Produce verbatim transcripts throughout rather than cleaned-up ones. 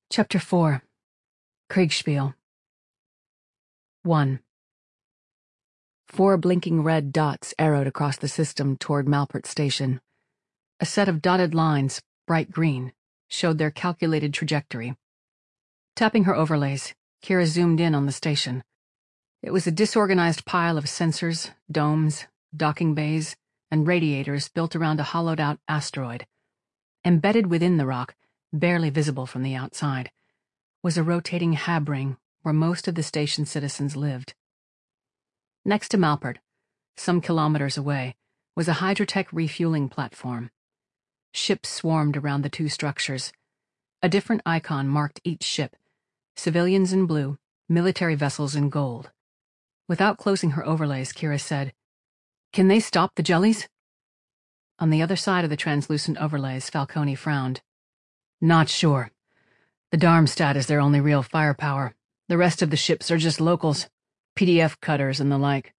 Chapter four. Kriegspiel. one. Four blinking red dots arrowed across the system toward Malpert Station. A set of dotted lines, bright green, showed their calculated trajectory. Tapping her overlays, Kira zoomed in on the station. It was a disorganized pile of sensors, domes, docking bays, and radiators built around a hollowed-out asteroid. Embedded within the rock, barely visible from the outside, was a rotating hab ring where most of the station's citizens lived. Next to Malpert, some kilometers away, was a Hydrotech refueling platform. Ships swarmed around the two structures. A different icon marked each ship, civilians in blue, military vessels in gold. Without closing her overlays, Kira said, "Can they stop the jellies?" On the other side of the translucent overlays, Falcone frowned. "Not sure. The Darmstadt is their only real firepower. The rest of the ships are just locals, P D F cutters and the like."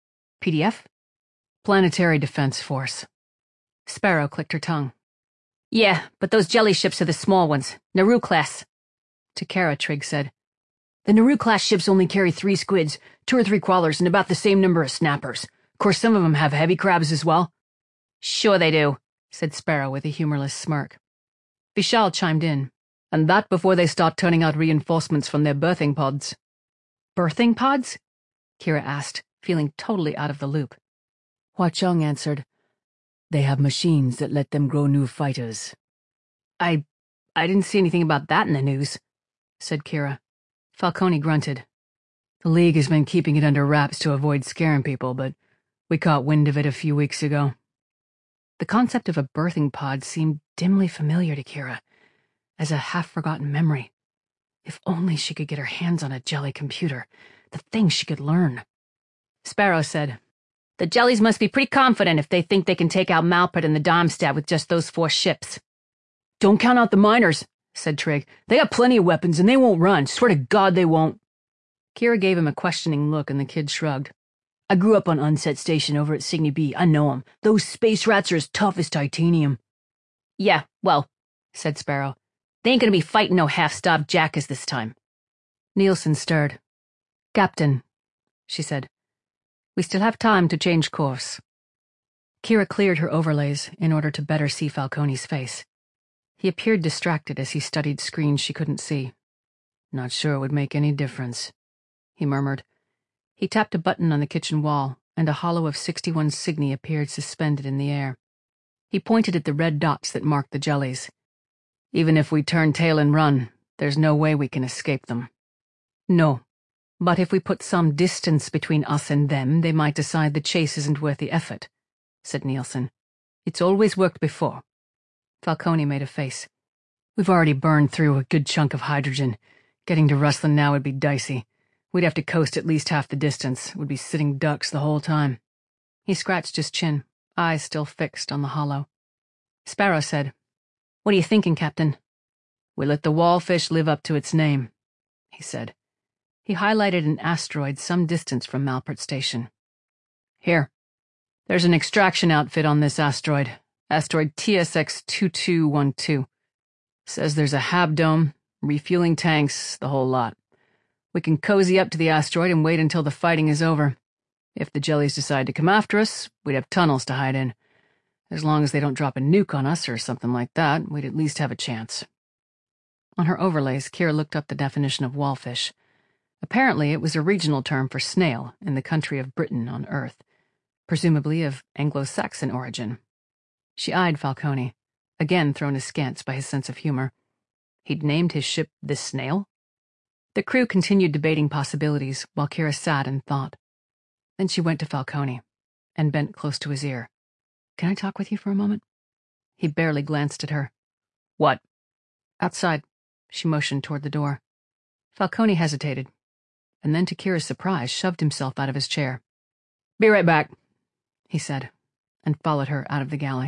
P D F? Planetary Defense Force. Sparrow clicked her tongue. Yeah, but those jelly ships are the small ones, Naru class. To Kara, Trigg said, "The Naru class ships only carry three squids, two or three crawlers, and about the same number of snappers. Of course, some of them have heavy crabs as well." "Sure they do," said Sparrow with a humorless smirk. Vishal chimed in, "And that before they start turning out reinforcements from their birthing pods." "Birthing pods?" Kira asked, feeling totally out of the loop. Hua Cheng answered, "They have machines that let them grow new fighters." I... I didn't see anything about that in the news," said Kira. Falcone grunted. "The League has been keeping it under wraps to avoid scaring people, but we caught wind of it a few weeks ago." The concept of a birthing pod seemed dimly familiar to Kira, as a half-forgotten memory. If only she could get her hands on a jelly computer, the things she could learn. Sparrow said, "The jellies must be pretty confident if they think they can take out Malpert and the Darmstadt with just those four ships." "Don't count out the miners," said Trigg. "They have plenty of weapons and they won't run. Swear to God they won't." Kira gave him a questioning look and the kid shrugged. "I grew up on Unset Station over at Cygni B. I know 'em. Those space rats are as tough as titanium." "Yeah, well," said Sparrow, "they ain't gonna be fighting no half-starved jackers this time." Nielsen stirred. "Captain," she said, "we still have time to change course." Kira cleared her overlays in order to better see Falcone's face. He appeared distracted as he studied screens she couldn't see. "Not sure it would make any difference," he murmured. He tapped a button on the kitchen wall, and a hollow of sixty-one Cygni appeared suspended in the air. He pointed at the red dots that marked the jellies. "Even if we turn tail and run, there's no way we can escape them." "No, but if we put some distance between us and them, they might decide the chase isn't worth the effort," said Nielsen. "It's always worked before." Falcone made a face. "We've already burned through a good chunk of hydrogen. Getting to Rustlin now would be dicey. We'd have to coast at least half the distance. Would be sitting ducks the whole time." He scratched his chin, eyes still fixed on the hollow. Sparrow said, "What are you thinking, Captain?" "We let the wallfish live up to its name," he said. He highlighted an asteroid some distance from Malpert Station. "Here. There's an extraction outfit on this asteroid, asteroid T S X two two one two. Says there's a hab dome, refueling tanks, the whole lot. We can cozy up to the asteroid and wait until the fighting is over. If the jellies decide to come after us, we'd have tunnels to hide in. As long as they don't drop a nuke on us or something like that, we'd at least have a chance." On her overlays, Kira looked up the definition of wallfish. Apparently, it was a regional term for snail in the country of Britain on Earth, presumably of Anglo-Saxon origin. She eyed Falcone, again thrown askance by his sense of humor. He'd named his ship the Snail? The crew continued debating possibilities while Kira sat and thought. Then she went to Falcone and bent close to his ear. "Can I talk with you for a moment?" He barely glanced at her. "What?" "Outside." She motioned toward the door. Falcone hesitated, and then to Kira's surprise shoved himself out of his chair. "Be right back," he said, and followed her out of the galley.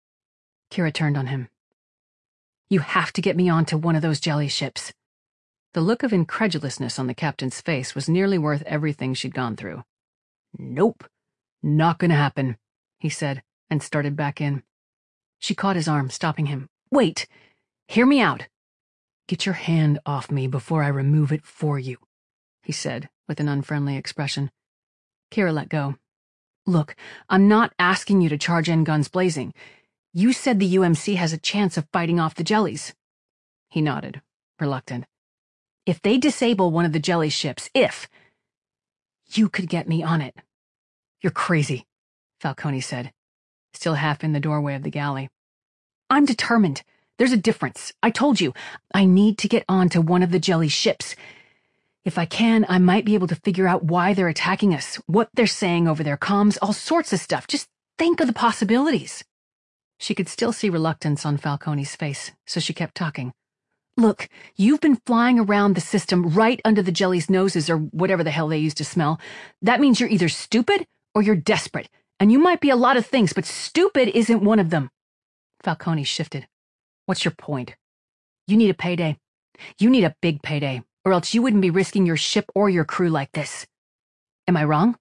Kira turned on him. "You have to get me onto one of those jelly ships." The look of incredulousness on the captain's face was nearly worth everything she'd gone through. "Nope, not gonna happen," he said, and started back in. She caught his arm, stopping him. "Wait! Hear me out." Get your hand off me before I remove it for you, he said, with an unfriendly expression. Kira let go. Look, I'm not asking you to charge in guns blazing. You said the U M C has a chance of fighting off the jellies. He nodded, reluctant. If they disable one of the jelly ships, if, you could get me on it. You're crazy, Falcone said, still half in the doorway of the galley. I'm determined. There's a difference. I told you, I need to get on to one of the jelly ships. If I can, I might be able to figure out why they're attacking us, what they're saying over their comms, all sorts of stuff. Just think of the possibilities. She could still see reluctance on Falcone's face, so she kept talking. Look, you've been flying around the system right under the jelly's noses or whatever the hell they use to smell. That means you're either stupid or you're desperate, and you might be a lot of things, but stupid isn't one of them. Falcone shifted. What's your point? You need a payday. You need a big payday, or else you wouldn't be risking your ship or your crew like this. Am I wrong?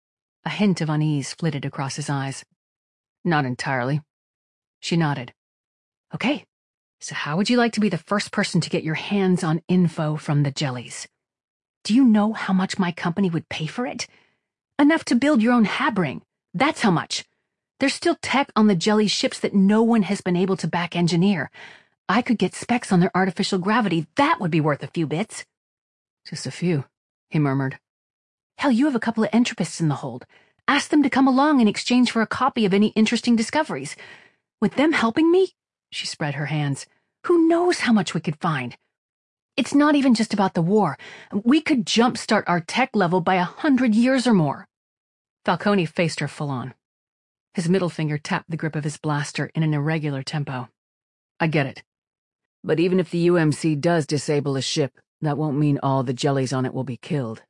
A hint of unease flitted across his eyes. Not entirely. She nodded. Okay, so how would you like to be the first person to get your hands on info from the jellies? Do you know how much my company would pay for it? Enough to build your own Habring. That's how much. There's still tech on the jelly ships that no one has been able to back engineer. I could get specs on their artificial gravity. That would be worth a few bits. Just a few, he murmured. Hell, you have a couple of entropists in the hold. Ask them to come along in exchange for a copy of any interesting discoveries. With them helping me, she spread her hands, who knows how much we could find. It's not even just about the war. We could jumpstart our tech level by a hundred years or more. Falcone faced her full on. His middle finger tapped the grip of his blaster in an irregular tempo. I get it. But even if the U M C does disable a ship, that won't mean all the jellies on it will be killed.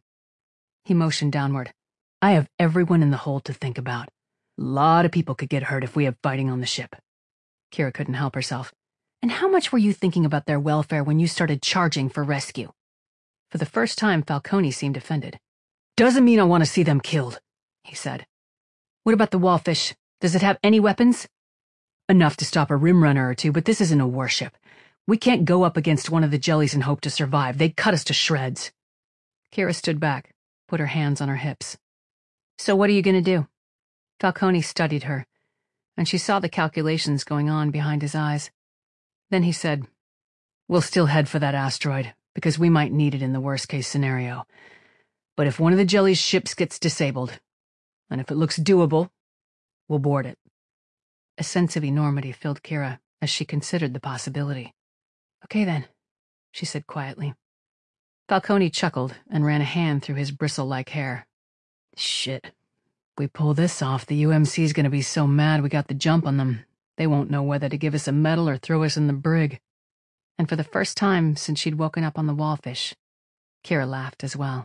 He motioned downward. I have everyone in the hold to think about. A lot of people could get hurt if we have fighting on the ship. Kira couldn't help herself. And how much were you thinking about their welfare when you started charging for rescue? For the first time, Falcone seemed offended. Doesn't mean I want to see them killed, he said. What about the Wallfish? Does it have any weapons? Enough to stop a rim runner or two, but this isn't a warship. We can't go up against one of the jellies and hope to survive. They'd cut us to shreds. Kira stood back, put her hands on her hips. So what are you going to do? Falcone studied her, and she saw the calculations going on behind his eyes. Then he said, We'll still head for that asteroid, because we might need it in the worst-case scenario. But if one of the jelly's ships gets disabled, and if it looks doable, we'll board it. A sense of enormity filled Kira as she considered the possibility. Okay then, she said quietly. Falcone chuckled and ran a hand through his bristle-like hair. Shit. If we pull this off, the U M C's gonna be so mad we got the jump on them. They won't know whether to give us a medal or throw us in the brig. And for the first time since she'd woken up on the Wallfish, Kira laughed as well.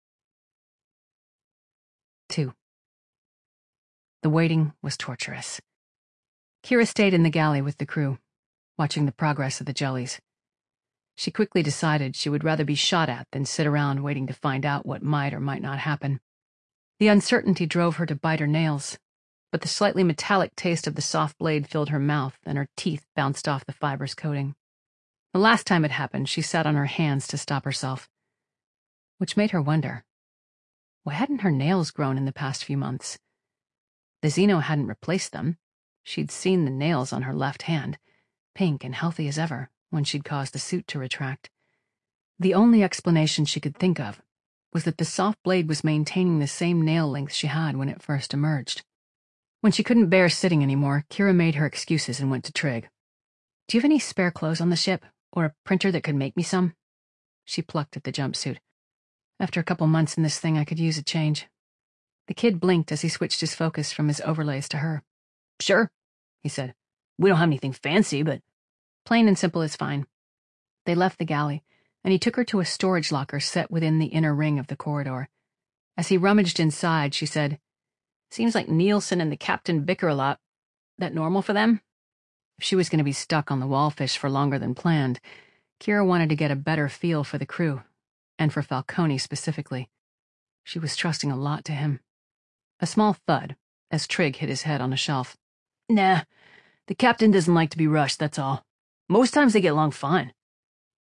Two. The waiting was torturous. Kira stayed in the galley with the crew, watching the progress of the jellies. She quickly decided she would rather be shot at than sit around waiting to find out what might or might not happen. The uncertainty drove her to bite her nails, but the slightly metallic taste of the soft blade filled her mouth and her teeth bounced off the fibrous coating. The last time it happened, she sat on her hands to stop herself, which made her wonder, why hadn't her nails grown in the past few months? The Xeno hadn't replaced them. She'd seen the nails on her left hand, pink and healthy as ever, when she'd caused the suit to retract. The only explanation she could think of was that the soft blade was maintaining the same nail length she had when it first emerged. When she couldn't bear sitting anymore, Kira made her excuses and went to Trig. Do you have any spare clothes on the ship, or a printer that could make me some? She plucked at the jumpsuit. After a couple months in this thing, I could use a change. The kid blinked as he switched his focus from his overlays to her. Sure, he said. We don't have anything fancy, but plain and simple is fine. They left the galley, and he took her to a storage locker set within the inner ring of the corridor. As he rummaged inside, she said, Seems like Nielsen and the captain bicker a lot. That normal for them? If she was going to be stuck on the Wallfish for longer than planned, Kira wanted to get a better feel for the crew, and for Falcone specifically. She was trusting a lot to him. A small thud, as Trig hit his head on a shelf. Nah, the captain doesn't like to be rushed, that's all. Most times they get along fine.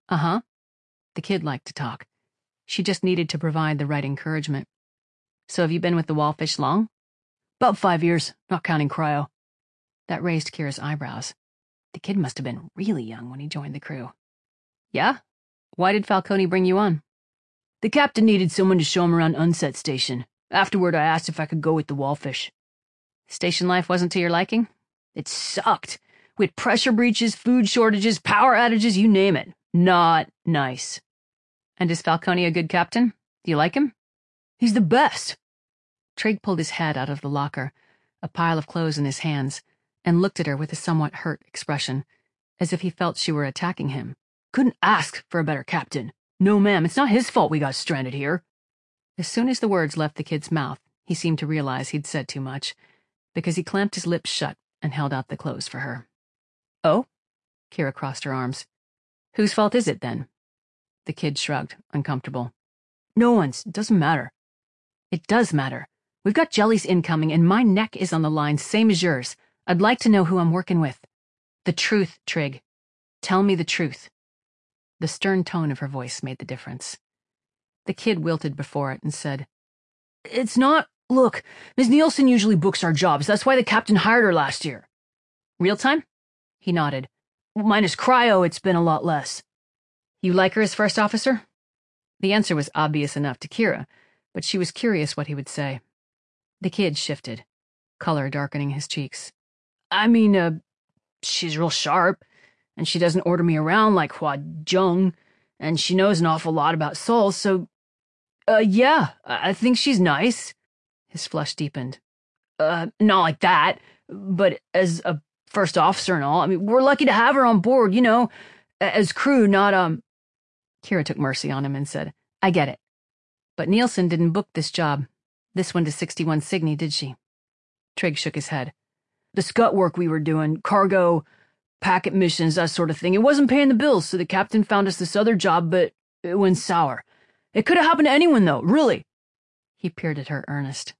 Uh-huh. The kid liked to talk. She just needed to provide the right encouragement. So have you been with the Wallfish long? About five years, not counting cryo. That raised Kira's eyebrows. The kid must have been really young when he joined the crew. Yeah? Why did Falcone bring you on? The captain needed someone to show him around Unset Station. Afterward, I asked if I could go with the Wallfish. Station life wasn't to your liking? It sucked. We had pressure breaches, food shortages, power outages, you name it. Not nice. And is Falcone a good captain? Do you like him? He's the best. Trig pulled his head out of the locker, a pile of clothes in his hands, and looked at her with a somewhat hurt expression, as if he felt she were attacking him. Couldn't ask for a better captain. No, ma'am, it's not his fault we got stranded here. As soon as the words left the kid's mouth, he seemed to realize he'd said too much, because he clamped his lips shut and held out the clothes for her. Oh? Kira crossed her arms. Whose fault is it, then? The kid shrugged, uncomfortable. No one's. It doesn't matter. It does matter. We've got jellies incoming, and my neck is on the line, same as yours. I'd like to know who I'm working with. The truth, Trig. Tell me the truth. The stern tone of her voice made the difference. The kid wilted before it and said, It's not. Look, Miss Nielsen usually books our jobs. That's why the captain hired her last year. Real time? He nodded. Minus cryo, it's been a lot less. You like her as first officer? The answer was obvious enough to Kira, but she was curious what he would say. The kid shifted, color darkening his cheeks. I mean, uh, she's real sharp, and she doesn't order me around like Hua Jung, and she knows an awful lot about souls, so, uh, yeah, I think she's nice. His flush deepened. Uh, not like that, but as a first officer and all, I mean, we're lucky to have her on board, you know, as crew, not, um... Kira took mercy on him and said, I get it. But Nielsen didn't book this job. This one to sixty-one Cygni, did she? Trig shook his head. The scut work we were doing, cargo, packet missions, that sort of thing, it wasn't paying the bills, so the captain found us this other job, but it went sour. It could have happened to anyone, though, really. He peered at her, earnest.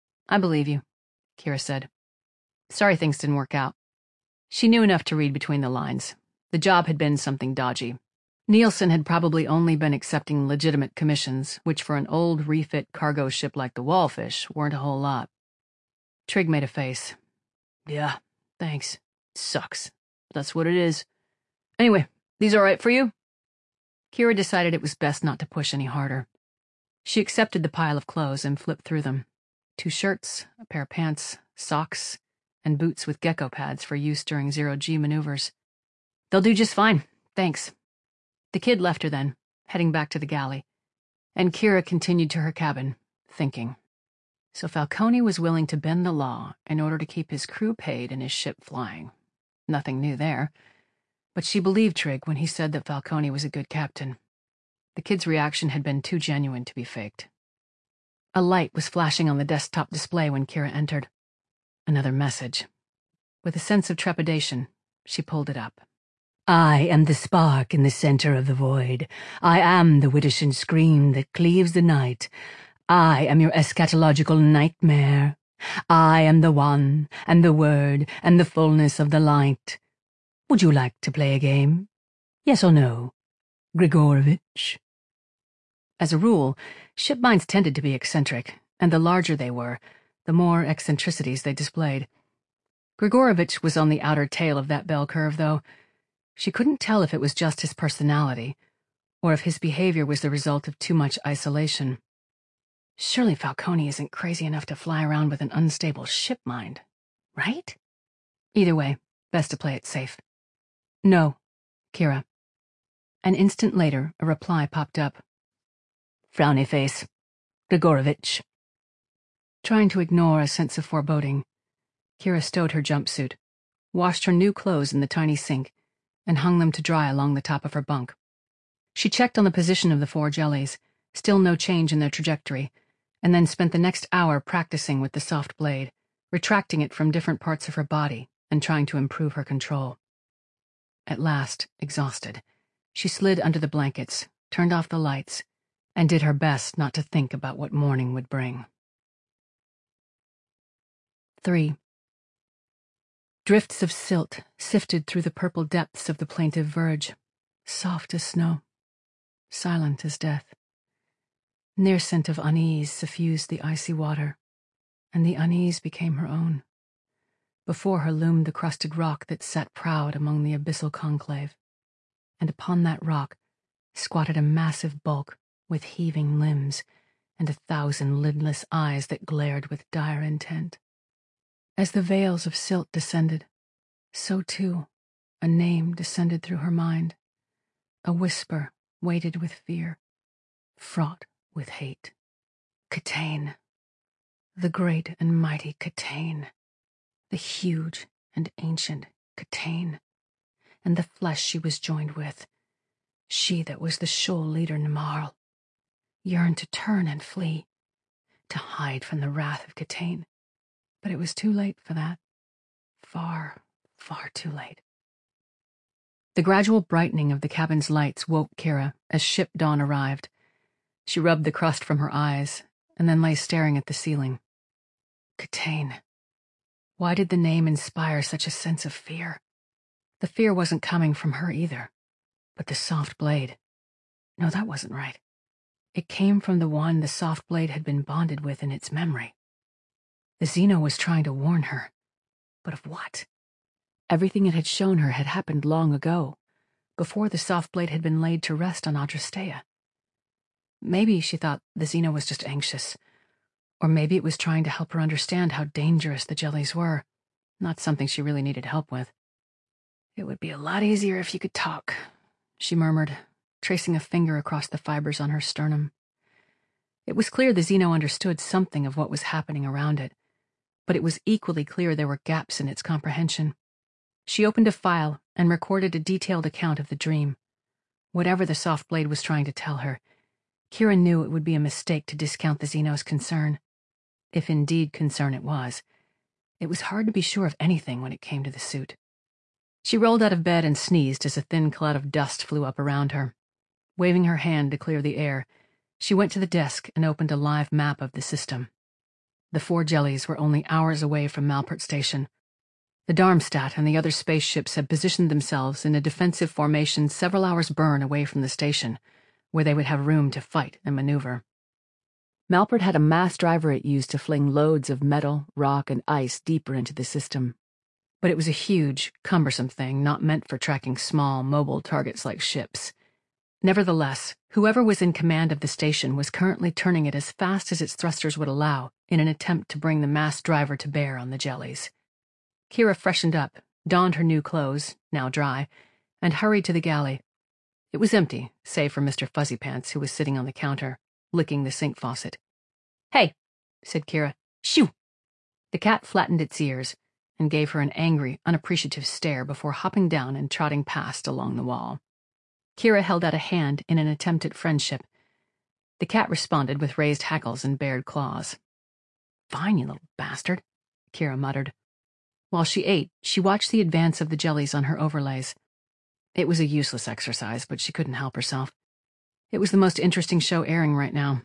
I believe you, Kira said. Sorry things didn't work out. She knew enough to read between the lines. The job had been something dodgy. Nielsen had probably only been accepting legitimate commissions, which for an old refit cargo ship like the Wallfish weren't a whole lot. Trig made a face. Yeah, thanks. It sucks. But that's what it is. Anyway, these all right for you? Kira decided it was best not to push any harder. She accepted the pile of clothes and flipped through them. Two shirts, a pair of pants, socks, and boots with gecko pads for use during zero-G maneuvers. They'll do just fine, thanks. The kid left her then, heading back to the galley, and Kira continued to her cabin, thinking. So Falcone was willing to bend the law in order to keep his crew paid and his ship flying. Nothing new there, but she believed Trig when he said that Falcone was a good captain. The kid's reaction had been too genuine to be faked. A light was flashing on the desktop display when Kira entered. Another message. With a sense of trepidation, she pulled it up. I am the spark in the center of the void. I am the Widdersham scream that cleaves the night. I am your eschatological nightmare. I am the one, and the word, and the fullness of the light. Would you like to play a game? Yes or no, Grigorovich? As a rule, ship minds tended to be eccentric, and the larger they were, the more eccentricities they displayed. Grigorovich was on the outer tail of that bell curve, though. She couldn't tell if it was just his personality, or if his behavior was the result of too much isolation. Surely Falcone isn't crazy enough to fly around with an unstable ship mind, right? Either way, best to play it safe. No, Kira. An instant later, a reply popped up. Frowny face. Grigorovich. Trying to ignore a sense of foreboding, Kira stowed her jumpsuit, washed her new clothes in the tiny sink, and hung them to dry along the top of her bunk. She checked on the position of the four jellies, still no change in their trajectory, and then spent the next hour practicing with the soft blade, retracting it from different parts of her body and trying to improve her control. At last, exhausted, she slid under the blankets, turned off the lights, and did her best not to think about what morning would bring. Three. Drifts of silt sifted through the purple depths of the plaintive verge. soft as snow, silent as death. Near scent of unease suffused the icy water, and the unease became her own. Before her loomed the crusted rock that sat proud among the abyssal conclave, and upon that rock squatted a massive bulk with heaving limbs and a thousand lidless eyes that glared with dire intent. As the veils of silt descended, so too a name descended through her mind, a whisper weighted with fear, fraught with hate. Catane. The great and mighty Catane. The huge and ancient Catane. And the flesh she was joined with, she that was the shoal leader Nmarl, yearned to turn and flee, to hide from the wrath of Catane. But it was too late for that. Far, far too late. The gradual brightening of the cabin's lights woke Kira as ship dawn arrived. She rubbed the crust from her eyes and then lay staring at the ceiling. Catane. Why did the name inspire such a sense of fear? The fear wasn't coming from her either, but the soft blade. No, that wasn't right. It came from the one the soft blade had been bonded with in its memory. The Xeno was trying to warn her, but of what? Everything it had shown her had happened long ago, before the soft blade had been laid to rest on Adrastea. Maybe, she thought, the Xeno was just anxious, or maybe it was trying to help her understand how dangerous the jellies were, not something she really needed help with. It would be a lot easier if you could talk, she murmured, tracing a finger across the fibers on her sternum. It was clear the Xeno understood something of what was happening around it, but it was equally clear there were gaps in its comprehension. She opened a file and recorded a detailed account of the dream. Whatever the soft blade was trying to tell her, Kira knew it would be a mistake to discount the Xeno's concern. If indeed concern it was. It was hard to be sure of anything when it came to the suit. She rolled out of bed and sneezed as a thin cloud of dust flew up around her. Waving her hand to clear the air, she went to the desk and opened a live map of the system. The four jellies were only hours away from Malpert Station. The Darmstadt and the other spaceships had positioned themselves in a defensive formation several hours' burn away from the station, where they would have room to fight and maneuver. Malpert had a mass driver it used to fling loads of metal, rock, and ice deeper into the system. But it was a huge, cumbersome thing not meant for tracking small, mobile targets like ships. Nevertheless, whoever was in command of the station was currently turning it as fast as its thrusters would allow in an attempt to bring the mass driver to bear on the jellies. Kira freshened up, donned her new clothes, now dry, and hurried to the galley. It was empty, save for Mister Fuzzypants, who was sitting on the counter, licking the sink faucet. "Hey," said Kira. "Shoo!" The cat flattened its ears and gave her an angry, unappreciative stare before hopping down and trotting past along the wall. Kira held out a hand in an attempt at friendship. The cat responded with raised hackles and bared claws. "Fine, you little bastard," Kira muttered. While she ate, she watched the advance of the jellies on her overlays. It was a useless exercise, but she couldn't help herself. It was the most interesting show airing right now.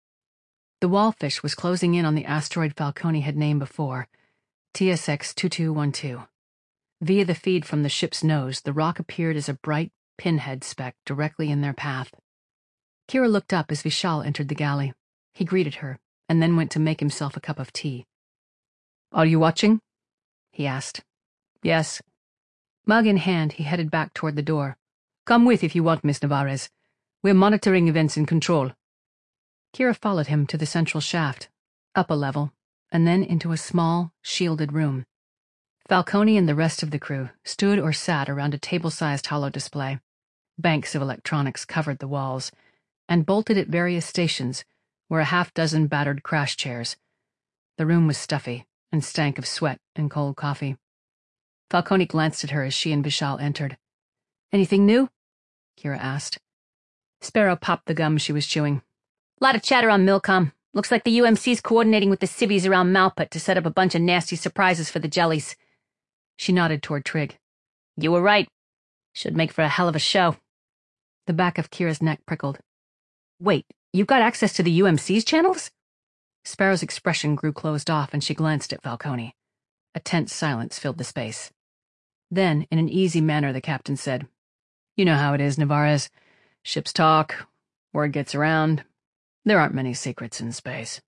The Wallfish was closing in on the asteroid Falcone had named before, T S X twenty-two twelve. Via the feed from the ship's nose, the rock appeared as a bright pinhead speck directly in their path. Kira looked up as Vishal entered the galley. He greeted her, and then went to make himself a cup of tea. "Are you watching?" he asked. "Yes." Mug in hand, he headed back toward the door. "Come with if you want, Miss Navarez. We're monitoring events in control." Kira followed him to the central shaft, up a level, and then into a small, shielded room. Falcone and the rest of the crew stood or sat around a table-sized holo display. Banks of electronics covered the walls, and bolted at various stations were a half-dozen battered crash chairs. The room was stuffy and stank of sweat and cold coffee. Falcone glanced at her as she and Vishal entered. "Anything new?" Kira asked. Sparrow popped the gum she was chewing. "Lot of chatter on Milcom. Looks like the U M C's coordinating with the civvies around Malpert to set up a bunch of nasty surprises for the jellies." She nodded toward Trigg. "You were right. Should make for a hell of a show." The back of Kira's neck prickled. "Wait, you've got access to the U M C's channels?" Sparrow's expression grew closed off, and she glanced at Falcone. A tense silence filled the space. Then, in an easy manner, the captain said, You know how it is, Navarez. Ships talk, word gets around. There aren't many secrets in space.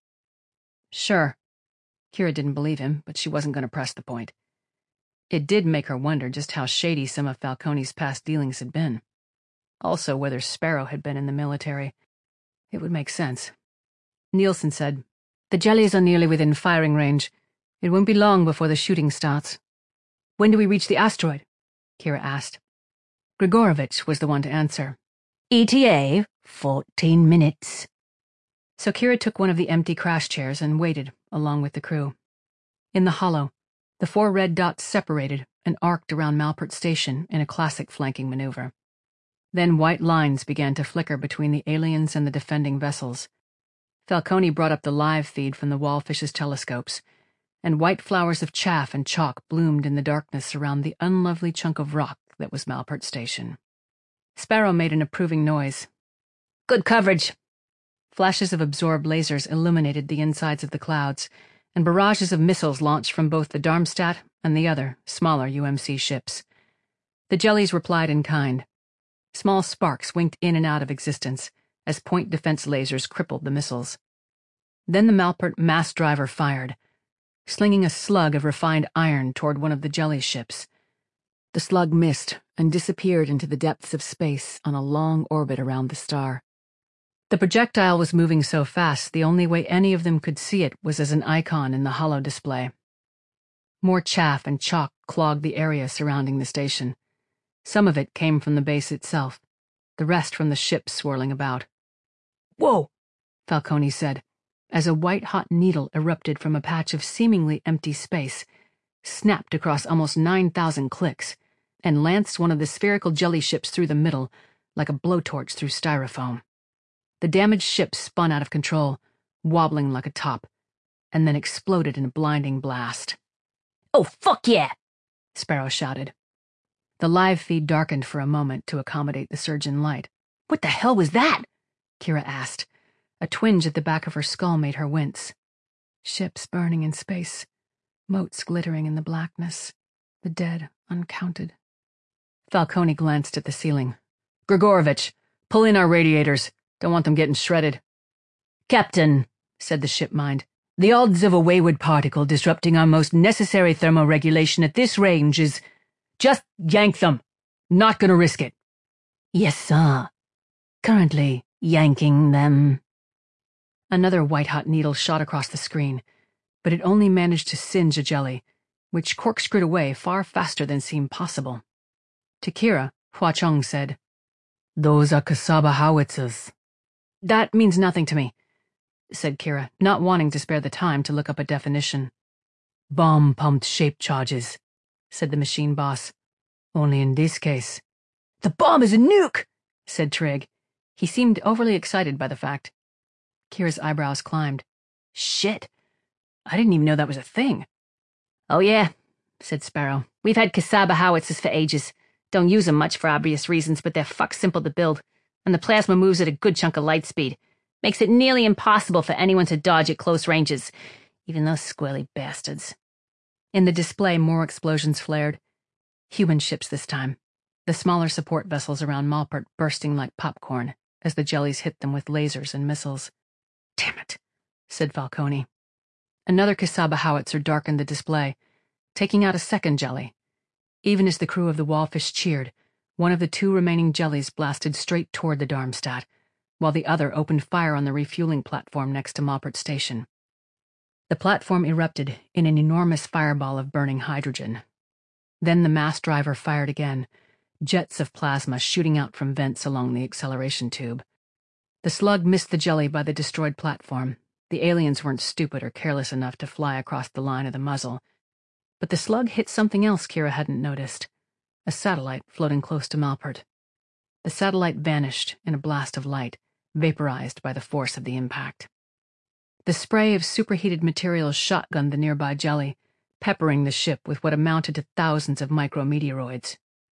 Sure. Kira didn't believe him, but she wasn't going to press the point. It did make her wonder just how shady some of Falcone's past dealings had been. Also, whether Sparrow had been in the military. It would make sense. Nielsen said, "The jellies are nearly within firing range. It won't be long before the shooting starts." "When do we reach the asteroid?" Kira asked. Grigorovich was the one to answer. E T A, fourteen minutes. So Kira took one of the empty crash chairs and waited, along with the crew. In the hollow, the four red dots separated and arced around Malpert Station in a classic flanking maneuver. Then white lines began to flicker between the aliens and the defending vessels. Falcone brought up the live feed from the Wallfish's telescopes, and white flowers of chaff and chalk bloomed in the darkness around the unlovely chunk of rock that was Malpert Station. Sparrow made an approving noise. "Good coverage." Flashes of absorbed lasers illuminated the insides of the clouds, and barrages of missiles launched from both the Darmstadt and the other, smaller U M C ships. The jellies replied in kind. Small sparks winked in and out of existence as point defense lasers crippled the missiles. Then the Malpert mass driver fired, slinging a slug of refined iron toward one of the jelly ships. The slug missed and disappeared into the depths of space on a long orbit around the star. The projectile was moving so fast the only way any of them could see it was as an icon in the hollow display. More chaff and chalk clogged the area surrounding the station. Some of it came from the base itself, the rest from the ships swirling about. "Whoa," Falcone said, as a white-hot needle erupted from a patch of seemingly empty space, snapped across almost nine thousand clicks, and lanced one of the spherical jelly ships through the middle like a blowtorch through styrofoam. The damaged ship spun out of control, wobbling like a top, and then exploded in a blinding blast. "Oh, fuck yeah!" Sparrow shouted. The live feed darkened for a moment to accommodate the surge in light. "What the hell was that?" Kira asked. A twinge at the back of her skull made her wince. Ships burning in space, motes glittering in the blackness, the dead uncounted. Falcone glanced at the ceiling. "Grigorovich, pull in our radiators. Don't want them getting shredded." "Captain," said the ship mind, "the odds of a wayward particle disrupting our most necessary thermoregulation at this range is—" "Just yank them. Not gonna risk it." "Yes, sir. Currently yanking them." Another white-hot needle shot across the screen, but it only managed to singe a jelly, which corkscrewed away far faster than seemed possible. To Kira, Hua Chong said, "Those are Kasaba howitzers." "That means nothing to me," said Kira, not wanting to spare the time to look up a definition. "Bomb-pumped shape charges," said the machine boss. "Only in this case." "The bomb is a nuke," said Trigg. He seemed overly excited by the fact. Kira's eyebrows climbed. "Shit. I didn't even know that was a thing." "Oh yeah," said Sparrow. "We've had Kasaba howitzers for ages. Don't use them much for obvious reasons, but they're fuck simple to build, and the plasma moves at a good chunk of light speed. Makes it nearly impossible for anyone to dodge at close ranges, even those squirrely bastards." In the display, more explosions flared. Human ships this time, the smaller support vessels around Malpert bursting like popcorn as the jellies hit them with lasers and missiles. "Damn it," said Falcone. Another Kasaba howitzer darkened the display, taking out a second jelly. Even as the crew of the Wallfish cheered, one of the two remaining jellies blasted straight toward the Darmstadt, while the other opened fire on the refueling platform next to Malpert Station. The platform erupted in an enormous fireball of burning hydrogen. Then the mass driver fired again, jets of plasma shooting out from vents along the acceleration tube. The slug missed the jelly by the destroyed platform. The aliens weren't stupid or careless enough to fly across the line of the muzzle. But the slug hit something else Kira hadn't noticed, a satellite floating close to Malpert. The satellite vanished in a blast of light, vaporized by the force of the impact. The spray of superheated materials shotgunned the nearby jelly, peppering the ship with what amounted to thousands of micrometeoroids.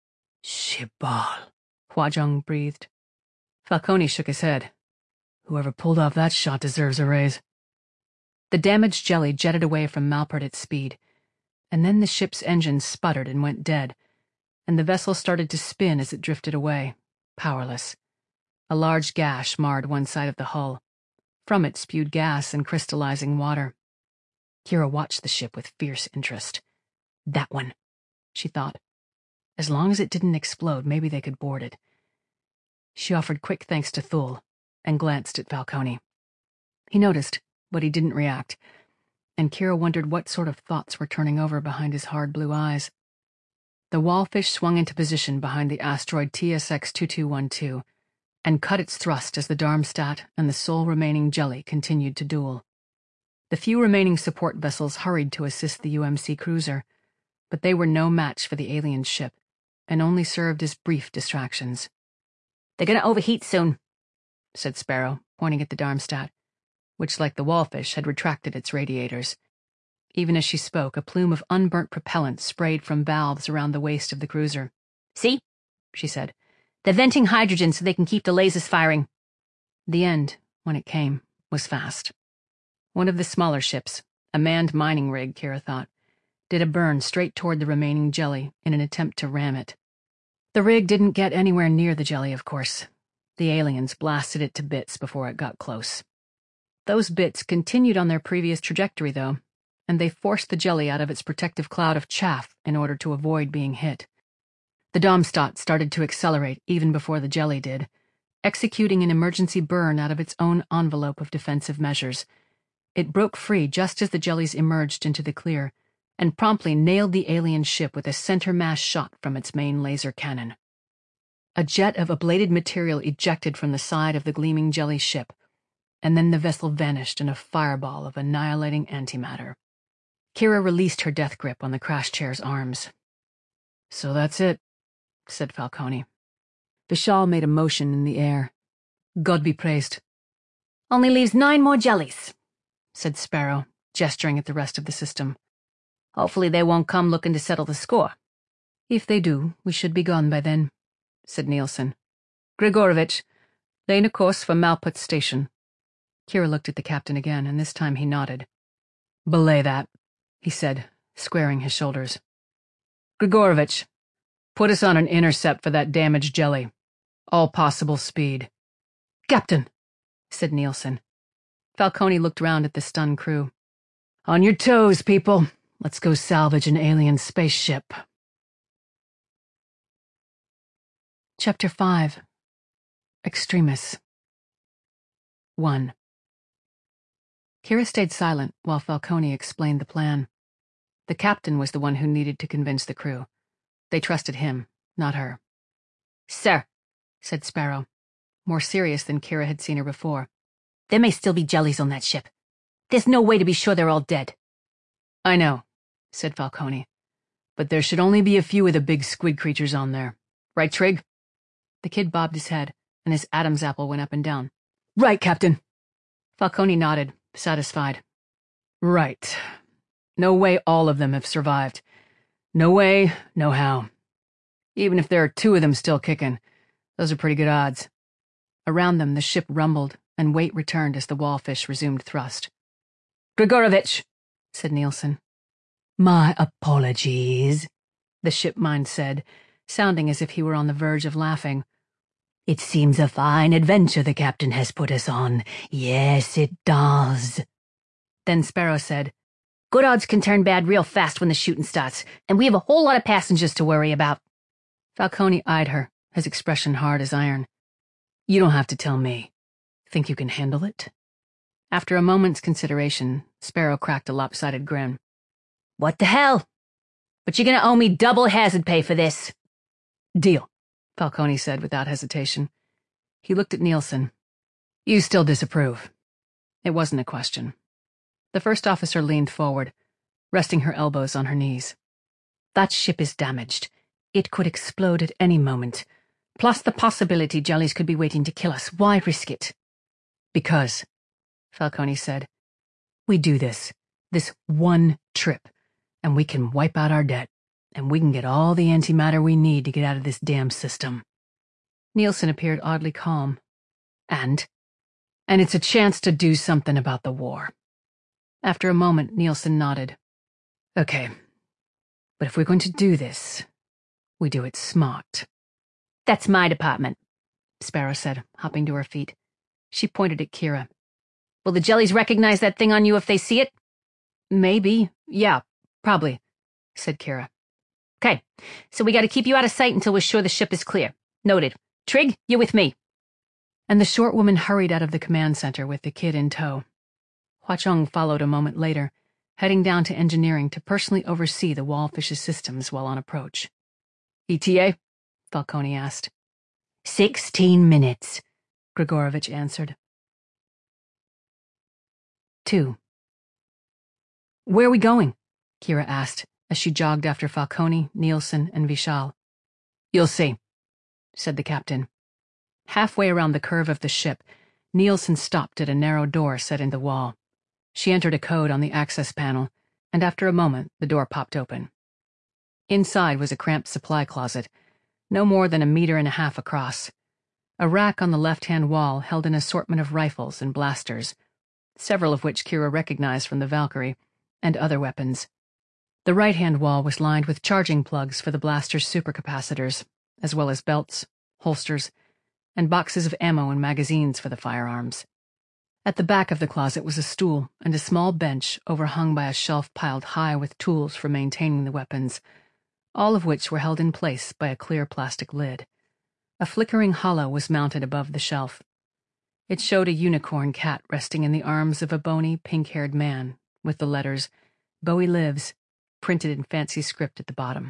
"Shibal," Huajong breathed. Falcone shook his head. "Whoever pulled off that shot deserves a raise." The damaged jelly jetted away from Malpert at speed, and then the ship's engines sputtered and went dead, and the vessel started to spin as it drifted away, powerless. A large gash marred one side of the hull. From it spewed gas and crystallizing water. Kira watched the ship with fierce interest. That one, she thought. As long as it didn't explode, maybe they could board it. She offered quick thanks to Thule and glanced at Falcone. He noticed, but he didn't react, and Kira wondered what sort of thoughts were turning over behind his hard blue eyes. The Wallfish swung into position behind the asteroid T S X twenty-two twelve and cut its thrust as the Darmstadt and the sole remaining Jelly continued to duel. The few remaining support vessels hurried to assist the U M C cruiser, but they were no match for the alien ship, and only served as brief distractions. "They're gonna overheat soon," said Sparrow, pointing at the Darmstadt, which, like the Wallfish, had retracted its radiators. Even as she spoke, a plume of unburnt propellant sprayed from valves around the waist of the cruiser. "See?" she said. "They're venting hydrogen so they can keep the lasers firing." The end, when it came, was fast. One of the smaller ships, a manned mining rig, Kira thought, did a burn straight toward the remaining Jelly in an attempt to ram it. The rig didn't get anywhere near the Jelly, of course. The aliens blasted it to bits before it got close. Those bits continued on their previous trajectory, though, and they forced the Jelly out of its protective cloud of chaff in order to avoid being hit. The Darmstadt started to accelerate even before the Jelly did, executing an emergency burn out of its own envelope of defensive measures. It broke free just as the Jellies emerged into the clear, and promptly nailed the alien ship with a center-mass shot from its main laser cannon. A jet of ablated material ejected from the side of the gleaming Jelly ship, and then the vessel vanished in a fireball of annihilating antimatter. Kira released her death grip on the crash chair's arms. "So that's it," said Falcone. Vishal made a motion in the air. "God be praised." "Only leaves nine more Jellies," said Sparrow, gesturing at the rest of the system. "Hopefully they won't come looking to settle the score." "If they do, we should be gone by then," said Nielsen. "Grigorovich, lay a course for Malput Station." Kira looked at the captain again, and this time he nodded. "Belay that," he said, squaring his shoulders. "Grigorovich, put us on an intercept for that damaged Jelly. All possible speed." "Captain," said Nielsen. Falcone looked round at the stunned crew. "On your toes, people. Let's go salvage an alien spaceship." Chapter five. Extremis. one. Kira stayed silent while Falcone explained the plan. The captain was the one who needed to convince the crew. They trusted him, not her. "Sir," said Sparrow, more serious than Kira had seen her before. "There may still be Jellies on that ship. There's no way to be sure they're all dead." "I know," said Falcone, "but there should only be a few of the big squid creatures on there. Right, Trig?" The kid bobbed his head, and his Adam's apple went up and down. "Right, Captain." Falcone nodded, satisfied. "Right. No way all of them have survived. No way, no how. Even if there are two of them still kicking, those are pretty good odds." Around them, the ship rumbled, and weight returned as the Wallfish resumed thrust. "Grigorovich," said Nielsen. "My apologies," the ship mind said, sounding as if he were on the verge of laughing. "It seems a fine adventure the captain has put us on. Yes, it does." Then Sparrow said, "Good odds can turn bad real fast when the shooting starts, and we have a whole lot of passengers to worry about." Falcone eyed her, his expression hard as iron. "You don't have to tell me. Think you can handle it?" After a moment's consideration, Sparrow cracked a lopsided grin. "What the hell? But you're gonna owe me double hazard pay for this." "Deal," Falcone said without hesitation. He looked at Nielsen. "You still disapprove?" It wasn't a question. The first officer leaned forward, resting her elbows on her knees. "That ship is damaged. It could explode at any moment. Plus the possibility Jellies could be waiting to kill us. Why risk it?" "Because," Falcone said, "we do this, this one trip, and we can wipe out our debt, and we can get all the antimatter we need to get out of this damn system." Nielsen appeared oddly calm. And? And it's a chance to do something about the war. After a moment, Nielsen nodded. "Okay, but if we're going to do this, We do it smart. That's my department, Sparrow said, hopping to her feet. She pointed at Kira. Will the jellies recognize that thing on you if they see it? Maybe. Yeah, probably, said Kira. Okay, so we gotta keep you out of sight until we're sure the ship is clear. Noted. Trig, you're with me. And the short woman hurried out of the command center with the kid in tow. Hua-Cheng followed a moment later, heading down to engineering to personally oversee the Wallfish's systems while on approach. E T A? Falcone asked. Sixteen minutes, Grigorovich answered. Two. Where are we going? Kira asked as she jogged after Falcone, Nielsen, and Vishal. You'll see, said the captain. Halfway around the curve of the ship, Nielsen stopped at a narrow door set in the wall. She entered a code on the access panel, and after a moment, the door popped open. Inside was a cramped supply closet, no more than a meter and a half across. A rack on the left-hand wall held an assortment of rifles and blasters, several of which Kira recognized from the Valkyrie, and other weapons. The right-hand wall was lined with charging plugs for the blaster's supercapacitors, as well as belts, holsters, and boxes of ammo and magazines for the firearms. At the back of the closet was a stool and a small bench overhung by a shelf piled high with tools for maintaining the weapons, all of which were held in place by a clear plastic lid. A flickering hollow was mounted above the shelf. It showed a unicorn cat resting in the arms of a bony, pink-haired man, with the letters, Bowie Lives, printed in fancy script at the bottom.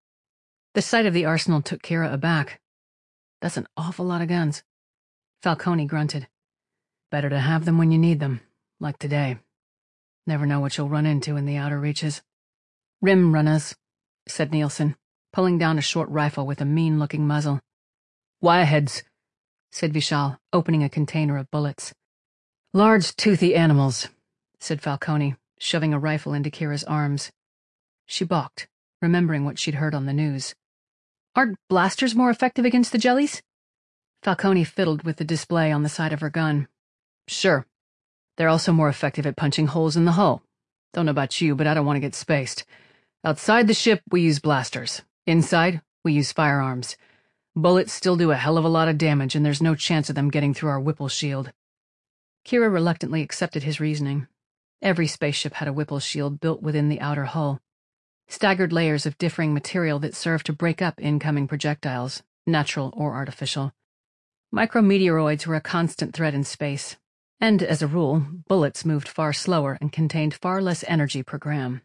The sight of the arsenal took Kira aback. That's an awful lot of guns. Falcone grunted. Better to have them when you need them, like today. Never know what you'll run into in the outer reaches. Rim runners, said Nielsen, pulling down a short rifle with a mean-looking muzzle. Wireheads, said Vishal, opening a container of bullets. Large, toothy animals, said Falcone, shoving a rifle into Kira's arms. She balked, remembering what she'd heard on the news. Aren't blasters more effective against the jellies? Falcone fiddled with the display on the side of her gun. Sure. They're also more effective at punching holes in the hull. Don't know about you, but I don't want to get spaced. Outside the ship, we use blasters. Inside, we use firearms. Bullets still do a hell of a lot of damage, and there's no chance of them getting through our Whipple shield. Kira reluctantly accepted his reasoning. Every spaceship had a Whipple shield built within the outer hull. Staggered layers of differing material that served to break up incoming projectiles, natural or artificial. Micrometeoroids were a constant threat in space, and, as a rule, bullets moved far slower and contained far less energy per gram.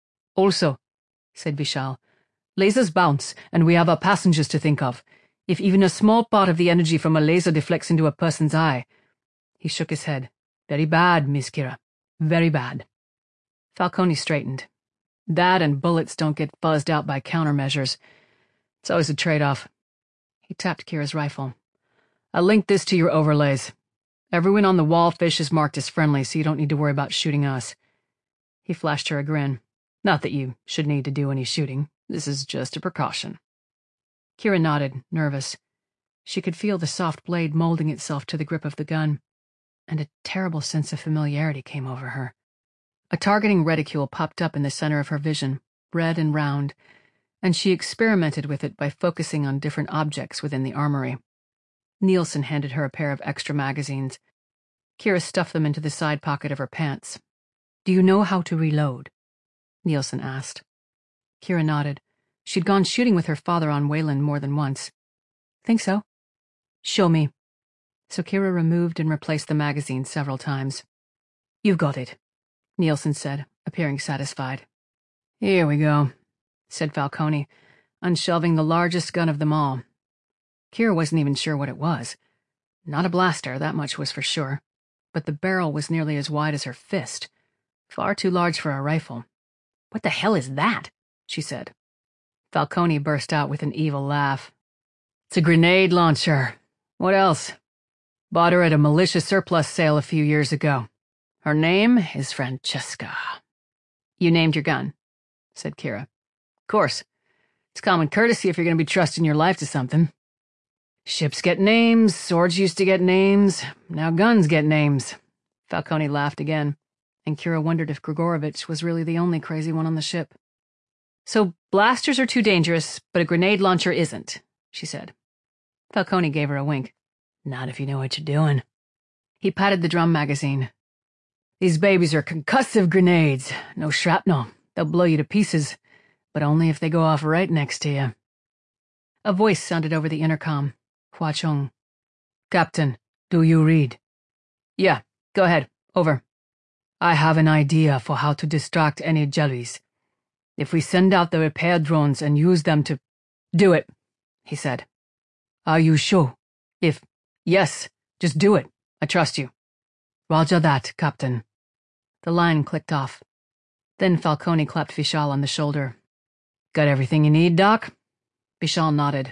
Also, said Vishal, lasers bounce, and we have our passengers to think of. If even a small part of the energy from a laser deflects into a person's eye. He shook his head. Very bad, Miss Kira. Very bad. Falcone straightened. That and bullets don't get fuzzed out by countermeasures. It's always a trade-off. He tapped Kira's rifle. I linked this to your overlays. Everyone on the Wallfish is marked as friendly, so you don't need to worry about shooting us. He flashed her a grin. Not that you should need to do any shooting. This is just a precaution. Kira nodded, nervous. She could feel the soft blade molding itself to the grip of the gun, and a terrible sense of familiarity came over her. A targeting reticule popped up in the center of her vision, red and round, and she experimented with it by focusing on different objects within the armory. Nielsen handed her a pair of extra magazines. Kira stuffed them into the side pocket of her pants. Do you know how to reload? Nielsen asked. Kira nodded. She'd gone shooting with her father on Wayland more than once. Think so? Show me. So Kira removed and replaced the magazine several times. You've got it, Nielsen said, appearing satisfied. Here we go, said Falcone, unshelving the largest gun of them all. Kira wasn't even sure what it was. Not a blaster, that much was for sure, but the barrel was nearly as wide as her fist. Far too large for a rifle. What the hell is that? She said. Falcone burst out with an evil laugh. It's a grenade launcher. What else? Bought her at a militia surplus sale a few years ago. Her name is Francesca. You named your gun, said Kira. Of course. It's common courtesy if you're going to be trusting your life to something. Ships get names, swords used to get names, now guns get names. Falcone laughed again, and Kira wondered if Grigorovich was really the only crazy one on the ship. So blasters are too dangerous, but a grenade launcher isn't, she said. Falcone gave her a wink. Not if you know what you're doing. He patted the drum magazine. These babies are concussive grenades. No shrapnel. They'll blow you to pieces, but only if they go off right next to you. A voice sounded over the intercom. Hua Chong. Captain, do you read? Yeah, go ahead. Over. I have an idea for how to distract any jellies. If we send out the repair drones and use them to... Do it, he said. Are you sure? If... Yes, just do it. I trust you. Roger that, Captain. The line clicked off. Then Falcone clapped Vishal on the shoulder. Got everything you need, Doc? Vishal nodded.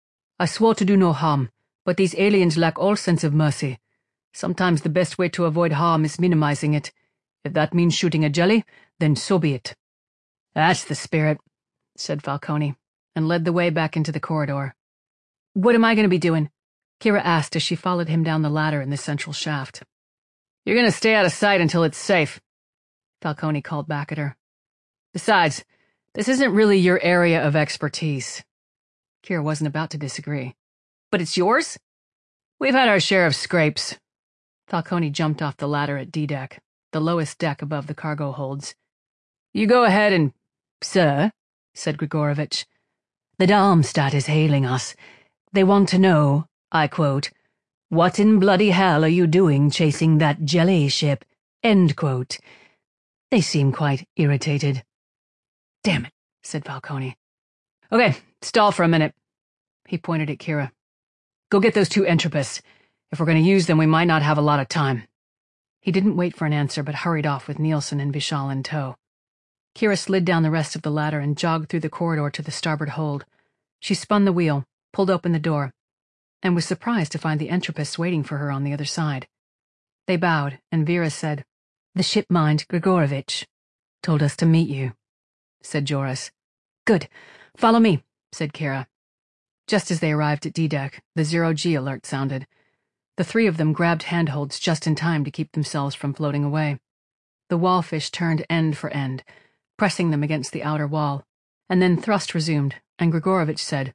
I swore to do no harm, but these aliens lack all sense of mercy. Sometimes the best way to avoid harm is minimizing it. If that means shooting a jelly, then so be it. That's the spirit, said Falcone, and led the way back into the corridor. What am I going to be doing? Kira asked as she followed him down the ladder in the central shaft. You're going to stay out of sight until it's safe, Falcone called back at her. Besides, this isn't really your area of expertise. Kira wasn't about to disagree. But it's yours? We've had our share of scrapes. Falcone jumped off the ladder at D-deck, the lowest deck above the cargo holds. You go ahead and... Sir, said Grigorovich, the Darmstadt is hailing us. They want to know, I quote, what in bloody hell are you doing chasing that jelly ship? End quote. They seem quite irritated. Damn it, said Falcone. Okay, stall for a minute. He pointed at Kira. Go get those two entropists. If we're going to use them, we might not have a lot of time. He didn't wait for an answer, but hurried off with Nielsen and Vishal in tow. Kira slid down the rest of the ladder and jogged through the corridor to the starboard hold. She spun the wheel, pulled open the door, and was surprised to find the entropists waiting for her on the other side. They bowed, and Vera said, The shipmind Grigorovich told us to meet you, said Joris. Good. Follow me, said Kira. Just as they arrived at D-deck, the zero-G alert sounded. The three of them grabbed handholds just in time to keep themselves from floating away. The wallfish turned end for end, pressing them against the outer wall, and then thrust resumed, and Grigorovich said,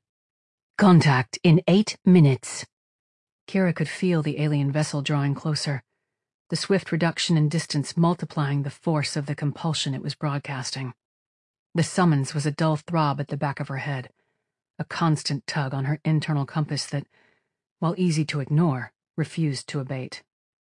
Contact in eight minutes. Kira could feel the alien vessel drawing closer, the swift reduction in distance multiplying the force of the compulsion it was broadcasting. The summons was a dull throb at the back of her head, a constant tug on her internal compass that, while easy to ignore, refused to abate.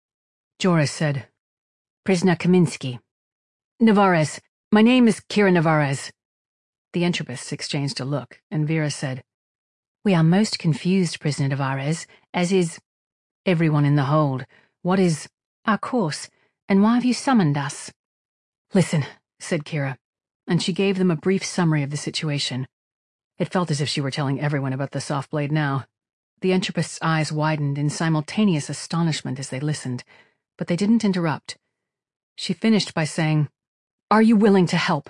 Joris said, Prisoner Kaminsky. Navarez. My name is Kira Navarez. The entropists exchanged a look, and Vera said, We are most confused, Prisoner Navarez, as is everyone in the hold. What is our course, and why have you summoned us? Listen, said Kira, and she gave them a brief summary of the situation. It felt as if she were telling everyone about the soft blade now. The entropists' eyes widened in simultaneous astonishment as they listened, but they didn't interrupt. She finished by saying, Are you willing to help?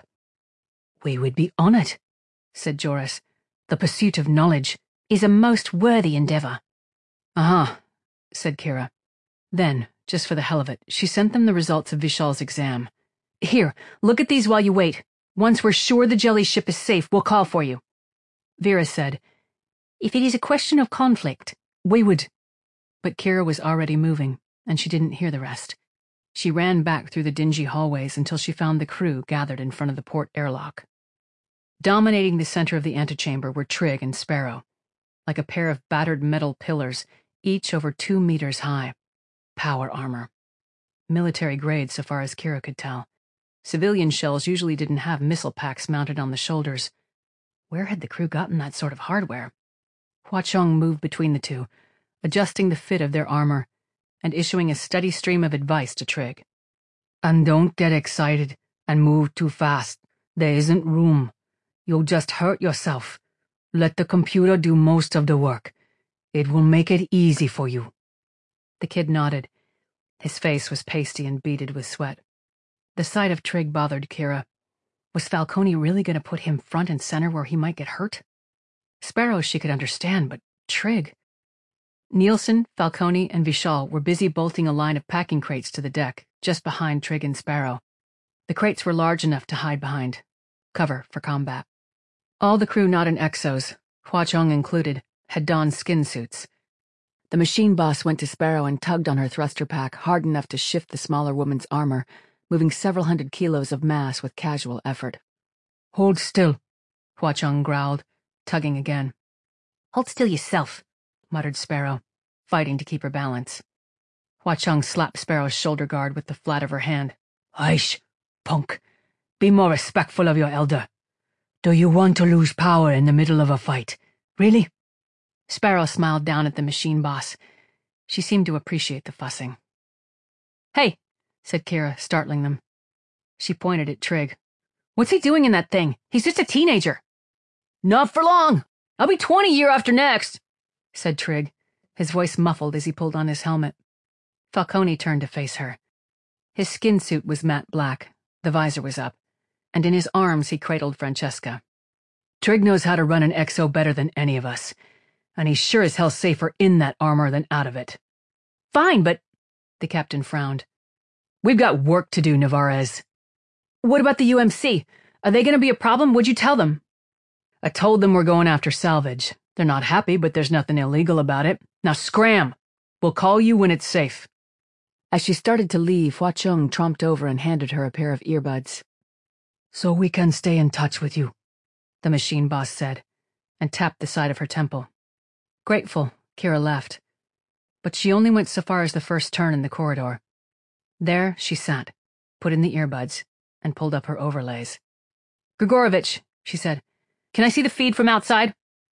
We would be honored, said Joris. The pursuit of knowledge is a most worthy endeavor. Uh-huh, said Kira. Then, just for the hell of it, she sent them the results of Vishal's exam. Here, look at these while you wait. Once we're sure the jelly ship is safe, we'll call for you. Vera said, If it is a question of conflict, we would... But Kira was already moving, and she didn't hear the rest. She ran back through the dingy hallways until she found the crew gathered in front of the port airlock. Dominating the center of the antechamber were Trigg and Sparrow, like a pair of battered metal pillars, each over two meters high. Power armor. Military grade so far as Kira could tell. Civilian shells usually didn't have missile packs mounted on the shoulders. Where had the crew gotten that sort of hardware? Hua Chong moved between the two, adjusting the fit of their armor, and issuing a steady stream of advice to Trigg. And don't get excited and move too fast. There isn't room. You'll just hurt yourself. Let the computer do most of the work. It will make it easy for you. The kid nodded. His face was pasty and beaded with sweat. The sight of Trigg bothered Kira. Was Falcone really going to put him front and center where he might get hurt? Sparrow she could understand, but Trigg... Nielsen, Falcone, and Vishal were busy bolting a line of packing crates to the deck, just behind Trigg and Sparrow. The crates were large enough to hide behind. cover for combat. All the crew not in exos, Hua Chong included, had donned skin suits. The machine boss went to Sparrow and tugged on her thruster pack hard enough to shift the smaller woman's armor, moving several hundred kilos of mass with casual effort. "Hold still," Hua Chong growled, tugging again. "Hold still yourself," muttered Sparrow, fighting to keep her balance. Hua Chong slapped Sparrow's shoulder guard with the flat of her hand. "Aish, punk. Be more respectful of your elder. Do you want to lose power in the middle of a fight? Really?" Sparrow smiled down at the machine boss. She seemed to appreciate the fussing. "Hey," said Kira, startling them. She pointed at Trig. "What's he doing in that thing? He's just a teenager." "Not for long. I'll be twenty year after next," said Trig, his voice muffled as he pulled on his helmet. Falcone turned to face her. His skin suit was matte black, the visor was up, and in his arms he cradled Francesca. "Trig knows how to run an X O better than any of us, and he's sure as hell safer in that armor than out of it." "Fine, but—" the captain frowned. "We've got work to do, Navarez." "What about the U M C? Are they going to be a problem? What'd you tell them?" "I told them we're going after salvage. They're not happy, but there's nothing illegal about it. Now scram! We'll call you when it's safe." As she started to leave, Hua Chong tromped over and handed her a pair of earbuds. "So we can stay in touch with you," the machine boss said, and tapped the side of her temple. Grateful, Kira left, but she only went so far as the first turn in the corridor. There she sat, put in the earbuds, and pulled up her overlays. "Grigorovich," she said, "can I see the feed from outside?"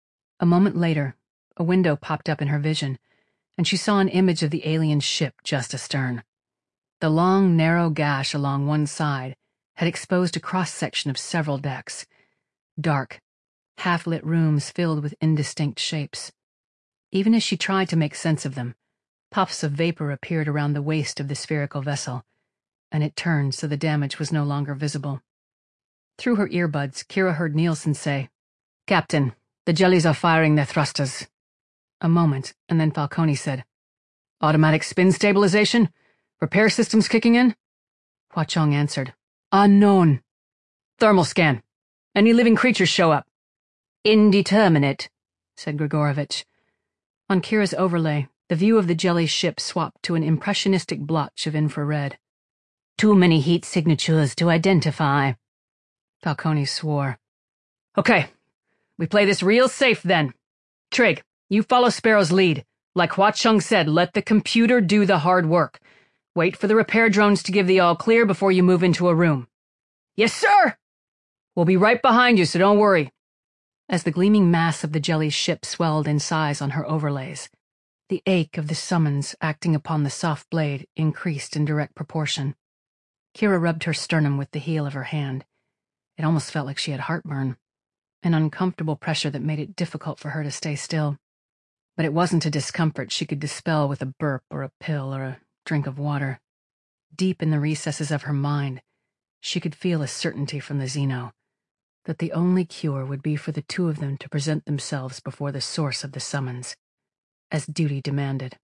A moment later, a window popped up in her vision, and she saw an image of the alien ship just astern. The long, narrow gash along one side had exposed a cross-section of several decks. Dark, half-lit rooms filled with indistinct shapes. Even as she tried to make sense of them, puffs of vapor appeared around the waist of the spherical vessel, and it turned so the damage was no longer visible. Through her earbuds, Kira heard Nielsen say, "Captain, the jellies are firing their thrusters." A moment, and then Falcone said, "Automatic spin stabilization? Repair systems kicking in?" Hua Chong answered, "Unknown." "Thermal scan. Any living creatures show up?" "Indeterminate," said Grigorovich. On Kira's overlay, the view of the jelly ship swapped to an impressionistic blotch of infrared. "Too many heat signatures to identify." Falcone swore. "Okay, we play this real safe then. Trig, you follow Sparrow's lead. Like Hua Chong said, let the computer do the hard work. Wait for the repair drones to give the all clear before you move into a room." "Yes, sir!" "We'll be right behind you, so don't worry." As the gleaming mass of the jelly ship swelled in size on her overlays, the ache of the summons acting upon the soft blade increased in direct proportion. Kira rubbed her sternum with the heel of her hand. It almost felt like she had heartburn, an uncomfortable pressure that made it difficult for her to stay still. But it wasn't a discomfort she could dispel with a burp or a pill or a drink of water. Deep in the recesses of her mind, she could feel a certainty from the Xeno, that the only cure would be for the two of them to present themselves before the source of the summons, as duty demanded.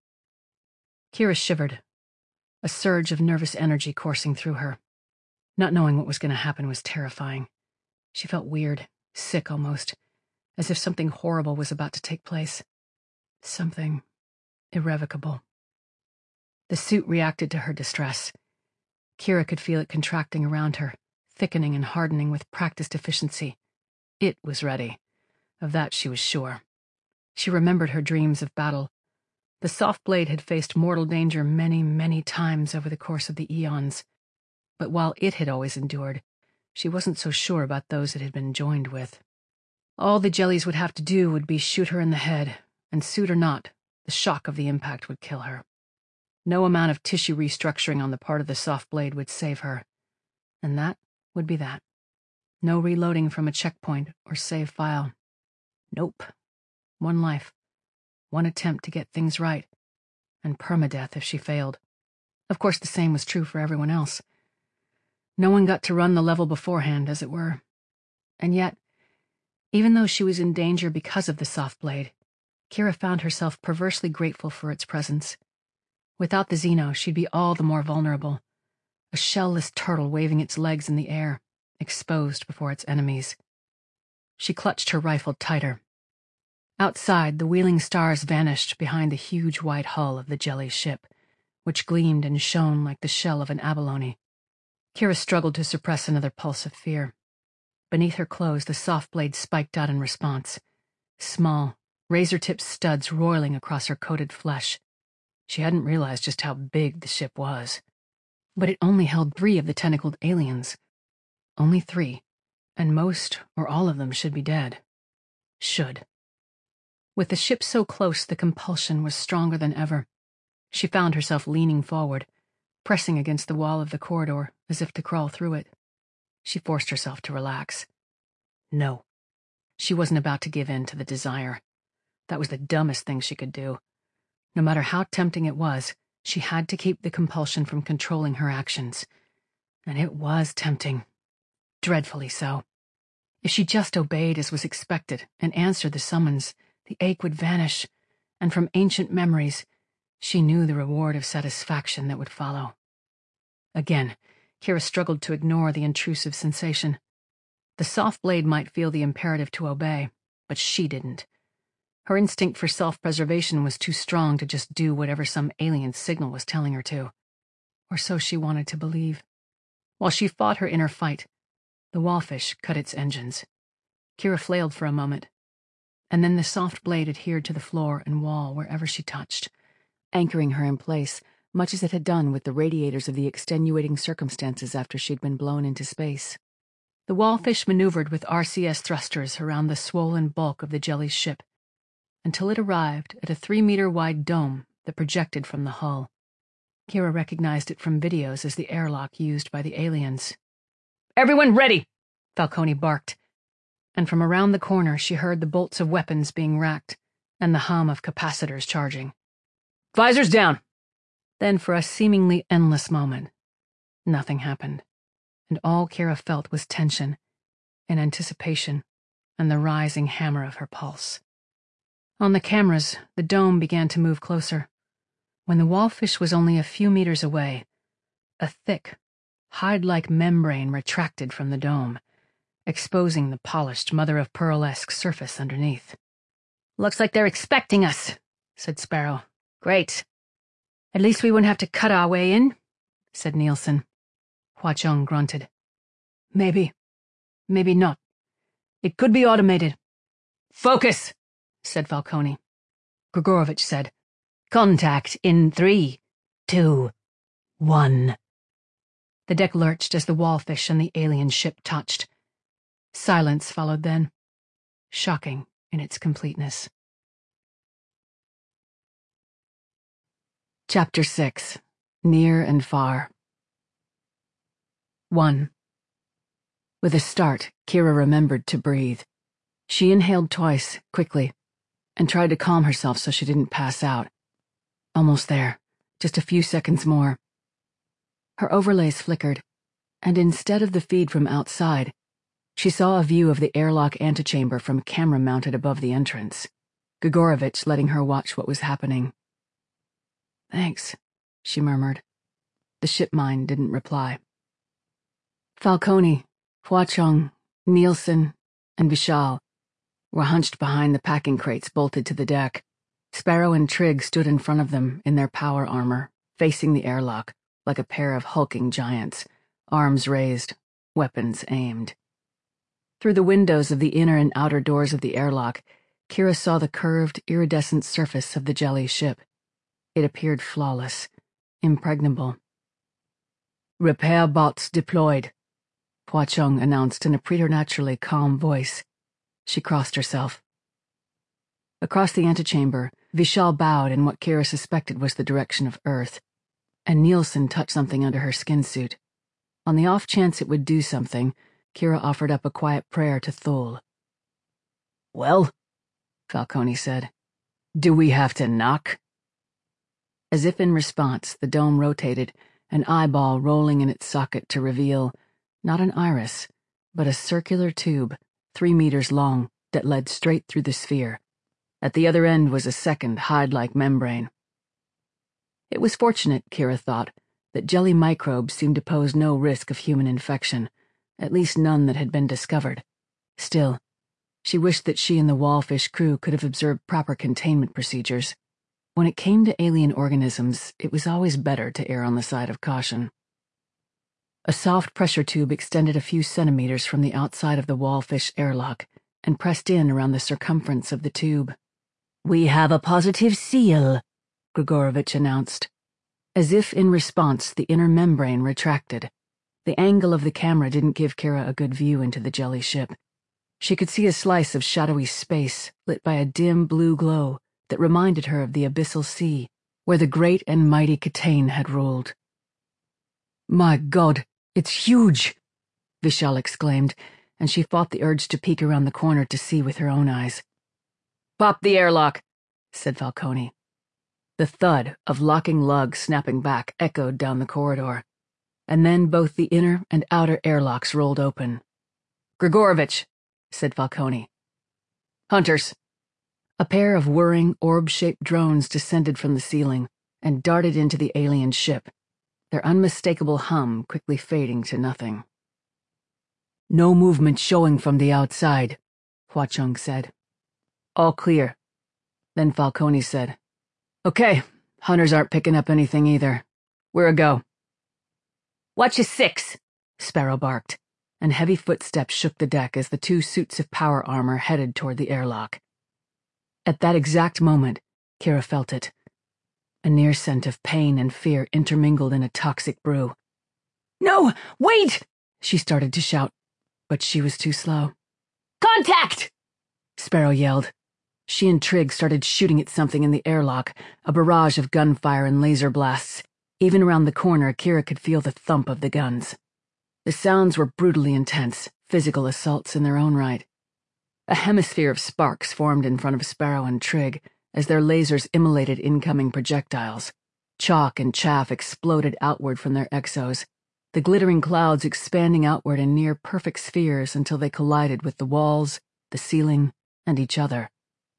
Kira shivered, a surge of nervous energy coursing through her. Not knowing what was going to happen was terrifying. She felt weird, sick almost, as if something horrible was about to take place. Something irrevocable. The suit reacted to her distress. Kira could feel it contracting around her, thickening and hardening with practiced efficiency. It was ready. Of that she was sure. She remembered her dreams of battle. The soft blade had faced mortal danger many, many times over the course of the eons. But while it had always endured, she wasn't so sure about those it had been joined with. All the jellies would have to do would be shoot her in the head, and suit or not, the shock of the impact would kill her. No amount of tissue restructuring on the part of the soft blade would save her. And that would be that. No reloading from a checkpoint or save file. Nope. One life. One attempt to get things right. And permadeath if she failed. Of course, the same was true for everyone else. No one got to run the level beforehand, as it were. And yet, even though she was in danger because of the soft blade, Kira found herself perversely grateful for its presence. Without the Xeno, she'd be all the more vulnerable. A shell-less turtle waving its legs in the air, exposed before its enemies. She clutched her rifle tighter. Outside, the wheeling stars vanished behind the huge white hull of the jelly ship, which gleamed and shone like the shell of an abalone. Kira struggled to suppress another pulse of fear. Beneath her clothes, the soft blade spiked out in response. Small, razor-tipped studs roiling across her coated flesh. She hadn't realized just how big the ship was. But it only held three of the tentacled aliens. Only three, and most or all of them should be dead. Should. With the ship so close, the compulsion was stronger than ever. She found herself leaning forward, pressing against the wall of the corridor as if to crawl through it. She forced herself to relax. No. She wasn't about to give in to the desire. That was the dumbest thing she could do. No matter how tempting it was, she had to keep the compulsion from controlling her actions. And it was tempting. Dreadfully so. If she just obeyed as was expected and answered the summons, the ache would vanish, and from ancient memories, she knew the reward of satisfaction that would follow. Again, Kira struggled to ignore the intrusive sensation. The soft blade might feel the imperative to obey, but she didn't. Her instinct for self-preservation was too strong to just do whatever some alien signal was telling her to. Or so she wanted to believe. While she fought her inner fight, the wallfish cut its engines. Kira flailed for a moment, and then the soft blade adhered to the floor and wall wherever she touched, anchoring her in place, much as it had done with the radiators of the extenuating circumstances after she'd been blown into space. The wallfish maneuvered with R C S thrusters around the swollen bulk of the jelly ship, until it arrived at a three-meter-wide dome that projected from the hull. Kira recognized it from videos as the airlock used by the aliens. "Everyone ready!" Falcone barked, and from around the corner she heard the bolts of weapons being racked and the hum of capacitors charging. "Visors down!" Then, for a seemingly endless moment, nothing happened, and all Kira felt was tension and anticipation and the rising hammer of her pulse. On the cameras, the dome began to move closer. When the wallfish was only a few meters away, a thick, hide-like membrane retracted from the dome, exposing the polished mother-of-pearl-esque surface underneath. "Looks like they're expecting us," said Sparrow. "Great. At least we won't have to cut our way in," said Nielsen. Hua Chong grunted. "Maybe. Maybe not. It could be automated." "Focus," said Falcone. Grigorovich said, "Contact in three, two, one." The deck lurched as the wallfish and the alien ship touched. Silence followed then, shocking in its completeness. Chapter six. Near and Far. One. With a start, Kira remembered to breathe. She inhaled twice, quickly, and tried to calm herself so she didn't pass out. Almost there, just a few seconds more. Her overlays flickered, and instead of the feed from outside, she saw a view of the airlock antechamber from a camera mounted above the entrance, Grigorovich letting her watch what was happening. "Thanks," she murmured. The ship mind didn't reply. Falcone, Hua Chong, Nielsen, and Vishal were hunched behind the packing crates bolted to the deck. Sparrow and Trigg stood in front of them in their power armor, facing the airlock like a pair of hulking giants, arms raised, weapons aimed. Through the windows of the inner and outer doors of the airlock, Kira saw the curved, iridescent surface of the jelly ship. It appeared flawless, impregnable. "Repair bots deployed," Hua Chong announced in a preternaturally calm voice. She crossed herself. Across the antechamber, Vishal bowed in what Kira suspected was the direction of Earth, and Nielsen touched something under her skin suit. On the off chance it would do something, Kira offered up a quiet prayer to Thule. "Well," Falcone said, "do we have to knock?" As if in response, the dome rotated, an eyeball rolling in its socket to reveal not an iris, but a circular tube, three meters long, that led straight through the sphere. At the other end was a second, hide-like membrane. It was fortunate, Kira thought, that jelly microbes seemed to pose no risk of human infection, at least none that had been discovered. Still, she wished that she and the Wallfish crew could have observed proper containment procedures. When it came to alien organisms, it was always better to err on the side of caution. A soft pressure tube extended a few centimeters from the outside of the Wallfish airlock and pressed in around the circumference of the tube. "We have a positive seal," Grigorovich announced. As if in response, the inner membrane retracted. The angle of the camera didn't give Kira a good view into the jelly ship. She could see a slice of shadowy space lit by a dim blue glow that reminded her of the abyssal sea, where the great and mighty Catane had ruled. "My God, it's huge!" Vishal exclaimed, and she fought the urge to peek around the corner to see with her own eyes. "Pop the airlock," said Falcone. The thud of locking lugs snapping back echoed down the corridor, and then both the inner and outer airlocks rolled open. "Grigorovich," said Falcone. "Hunters." A pair of whirring, orb-shaped drones descended from the ceiling and darted into the alien ship, their unmistakable hum quickly fading to nothing. "No movement showing from the outside," Hua Chung said. "All clear." Then Falcone said, "Okay, hunters aren't picking up anything either. We're a go." "Watch your six," Sparrow barked, and heavy footsteps shook the deck as the two suits of power armor headed toward the airlock. At that exact moment, Kira felt it. A near scent of pain and fear intermingled in a toxic brew. "No, wait!" she started to shout, but she was too slow. "Contact!" Sparrow yelled. She and Trigg started shooting at something in the airlock, a barrage of gunfire and laser blasts. Even around the corner, Kira could feel the thump of the guns. The sounds were brutally intense, physical assaults in their own right. A hemisphere of sparks formed in front of Sparrow and Trigg as their lasers immolated incoming projectiles. Chalk and chaff exploded outward from their exos, the glittering clouds expanding outward in near-perfect spheres until they collided with the walls, the ceiling, and each other.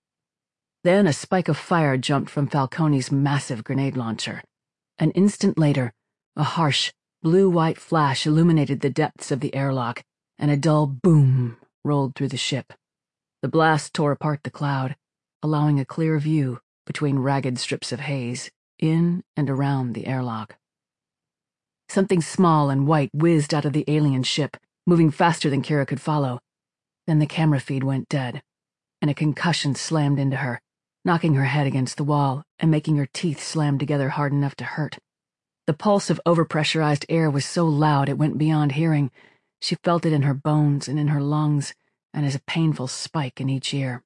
Then a spike of fire jumped from Falcone's massive grenade launcher. An instant later, a harsh, blue-white flash illuminated the depths of the airlock, and a dull boom rolled through the ship. The blast tore apart the cloud, allowing a clear view between ragged strips of haze, in and around the airlock. Something small and white whizzed out of the alien ship, moving faster than Kira could follow. Then the camera feed went dead, and a concussion slammed into her, knocking her head against the wall and making her teeth slam together hard enough to hurt. The pulse of overpressurized air was so loud it went beyond hearing. She felt it in her bones and in her lungs, and as a painful spike in each ear.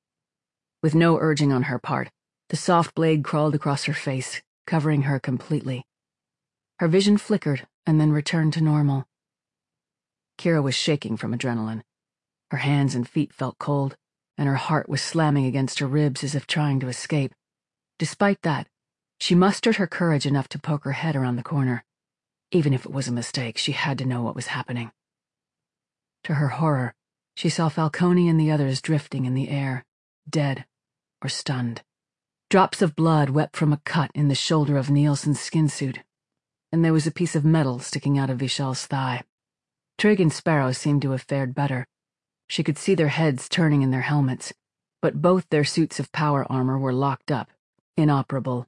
With no urging on her part, the soft blade crawled across her face, covering her completely. Her vision flickered and then returned to normal. Kira was shaking from adrenaline. Her hands and feet felt cold, and her heart was slamming against her ribs as if trying to escape. Despite that, she mustered her courage enough to poke her head around the corner. Even if it was a mistake, she had to know what was happening. To her horror, she saw Falcone and the others drifting in the air, dead or stunned. Drops of blood wept from a cut in the shoulder of Nielsen's skin suit, and there was a piece of metal sticking out of Vishal's thigh. Trigg and Sparrow seemed to have fared better. She could see their heads turning in their helmets, but both their suits of power armor were locked up, inoperable.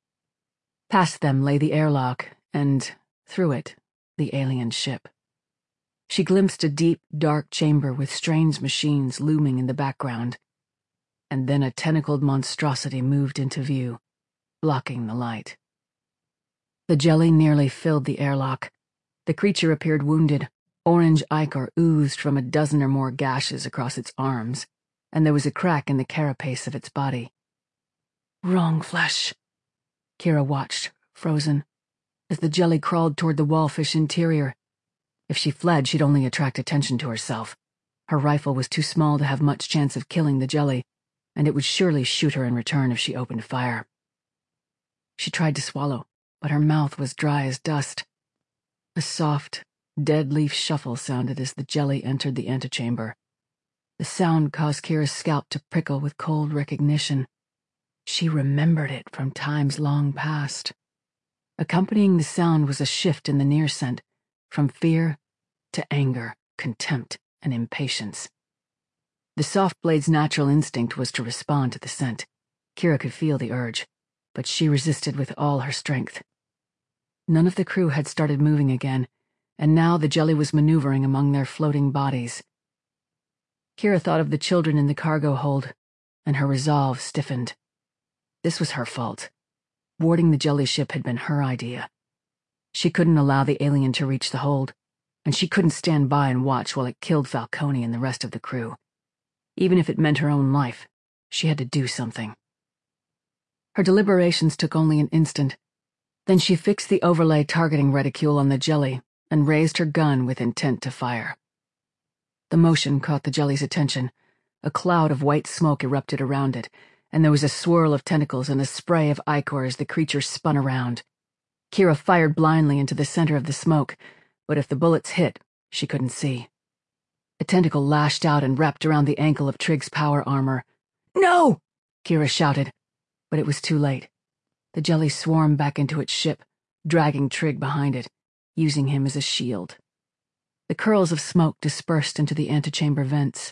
Past them lay the airlock, and, through it, the alien ship. She glimpsed a deep, dark chamber with strange machines looming in the background, and then a tentacled monstrosity moved into view, blocking the light. The jelly nearly filled the airlock. The creature appeared wounded. Orange ichor oozed from a dozen or more gashes across its arms, and there was a crack in the carapace of its body. Wrong flesh. Kira watched, frozen, as the jelly crawled toward the Wallfish interior. If she fled, she'd only attract attention to herself. Her rifle was too small to have much chance of killing the jelly, and it would surely shoot her in return if she opened fire. She tried to swallow, but her mouth was dry as dust. A soft, dead leaf shuffle sounded as the jelly entered the antechamber. The sound caused Kira's scalp to prickle with cold recognition. She remembered it from times long past. Accompanying the sound was a shift in the near scent, from fear to anger, contempt, and impatience. The soft blade's natural instinct was to respond to the scent. Kira could feel the urge, but she resisted with all her strength. None of the crew had started moving again, and now the jelly was maneuvering among their floating bodies. Kira thought of the children in the cargo hold, and her resolve stiffened. This was her fault. Boarding the jelly ship had been her idea. She couldn't allow the alien to reach the hold, and she couldn't stand by and watch while it killed Falcone and the rest of the crew. Even if it meant her own life, she had to do something. Her deliberations took only an instant. Then she fixed the overlay targeting reticule on the jelly and raised her gun with intent to fire. The motion caught the jelly's attention. A cloud of white smoke erupted around it, and there was a swirl of tentacles and a spray of ichor as the creature spun around. Kira fired blindly into the center of the smoke, but if the bullets hit, she couldn't see. A tentacle lashed out and wrapped around the ankle of Trigg's power armor. "No!" Kira shouted, but it was too late. The jelly swarmed back into its ship, dragging Trigg behind it, using him as a shield. The curls of smoke dispersed into the antechamber vents.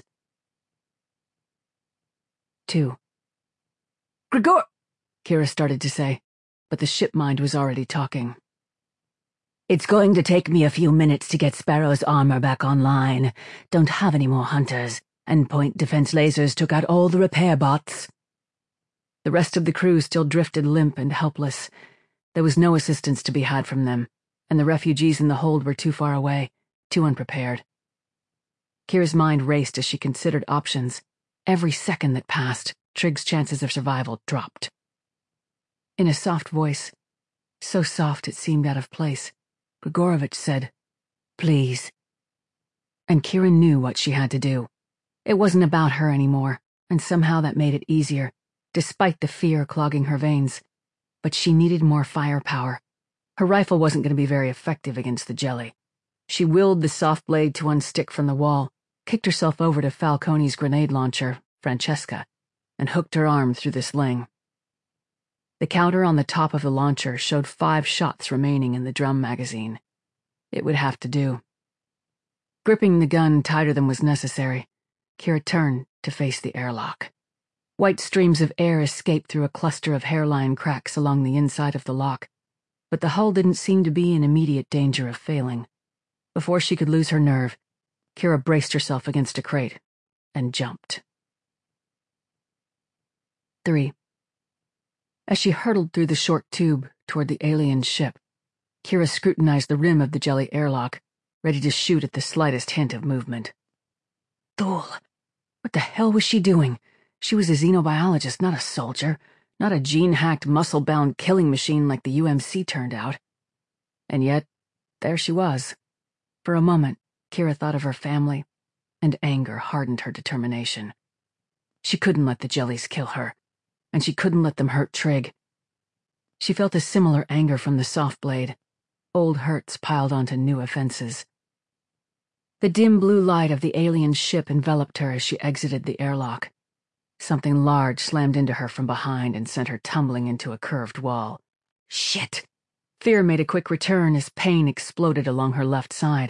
Two. "Grigor," Kira started to say, but the ship mind was already talking. "It's going to take me a few minutes to get Sparrow's armor back online. Don't have any more hunters, and point defense lasers took out all the repair bots." The rest of the crew still drifted limp and helpless. There was no assistance to be had from them, and the refugees in the hold were too far away, too unprepared. Kira's mind raced as she considered options. Every second that passed, Trigg's chances of survival dropped. In a soft voice, so soft it seemed out of place, Grigorovich said, "Please." And Kira knew what she had to do. It wasn't about her anymore, and somehow that made it easier, despite the fear clogging her veins. But she needed more firepower. Her rifle wasn't going to be very effective against the jelly. She willed the soft blade to unstick from the wall, kicked herself over to Falcone's grenade launcher, Francesca, and hooked her arm through the sling. The counter on the top of the launcher showed five shots remaining in the drum magazine. It would have to do. Gripping the gun tighter than was necessary, Kira turned to face the airlock. White streams of air escaped through a cluster of hairline cracks along the inside of the lock, but the hull didn't seem to be in immediate danger of failing. Before she could lose her nerve, Kira braced herself against a crate and jumped. Three. As she hurtled through the short tube toward the alien ship, Kira scrutinized the rim of the jelly airlock, ready to shoot at the slightest hint of movement. Thule! What the hell was she doing? She was a xenobiologist, not a soldier, not a gene-hacked, muscle-bound killing machine like the U M C turned out. And yet, there she was. For a moment, Kira thought of her family, and anger hardened her determination. She couldn't let the jellies kill her, and she couldn't let them hurt Trigg. She felt a similar anger from the soft blade, old hurts piled onto new offenses. The dim blue light of the alien ship enveloped her as she exited the airlock. Something large slammed into her from behind and sent her tumbling into a curved wall. Shit! Fear made a quick return as pain exploded along her left side.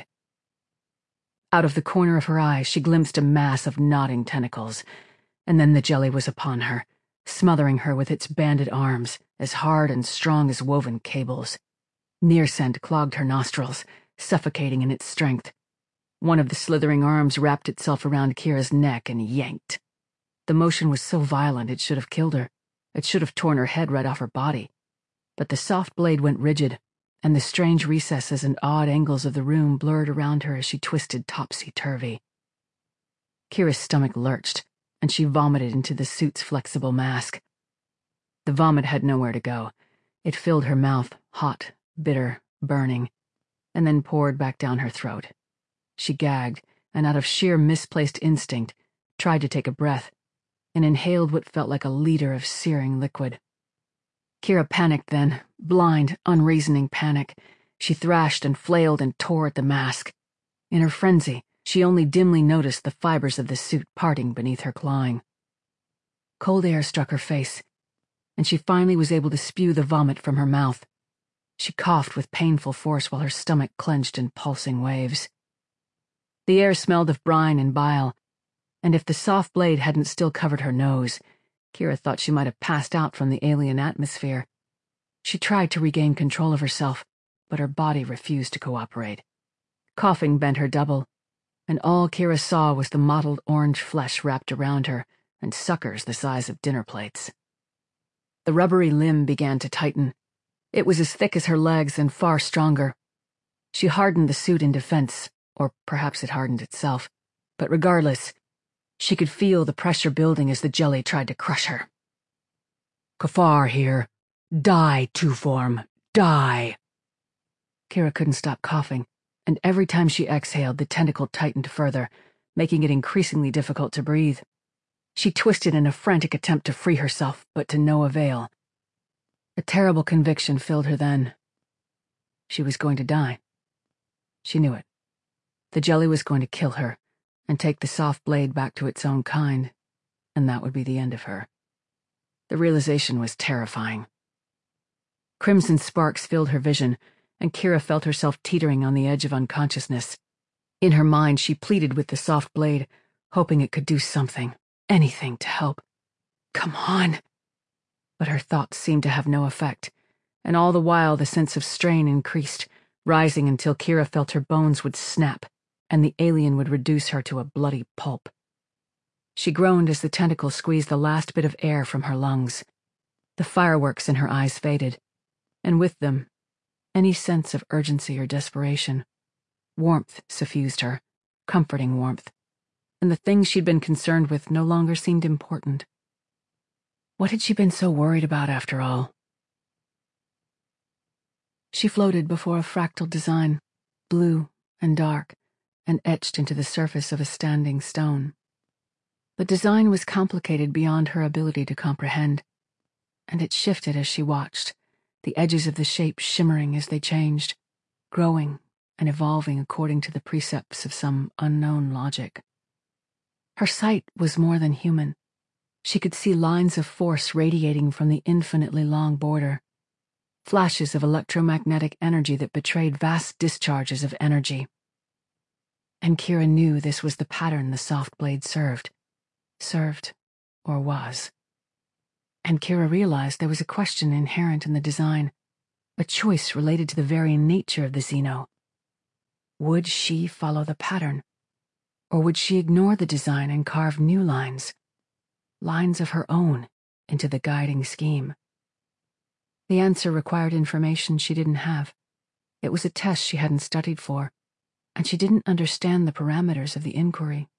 Out of the corner of her eye, she glimpsed a mass of knotting tentacles, and then the jelly was upon her, smothering her with its banded arms, as hard and strong as woven cables. Near scent clogged her nostrils, suffocating in its strength. One of the slithering arms wrapped itself around Kira's neck and yanked. The motion was so violent it should have killed her. It should have torn her head right off her body. But the soft blade went rigid, and the strange recesses and odd angles of the room blurred around her as she twisted topsy-turvy. Kira's stomach lurched, and she vomited into the suit's flexible mask. The vomit had nowhere to go. It filled her mouth, hot, bitter, burning, and then poured back down her throat. She gagged, and out of sheer misplaced instinct, tried to take a breath, and inhaled what felt like a liter of searing liquid. Kira panicked then, blind, unreasoning panic. She thrashed and flailed and tore at the mask. In her frenzy, she only dimly noticed the fibers of the suit parting beneath her clawing. Cold air struck her face, and she finally was able to spew the vomit from her mouth. She coughed with painful force while her stomach clenched in pulsing waves. The air smelled of brine and bile, and if the soft blade hadn't still covered her nose, Kira thought she might have passed out from the alien atmosphere. She tried to regain control of herself, but her body refused to cooperate. Coughing bent her double, and all Kira saw was the mottled orange flesh wrapped around her and suckers the size of dinner plates. The rubbery limb began to tighten. It was as thick as her legs and far stronger. She hardened the suit in defense, or perhaps it hardened itself, but regardless, she could feel the pressure building as the jelly tried to crush her. Kafar here. Die, Two-Form. Die. Kira couldn't stop coughing, and every time she exhaled, the tentacle tightened further, making it increasingly difficult to breathe. She twisted in a frantic attempt to free herself, but to no avail. A terrible conviction filled her then. She was going to die. She knew it. The jelly was going to kill her, and take the soft blade back to its own kind, and that would be the end of her. The realization was terrifying. Crimson sparks filled her vision, and Kira felt herself teetering on the edge of unconsciousness. In her mind, she pleaded with the soft blade, hoping it could do something, anything to help. Come on! But her thoughts seemed to have no effect, and all the while the sense of strain increased, rising until Kira felt her bones would snap, and the alien would reduce her to a bloody pulp. She groaned as the tentacle squeezed the last bit of air from her lungs. The fireworks in her eyes faded, and with them, any sense of urgency or desperation. Warmth suffused her, comforting warmth, and the things she'd been concerned with no longer seemed important. What had she been so worried about after all? She floated before a fractal design, blue and dark, and etched into the surface of a standing stone. The design was complicated beyond her ability to comprehend, and it shifted as she watched, the edges of the shape shimmering as they changed, growing and evolving according to the precepts of some unknown logic. Her sight was more than human. She could see lines of force radiating from the infinitely long border, flashes of electromagnetic energy that betrayed vast discharges of energy. And Kira knew this was the pattern the soft blade served. Served, or was. And Kira realized there was a question inherent in the design, a choice related to the very nature of the Xeno. Would she follow the pattern, or would she ignore the design and carve new lines, lines of her own, into the guiding scheme? The answer required information she didn't have. It was a test she hadn't studied for, and she didn't understand the parameters of the inquiry.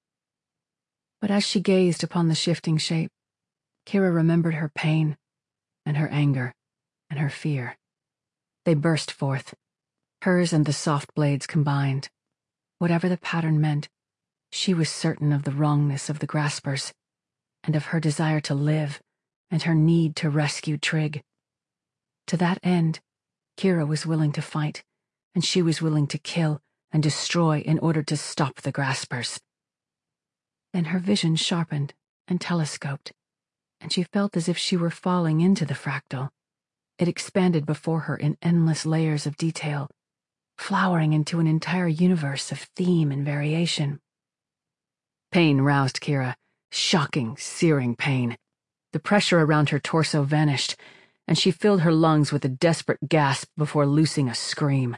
But as she gazed upon the shifting shape, Kira remembered her pain, and her anger, and her fear. They burst forth, hers and the soft blades combined. Whatever the pattern meant, she was certain of the wrongness of the graspers, and of her desire to live, and her need to rescue Trig. To that end, Kira was willing to fight, and she was willing to kill and destroy in order to stop the graspers. Then her vision sharpened and telescoped, and she felt as if she were falling into the fractal. It expanded before her in endless layers of detail, flowering into an entire universe of theme and variation. Pain roused Kira, shocking, searing pain. The pressure around her torso vanished, and she filled her lungs with a desperate gasp before loosing a scream.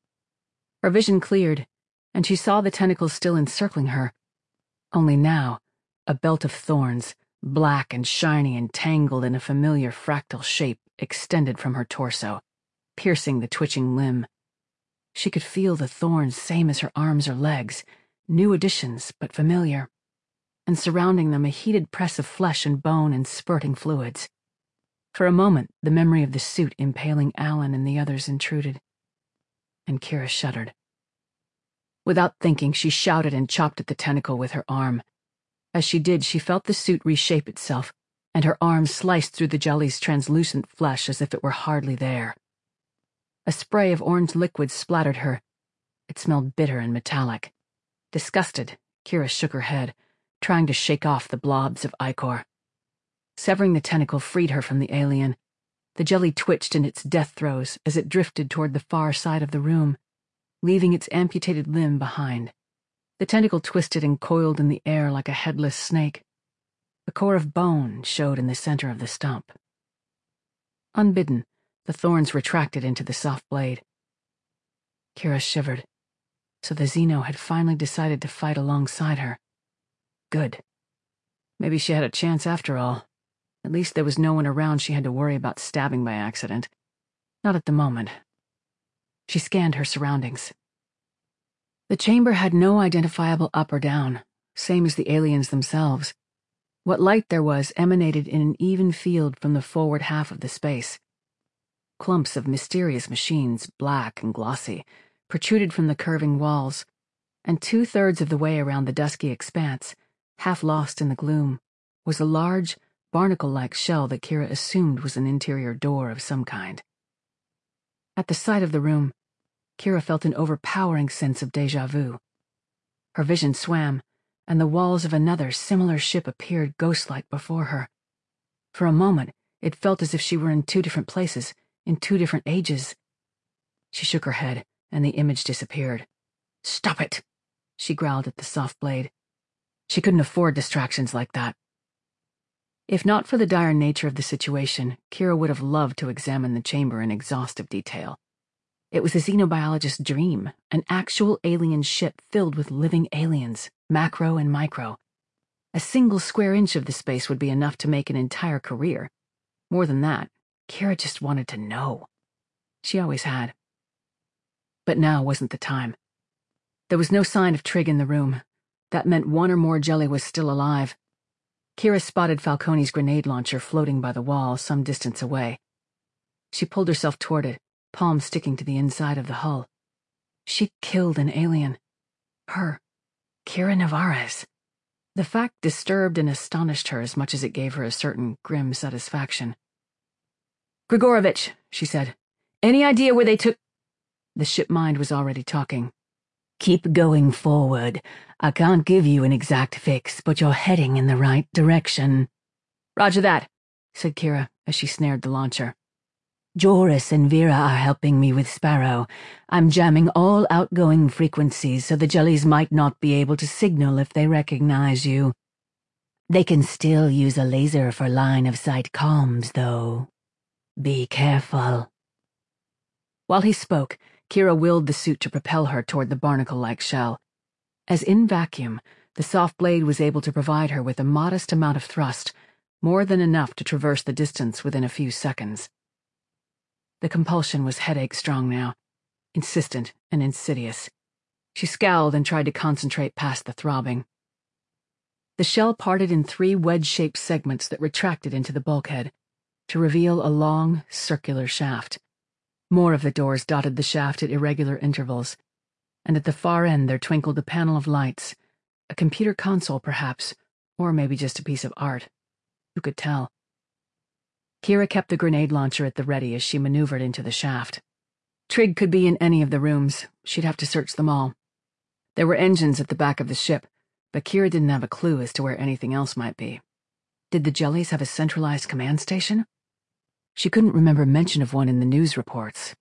Her vision cleared, and she saw the tentacles still encircling her. Only now, a belt of thorns, black and shiny and tangled in a familiar fractal shape, extended from her torso, piercing the twitching limb. She could feel the thorns same as her arms or legs, new additions but familiar, and surrounding them a heated press of flesh and bone and spurting fluids. For a moment, the memory of the suit impaling Alan and the others intruded, and Kira shuddered. Without thinking, she shouted and chopped at the tentacle with her arm. As she did, she felt the suit reshape itself, and her arm sliced through the jelly's translucent flesh as if it were hardly there. A spray of orange liquid splattered her. It smelled bitter and metallic. Disgusted, Kira shook her head, trying to shake off the blobs of ichor. Severing the tentacle freed her from the alien. The jelly twitched in its death throes as it drifted toward the far side of the room, leaving its amputated limb behind. The tentacle twisted and coiled in the air like a headless snake. A core of bone showed in the center of the stump. Unbidden, the thorns retracted into the soft blade. Kira shivered. So the Xeno had finally decided to fight alongside her. Good. Maybe she had a chance after all. At least there was no one around she had to worry about stabbing by accident. Not at the moment. She scanned her surroundings. The chamber had no identifiable up or down, same as the aliens themselves. What light there was emanated in an even field from the forward half of the space. Clumps of mysterious machines, black and glossy, protruded from the curving walls, and two-thirds of the way around the dusky expanse, half lost in the gloom, was a large, barnacle-like shell that Kira assumed was an interior door of some kind. At the sight of the room, Kira felt an overpowering sense of déjà vu. Her vision swam, and the walls of another similar ship appeared ghost-like before her. For a moment, it felt as if she were in two different places, in two different ages. She shook her head, and the image disappeared. "Stop it!" she growled at the soft blade. She couldn't afford distractions like that. If not for the dire nature of the situation, Kira would have loved to examine the chamber in exhaustive detail. It was a xenobiologist's dream, an actual alien ship filled with living aliens, macro and micro. A single square inch of the space would be enough to make an entire career. More than that, Kira just wanted to know. She always had. But now wasn't the time. There was no sign of Trig in the room. That meant one or more Jelly was still alive. Kira spotted Falcone's grenade launcher floating by the wall some distance away. She pulled herself toward it, palm sticking to the inside of the hull. She'd killed an alien. Her, Kira Navarez. The fact disturbed and astonished her as much as it gave her a certain grim satisfaction. "Grigorovich," she said, "any idea where they took—" The ship mind was already talking. "Keep going forward. I can't give you an exact fix, but you're heading in the right direction." "Roger that," said Kira as she snared the launcher. "Joris and Vera are helping me with Sparrow. I'm jamming all outgoing frequencies so the Jellies might not be able to signal if they recognize you. They can still use a laser for line-of-sight comms, though. Be careful." While he spoke, Kira willed the suit to propel her toward the barnacle-like shell. As in vacuum, the soft blade was able to provide her with a modest amount of thrust, more than enough to traverse the distance within a few seconds. The compulsion was headache-strong now, insistent and insidious. She scowled and tried to concentrate past the throbbing. The shell parted in three wedge-shaped segments that retracted into the bulkhead, to reveal a long, circular shaft. More of the doors dotted the shaft at irregular intervals, and at the far end there twinkled a panel of lights, a computer console perhaps, or maybe just a piece of art. Who could tell? Kira kept the grenade launcher at the ready as she maneuvered into the shaft. Trig could be in any of the rooms. She'd have to search them all. There were engines at the back of the ship, but Kira didn't have a clue as to where anything else might be. Did the Jellies have a centralized command station? She couldn't remember mention of one in the news reports.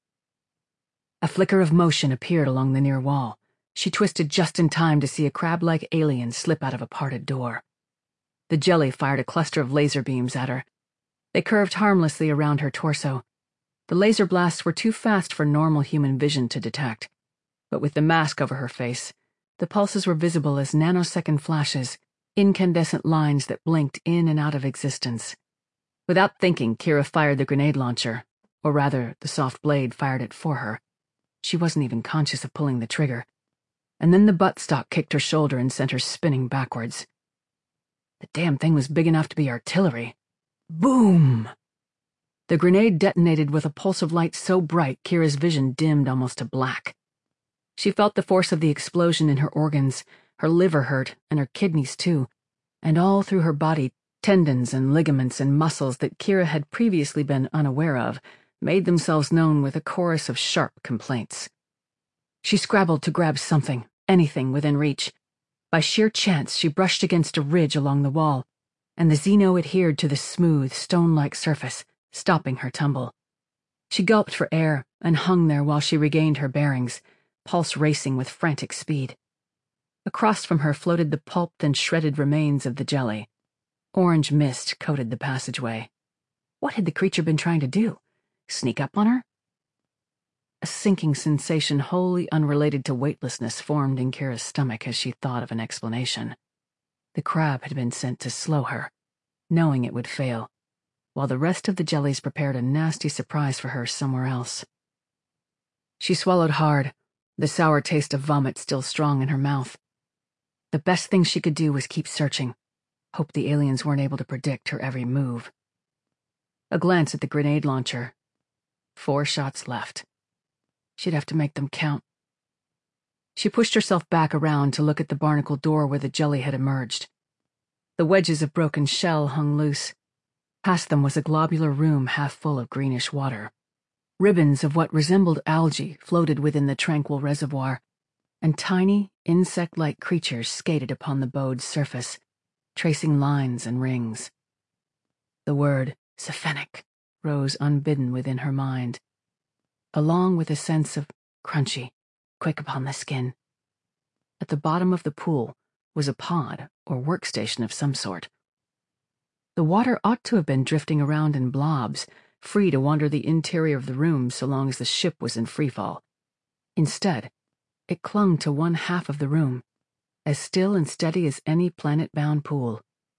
A flicker of motion appeared along the near wall. She twisted just in time to see a crab-like alien slip out of a parted door. The Jelly fired a cluster of laser beams at her. They curved harmlessly around her torso. The laser blasts were too fast for normal human vision to detect, but with the mask over her face, the pulses were visible as nanosecond flashes, incandescent lines that blinked in and out of existence. Without thinking, Kira fired the grenade launcher, or rather, the soft blade fired it for her. She wasn't even conscious of pulling the trigger. And then the buttstock kicked her shoulder and sent her spinning backwards. The damn thing was big enough to be artillery. Boom! The grenade detonated with a pulse of light so bright Kira's vision dimmed almost to black. She felt the force of the explosion in her organs, her liver hurt, and her kidneys too, and all through her body tendons and ligaments and muscles that Kira had previously been unaware of made themselves known with a chorus of sharp complaints. She scrabbled to grab something, anything within reach. By sheer chance, she brushed against a ridge along the wall, and the Xeno adhered to the smooth, stone-like surface, stopping her tumble. She gulped for air and hung there while she regained her bearings, pulse racing with frantic speed. Across from her floated the pulped and shredded remains of the jelly. Orange mist coated the passageway. What had the creature been trying to do? Sneak up on her? A sinking sensation wholly unrelated to weightlessness formed in Kira's stomach as she thought of an explanation. The crab had been sent to slow her, knowing it would fail, while the rest of the jellies prepared a nasty surprise for her somewhere else. She swallowed hard, the sour taste of vomit still strong in her mouth. The best thing she could do was keep searching, hope the aliens weren't able to predict her every move. A glance at the grenade launcher. Four shots left. She'd have to make them count. She pushed herself back around to look at the barnacle door where the jelly had emerged. The wedges of broken shell hung loose. Past them was a globular room half full of greenish water. Ribbons of what resembled algae floated within the tranquil reservoir, and tiny, insect-like creatures skated upon the bowed's surface, tracing lines and rings. The word Sephenic rose unbidden within her mind, along with a sense of crunchy, quick upon the skin. At the bottom of the pool was a pod or workstation of some sort. The water ought to have been drifting around in blobs, free to wander the interior of the room so long as the ship was in freefall. Instead, it clung to one half of the room, as still and steady as any planet-bound pool.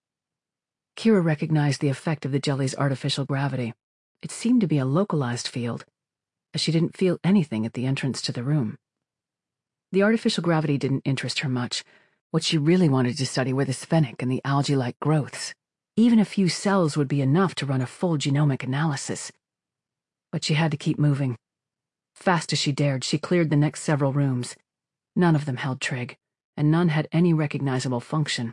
Kira recognized the effect of the jelly's artificial gravity. It seemed to be a localized field, as she didn't feel anything at the entrance to the room. The artificial gravity didn't interest her much. What she really wanted to study were the sphenic and the algae-like growths. Even a few cells would be enough to run a full genomic analysis. But she had to keep moving. Fast as she dared, she cleared the next several rooms. None of them held trig, and none had any recognizable function.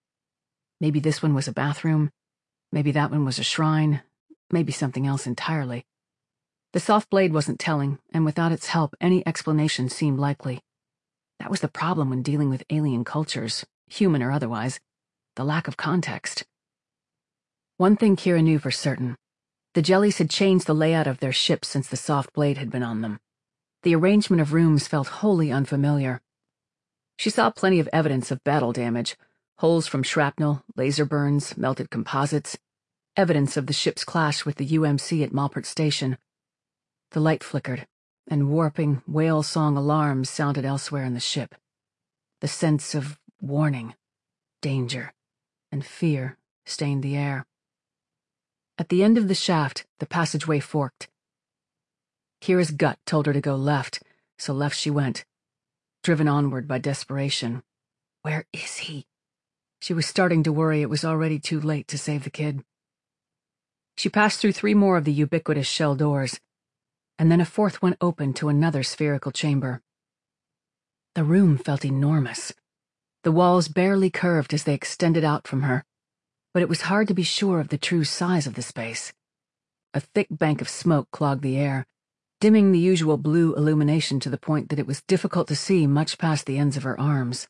Maybe this one was a bathroom, maybe that one was a shrine, maybe something else entirely. The soft blade wasn't telling, and without its help, any explanation seemed likely. That was the problem when dealing with alien cultures, human or otherwise, the lack of context. One thing Kira knew for certain. The jellies had changed the layout of their ships since the soft blade had been on them. The arrangement of rooms felt wholly unfamiliar. She saw plenty of evidence of battle damage, holes from shrapnel, laser burns, melted composites, evidence of the ship's clash with the U M C at Malpert Station. The light flickered, and warping, whale-song alarms sounded elsewhere in the ship. The sense of warning, danger, and fear stained the air. At the end of the shaft, the passageway forked. Kira's gut told her to go left, so left she went, driven onward by desperation. Where is he? She was starting to worry it was already too late to save the kid. She passed through three more of the ubiquitous shell doors, and then a fourth one opened to another spherical chamber. The room felt enormous. The walls barely curved as they extended out from her, but it was hard to be sure of the true size of the space. A thick bank of smoke clogged the air, dimming the usual blue illumination to the point that it was difficult to see much past the ends of her arms.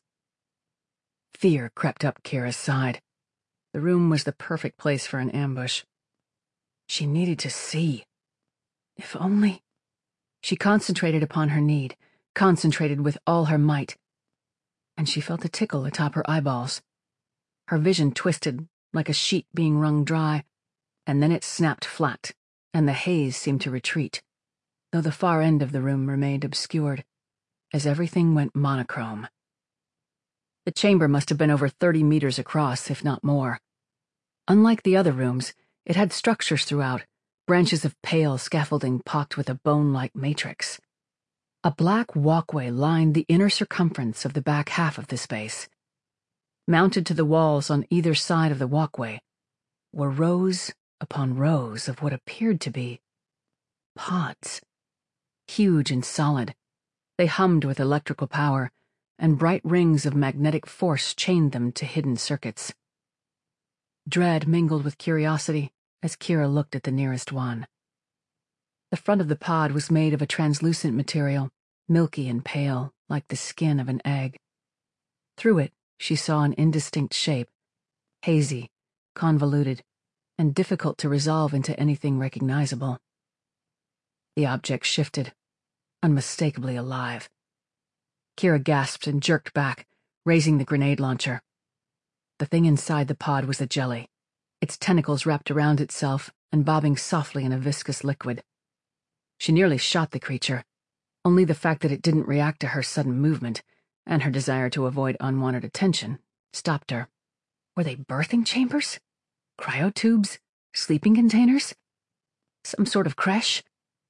Fear crept up Kira's side. The room was the perfect place for an ambush. She needed to see. If only... She concentrated upon her need, concentrated with all her might, and she felt a tickle atop her eyeballs. Her vision twisted, like a sheet being wrung dry, and then it snapped flat, and the haze seemed to retreat, though the far end of the room remained obscured, as everything went monochrome. The chamber must have been over thirty meters across, if not more. Unlike the other rooms, it had structures throughout, branches of pale scaffolding pocked with a bone-like matrix. A black walkway lined the inner circumference of the back half of the space. Mounted to the walls on either side of the walkway were rows upon rows of what appeared to be pods. Huge and solid, they hummed with electrical power, and bright rings of magnetic force chained them to hidden circuits. Dread mingled with curiosity as Kira looked at the nearest one. The front of the pod was made of a translucent material, milky and pale, like the skin of an egg. Through it, she saw an indistinct shape, hazy, convoluted, and difficult to resolve into anything recognizable. The object shifted, unmistakably alive. Kira gasped and jerked back, raising the grenade launcher. The thing inside the pod was a jelly, its tentacles wrapped around itself and bobbing softly in a viscous liquid. She nearly shot the creature. Only the fact that it didn't react to her sudden movement, and her desire to avoid unwanted attention, stopped her. Were they birthing chambers? Cryotubes? Sleeping containers? Some sort of creche?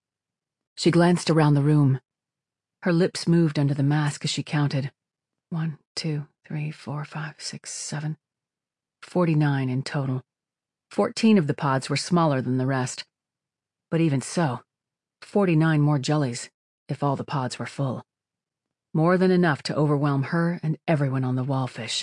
She glanced around the room. Her lips moved under the mask as she counted. One, two, three, four, five, six, seven. Forty-nine in total. Fourteen of the pods were smaller than the rest. But even so, forty-nine more jellies, if all the pods were full. More than enough to overwhelm her and everyone on the Wallfish.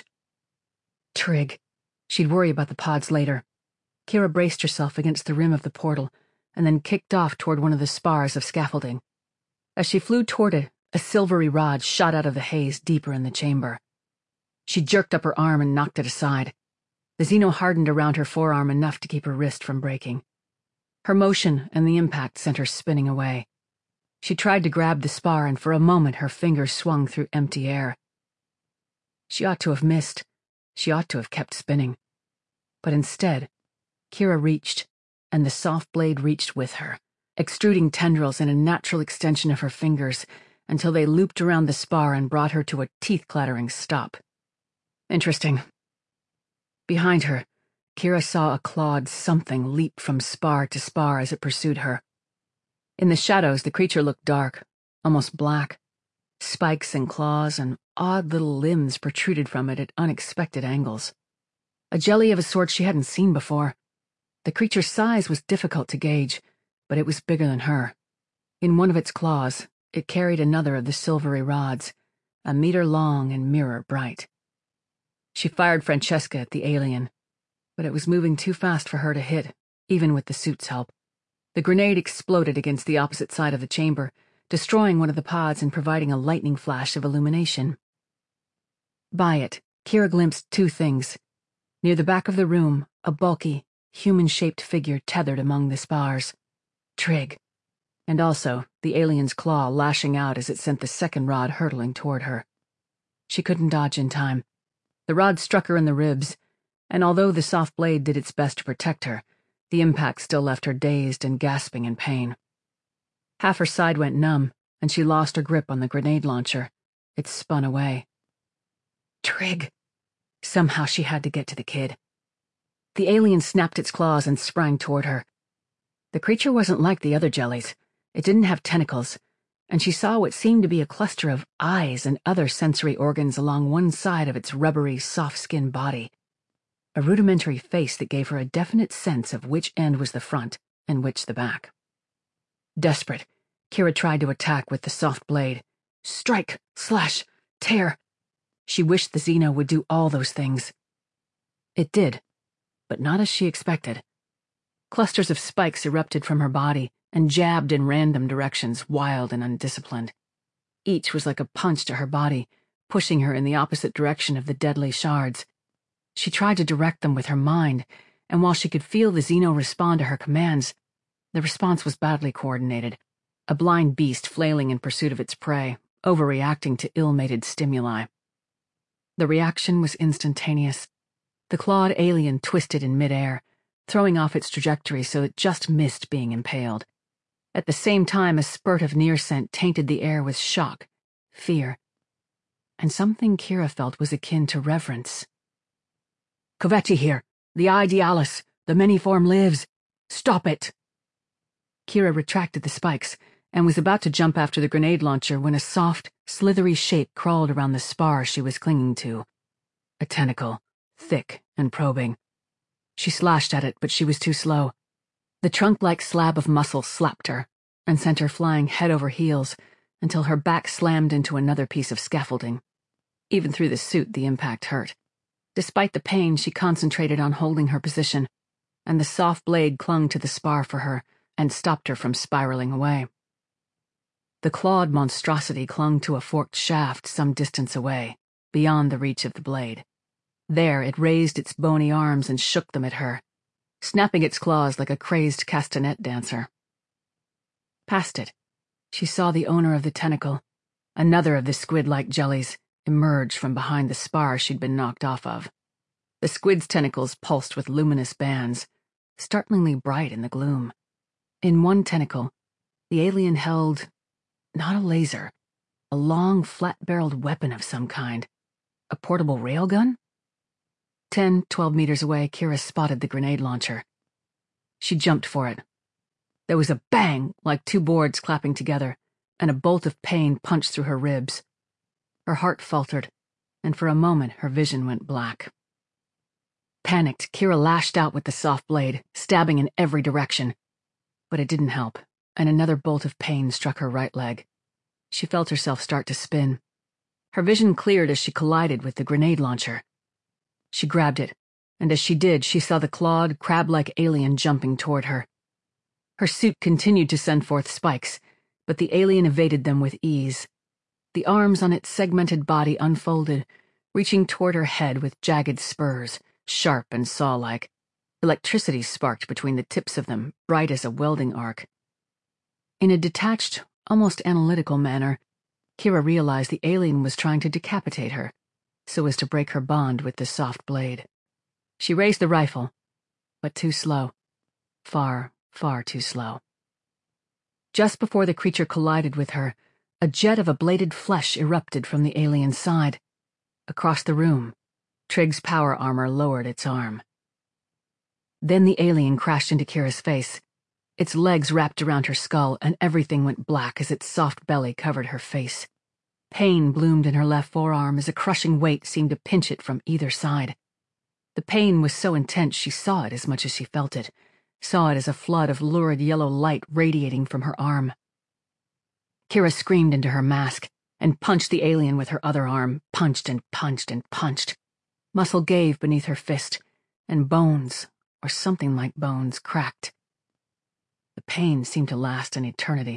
Trig. She'd worry about the pods later. Kira braced herself against the rim of the portal and then kicked off toward one of the spars of scaffolding. As she flew toward it, a silvery rod shot out of the haze deeper in the chamber. She jerked up her arm and knocked it aside. The Xeno hardened around her forearm enough to keep her wrist from breaking. Her motion and the impact sent her spinning away. She tried to grab the spar, and for a moment her fingers swung through empty air. She ought to have missed. She ought to have kept spinning. But instead, Kira reached, and the soft blade reached with her, extruding tendrils in a natural extension of her fingers until they looped around the spar and brought her to a teeth-clattering stop. Interesting. Behind her, Kira saw a clawed something leap from spar to spar as it pursued her. In the shadows, the creature looked dark, almost black. Spikes and claws and odd little limbs protruded from it at unexpected angles. A jelly of a sort she hadn't seen before. The creature's size was difficult to gauge, but it was bigger than her. In one of its claws, it carried another of the silvery rods, a meter long and mirror bright. She fired Francesca at the alien, but it was moving too fast for her to hit, even with the suit's help. The grenade exploded against the opposite side of the chamber, destroying one of the pods and providing a lightning flash of illumination. By it, Kira glimpsed two things. Near the back of the room, a bulky, human-shaped figure tethered among the spars. Trig. And also, the alien's claw lashing out as it sent the second rod hurtling toward her. She couldn't dodge in time. The rod struck her in the ribs, and although the soft blade did its best to protect her, the impact still left her dazed and gasping in pain. Half her side went numb, and she lost her grip on the grenade launcher. It spun away. Trig. Somehow she had to get to the kid. The alien snapped its claws and sprang toward her. The creature wasn't like the other jellies. It didn't have tentacles, and she saw what seemed to be a cluster of eyes and other sensory organs along one side of its rubbery, soft-skinned body. A rudimentary face that gave her a definite sense of which end was the front and which the back. Desperate, Kira tried to attack with the soft blade. Strike, slash, tear. She wished the Xeno would do all those things. It did, but not as she expected. Clusters of spikes erupted from her body and jabbed in random directions, wild and undisciplined. Each was like a punch to her body, pushing her in the opposite direction of the deadly shards. She tried to direct them with her mind, and while she could feel the Xeno respond to her commands, the response was badly coordinated, a blind beast flailing in pursuit of its prey, overreacting to ill-mated stimuli. The reaction was instantaneous. The clawed alien twisted in midair, throwing off its trajectory so it just missed being impaled. At the same time, a spurt of near scent tainted the air with shock, fear, and something Kira felt was akin to reverence. Covetti here. The Idealis. The Many-Form lives. Stop it! Kira retracted the spikes and was about to jump after the grenade launcher when a soft, slithery shape crawled around the spar she was clinging to. A tentacle, thick and probing. She slashed at it, but she was too slow. The trunk-like slab of muscle slapped her and sent her flying head over heels until her back slammed into another piece of scaffolding. Even through the suit, the impact hurt. Despite the pain, she concentrated on holding her position, and the soft blade clung to the spar for her and stopped her from spiraling away. The clawed monstrosity clung to a forked shaft some distance away, beyond the reach of the blade. There it raised its bony arms and shook them at her, snapping its claws like a crazed castanet dancer. Past it, she saw the owner of the tentacle, another of the squid-like jellies, emerged from behind the spar she'd been knocked off of. The squid's tentacles pulsed with luminous bands, startlingly bright in the gloom. In one tentacle, the alien held, not a laser, a long, flat-barreled weapon of some kind. A portable railgun? Ten, twelve meters away, Kira spotted the grenade launcher. She jumped for it. There was a bang, like two boards clapping together, and a bolt of pain punched through her ribs. Her heart faltered, and for a moment her vision went black. Panicked, Kira lashed out with the soft blade, stabbing in every direction. But it didn't help, and another bolt of pain struck her right leg. She felt herself start to spin. Her vision cleared as she collided with the grenade launcher. She grabbed it, and as she did, she saw the clawed, crab-like alien jumping toward her. Her suit continued to send forth spikes, but the alien evaded them with ease. The arms on its segmented body unfolded, reaching toward her head with jagged spurs, sharp and saw-like. Electricity sparked between the tips of them, bright as a welding arc. In a detached, almost analytical manner, Kira realized the alien was trying to decapitate her, so as to break her bond with the soft blade. She raised the rifle, but too slow. Far, far too slow. Just before the creature collided with her, a jet of ablated flesh erupted from the alien's side. Across the room, Trigg's power armor lowered its arm. Then the alien crashed into Kira's face. Its legs wrapped around her skull, and everything went black as its soft belly covered her face. Pain bloomed in her left forearm as a crushing weight seemed to pinch it from either side. The pain was so intense she saw it as much as she felt it, saw it as a flood of lurid yellow light radiating from her arm. Kira screamed into her mask and punched the alien with her other arm, punched and punched and punched. Muscle gave beneath her fist, and bones, or something like bones, cracked. The pain seemed to last an eternity.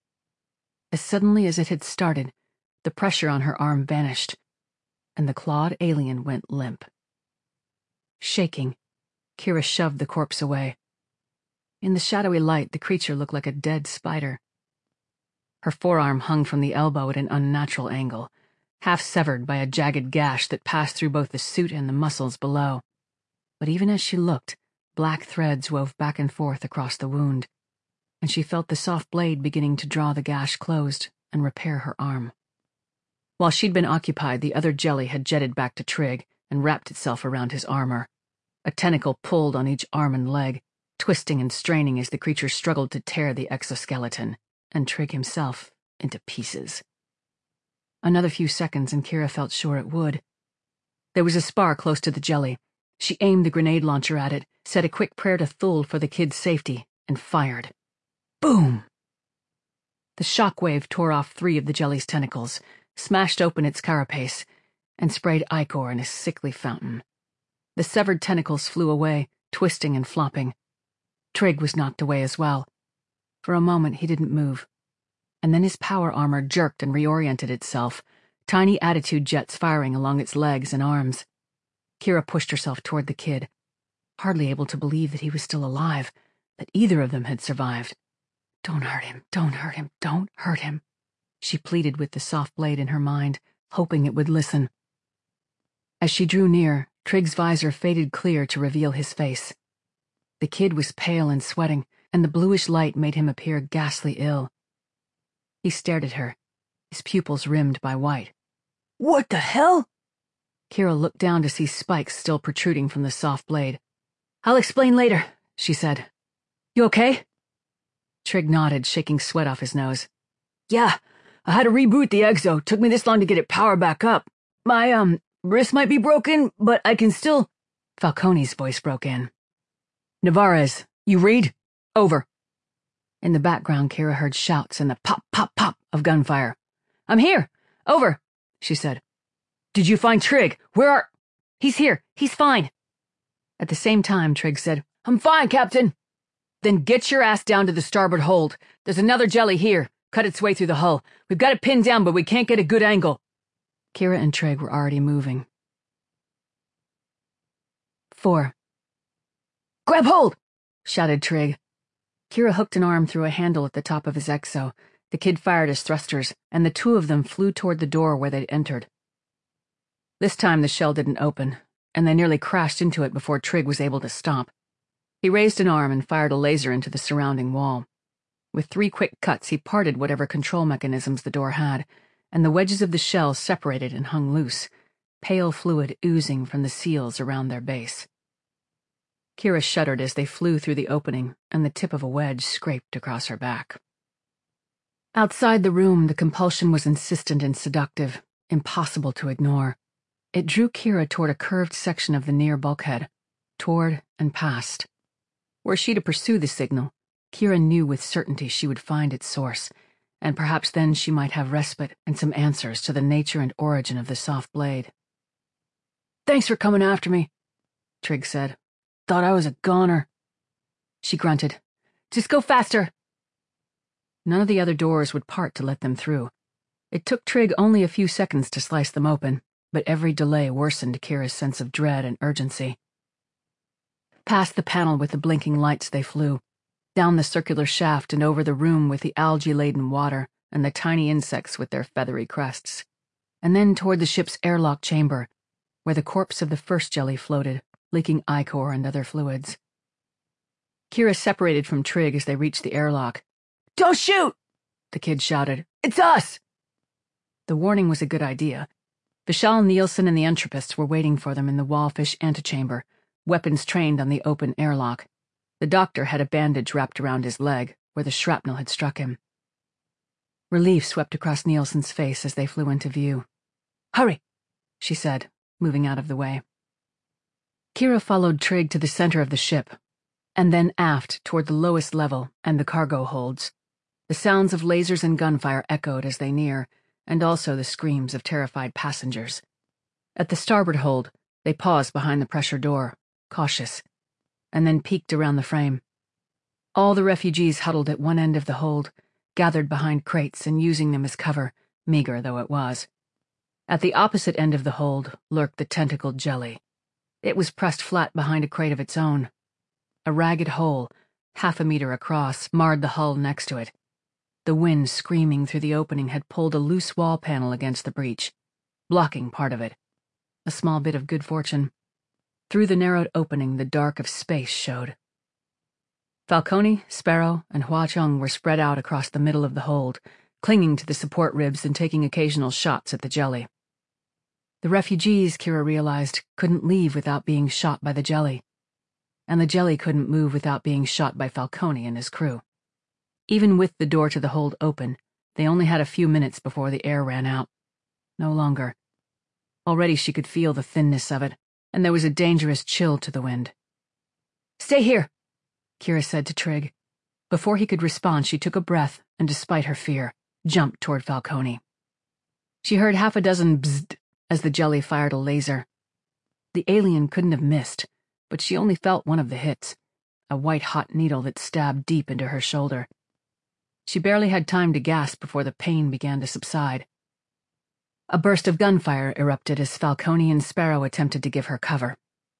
As suddenly as it had started, the pressure on her arm vanished, and the clawed alien went limp. Shaking, Kira shoved the corpse away. In the shadowy light, the creature looked like a dead spider. Her forearm hung from the elbow at an unnatural angle, half severed by a jagged gash that passed through both the suit and the muscles below. But even as she looked, black threads wove back and forth across the wound, and she felt the soft blade beginning to draw the gash closed and repair her arm. While she'd been occupied, the other jelly had jetted back to Trigg and wrapped itself around his armor. A tentacle pulled on each arm and leg, twisting and straining as the creature struggled to tear the exoskeleton, and Trigg himself, into pieces. Another few seconds and Kira felt sure it would. There was a spar close to the jelly. She aimed the grenade launcher at it, said a quick prayer to Thule for the kid's safety, and fired. Boom! The shockwave tore off three of the jelly's tentacles, smashed open its carapace, and sprayed ichor in a sickly fountain. The severed tentacles flew away, twisting and flopping. Trigg was knocked away as well. For a moment he didn't move, and then his power armor jerked and reoriented itself, tiny attitude jets firing along its legs and arms. Kira pushed herself toward the kid, hardly able to believe that he was still alive, that either of them had survived. Don't hurt him, don't hurt him, don't hurt him, she pleaded with the soft blade in her mind, hoping it would listen. As she drew near, Trigg's visor faded clear to reveal his face. The kid was pale and sweating, and the bluish light made him appear ghastly ill. He stared at her, his pupils rimmed by white. What the hell? Kira looked down to see spikes still protruding from the soft blade. I'll explain later, she said. You okay? Trigg nodded, shaking sweat off his nose. Yeah, I had to reboot the exo. Took me this long to get it power back up. My, um, wrist might be broken, but I can still... Falcone's voice broke in. Navarez, you read? Over. In the background, Kira heard shouts and the pop, pop, pop of gunfire. I'm here. Over, she said. Did you find Trigg? Where are... He's here. He's fine. At the same time, Trigg said, I'm fine, Captain. Then get your ass down to the starboard hold. There's another jelly here. Cut its way through the hull. We've got it pinned down, but we can't get a good angle. Kira and Trigg were already moving. Four. Grab hold! Shouted Trigg. Kira hooked an arm through a handle at the top of his exo. The kid fired his thrusters, and the two of them flew toward the door where they'd entered. This time the shell didn't open, and they nearly crashed into it before Trigg was able to stop. He raised an arm and fired a laser into the surrounding wall. With three quick cuts, he parted whatever control mechanisms the door had, and the wedges of the shell separated and hung loose, pale fluid oozing from the seals around their base. Kira shuddered as they flew through the opening, and the tip of a wedge scraped across her back. Outside the room, the compulsion was insistent and seductive, impossible to ignore. It drew Kira toward a curved section of the near bulkhead, toward and past. Were she to pursue the signal, Kira knew with certainty she would find its source, and perhaps then she might have respite and some answers to the nature and origin of the soft blade. "Thanks for coming after me," Trigg said. "Thought I was a goner." She grunted. "Just go faster." None of the other doors would part to let them through. It took Trigg only a few seconds to slice them open, but every delay worsened Kira's sense of dread and urgency. Past the panel with the blinking lights they flew, down the circular shaft and over the room with the algae-laden water and the tiny insects with their feathery crests, and then toward the ship's airlock chamber, where the corpse of the first jelly floated, leaking ichor and other fluids. Kira separated from Trigg as they reached the airlock. "Don't shoot!" the kid shouted. "It's us!" The warning was a good idea. Vishal Nielsen and the entropists were waiting for them in the wallfish antechamber, weapons trained on the open airlock. The doctor had a bandage wrapped around his leg, where the shrapnel had struck him. Relief swept across Nielsen's face as they flew into view. "Hurry," she said, moving out of the way. Kira followed Trigg to the center of the ship, and then aft toward the lowest level and the cargo holds. The sounds of lasers and gunfire echoed as they near, and also the screams of terrified passengers. At the starboard hold, they paused behind the pressure door, cautious, and then peeked around the frame. All the refugees huddled at one end of the hold, gathered behind crates and using them as cover, meager though it was. At the opposite end of the hold lurked the tentacled jelly. It was pressed flat behind a crate of its own. A ragged hole, half a meter across, marred the hull next to it. The wind screaming through the opening had pulled a loose wall panel against the breach, blocking part of it. A small bit of good fortune. Through the narrowed opening, the dark of space showed. Falcone, Sparrow, and Hua Cheng were spread out across the middle of the hold, clinging to the support ribs and taking occasional shots at the jelly. The refugees, Kira realized, couldn't leave without being shot by the jelly. And the jelly couldn't move without being shot by Falcone and his crew. Even with the door to the hold open, they only had a few minutes before the air ran out. No longer. Already she could feel the thinness of it, and there was a dangerous chill to the wind. "Stay here," Kira said to Trigg. Before he could respond, she took a breath and, despite her fear, jumped toward Falcone. She heard half a dozen bzzzt as the jelly fired a laser. The alien couldn't have missed, but she only felt one of the hits, a white-hot needle that stabbed deep into her shoulder. She barely had time to gasp before the pain began to subside. A burst of gunfire erupted as Falcone and Sparrow attempted to give her cover.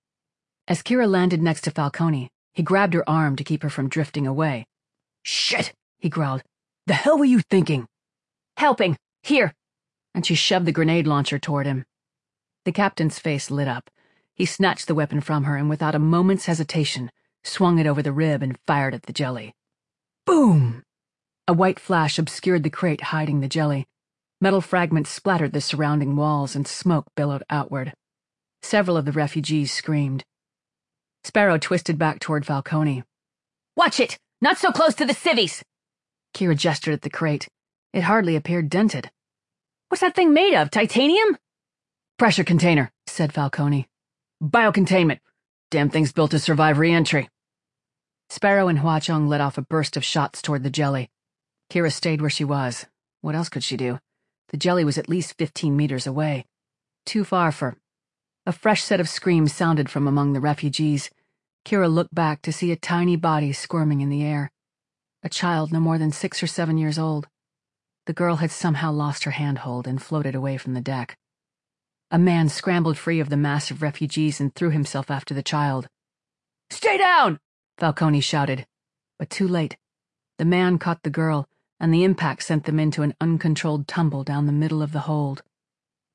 As Kira landed next to Falcone, he grabbed her arm to keep her from drifting away. "Shit!" he growled. "The hell were you thinking?" "Helping! Here!" And she shoved the grenade launcher toward him. The captain's face lit up. He snatched the weapon from her and, without a moment's hesitation, swung it over the rib and fired at the jelly. Boom! A white flash obscured the crate hiding the jelly. Metal fragments splattered the surrounding walls and smoke billowed outward. Several of the refugees screamed. Sparrow twisted back toward Falcone. "Watch it! Not so close to the civvies!" Kira gestured at the crate. It hardly appeared dented. "What's that thing made of? Titanium?" "Pressure container," said Falcone. "Biocontainment. Damn thing's built to survive re-entry." Sparrow and Hua Cheng let off a burst of shots toward the jelly. Kira stayed where she was. What else could she do? The jelly was at least fifteen meters away. Too far for... A fresh set of screams sounded from among the refugees. Kira looked back to see a tiny body squirming in the air. A child no more than six or seven years old. The girl had somehow lost her handhold and floated away from the deck. A man scrambled free of the mass of refugees and threw himself after the child. "Stay down!" Falcone shouted. But too late. The man caught the girl, and the impact sent them into an uncontrolled tumble down the middle of the hold.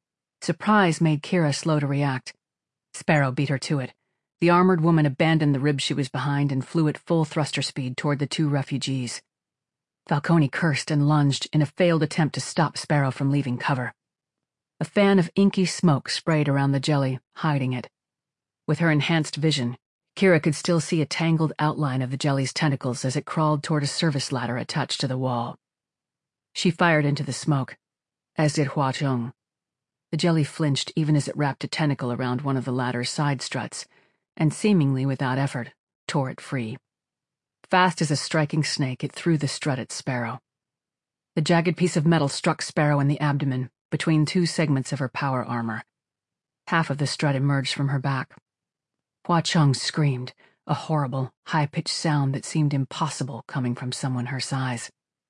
Surprise made Kira slow to react. Sparrow beat her to it. The armored woman abandoned the rib she was behind and flew at full thruster speed toward the two refugees. Falcone cursed and lunged in a failed attempt to stop Sparrow from leaving cover. A fan of inky smoke sprayed around the jelly, hiding it. With her enhanced vision, Kira could still see a tangled outline of the jelly's tentacles as it crawled toward a service ladder attached to the wall. She fired into the smoke, as did Hua Cheng. The jelly flinched even as it wrapped a tentacle around one of the ladder's side struts, and seemingly without effort, tore it free. Fast as a striking snake, it threw the strut at Sparrow. The jagged piece of metal struck Sparrow in the abdomen, between two segments of her power armor. Half of the strut emerged from her back. Hua Cheng screamed, a horrible, high-pitched sound that seemed impossible coming from someone her size.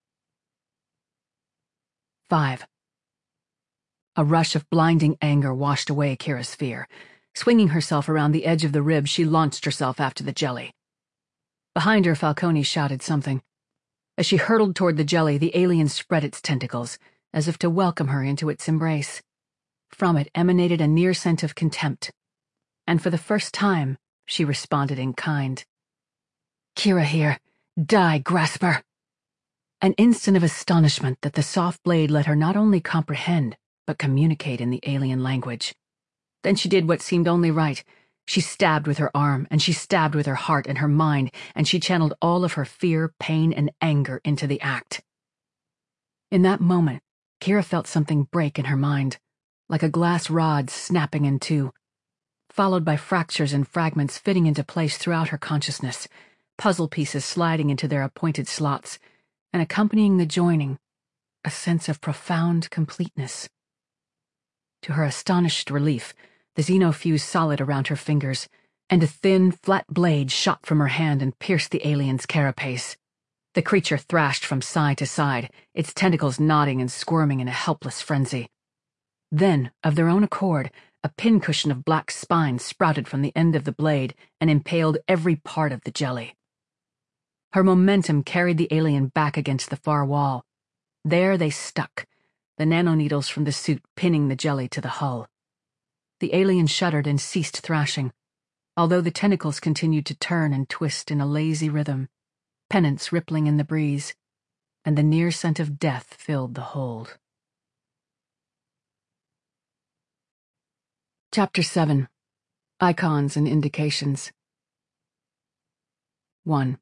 Five. A rush of blinding anger washed away Kira's fear. Swinging herself around the edge of the rib, she launched herself after the jelly. Behind her, Falcone shouted something. As she hurtled toward the jelly, the alien spread its tentacles, as if to welcome her into its embrace. From it emanated a near scent of contempt. And for the first time, she responded in kind. "Kira here. Die, grasper!" An instant of astonishment that the soft blade let her not only comprehend, but communicate in the alien language. Then she did what seemed only right. She stabbed with her arm, and she stabbed with her heart and her mind, and she channeled all of her fear, pain, and anger into the act. In that moment, Kira felt something break in her mind, like a glass rod snapping in two, followed by fractures and fragments fitting into place throughout her consciousness, puzzle pieces sliding into their appointed slots, and accompanying the joining, a sense of profound completeness. To her astonished relief, the Xeno fused solid around her fingers, and a thin, flat blade shot from her hand and pierced the alien's carapace. The creature thrashed from side to side, its tentacles nodding and squirming in a helpless frenzy. Then, of their own accord, a pincushion of black spine sprouted from the end of the blade and impaled every part of the jelly. Her momentum carried the alien back against the far wall. There they stuck, the nanoneedles from the suit pinning the jelly to the hull. The alien shuddered and ceased thrashing, although the tentacles continued to turn and twist in a lazy rhythm, pennants rippling in the breeze, and the near scent of death filled the hold. Chapter seven. Icons and Indications. one.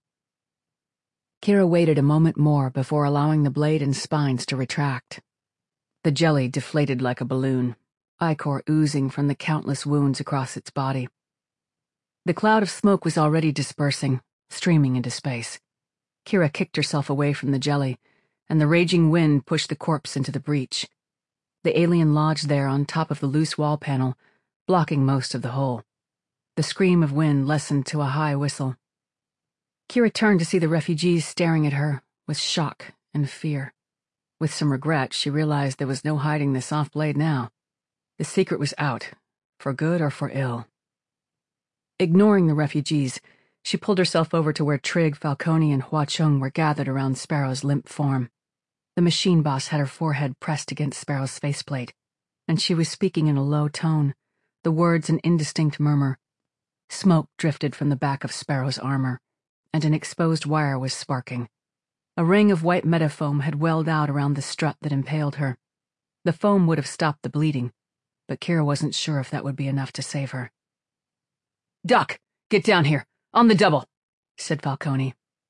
Kira waited a moment more before allowing the blade and spines to retract. The jelly deflated like a balloon, ichor oozing from the countless wounds across its body. The cloud of smoke was already dispersing, streaming into space. Kira kicked herself away from the jelly, and the raging wind pushed the corpse into the breach. The alien lodged there on top of the loose wall panel, blocking most of the hole. The scream of wind lessened to a high whistle. Kira turned to see the refugees staring at her with shock and fear. With some regret, she realized there was no hiding the soft blade now. The secret was out, for good or for ill. Ignoring the refugees, she pulled herself over to where Trigg, Falcone, and Hua Cheng were gathered around Sparrow's limp form. The machine boss had her forehead pressed against Sparrow's faceplate, and she was speaking in a low tone, the words an indistinct murmur. Smoke drifted from the back of Sparrow's armor, and an exposed wire was sparking. A ring of white metafoam had welled out around the strut that impaled her. The foam would have stopped the bleeding, but Kira wasn't sure if that would be enough to save her. "Doc, get down here, on the double," said Falcone.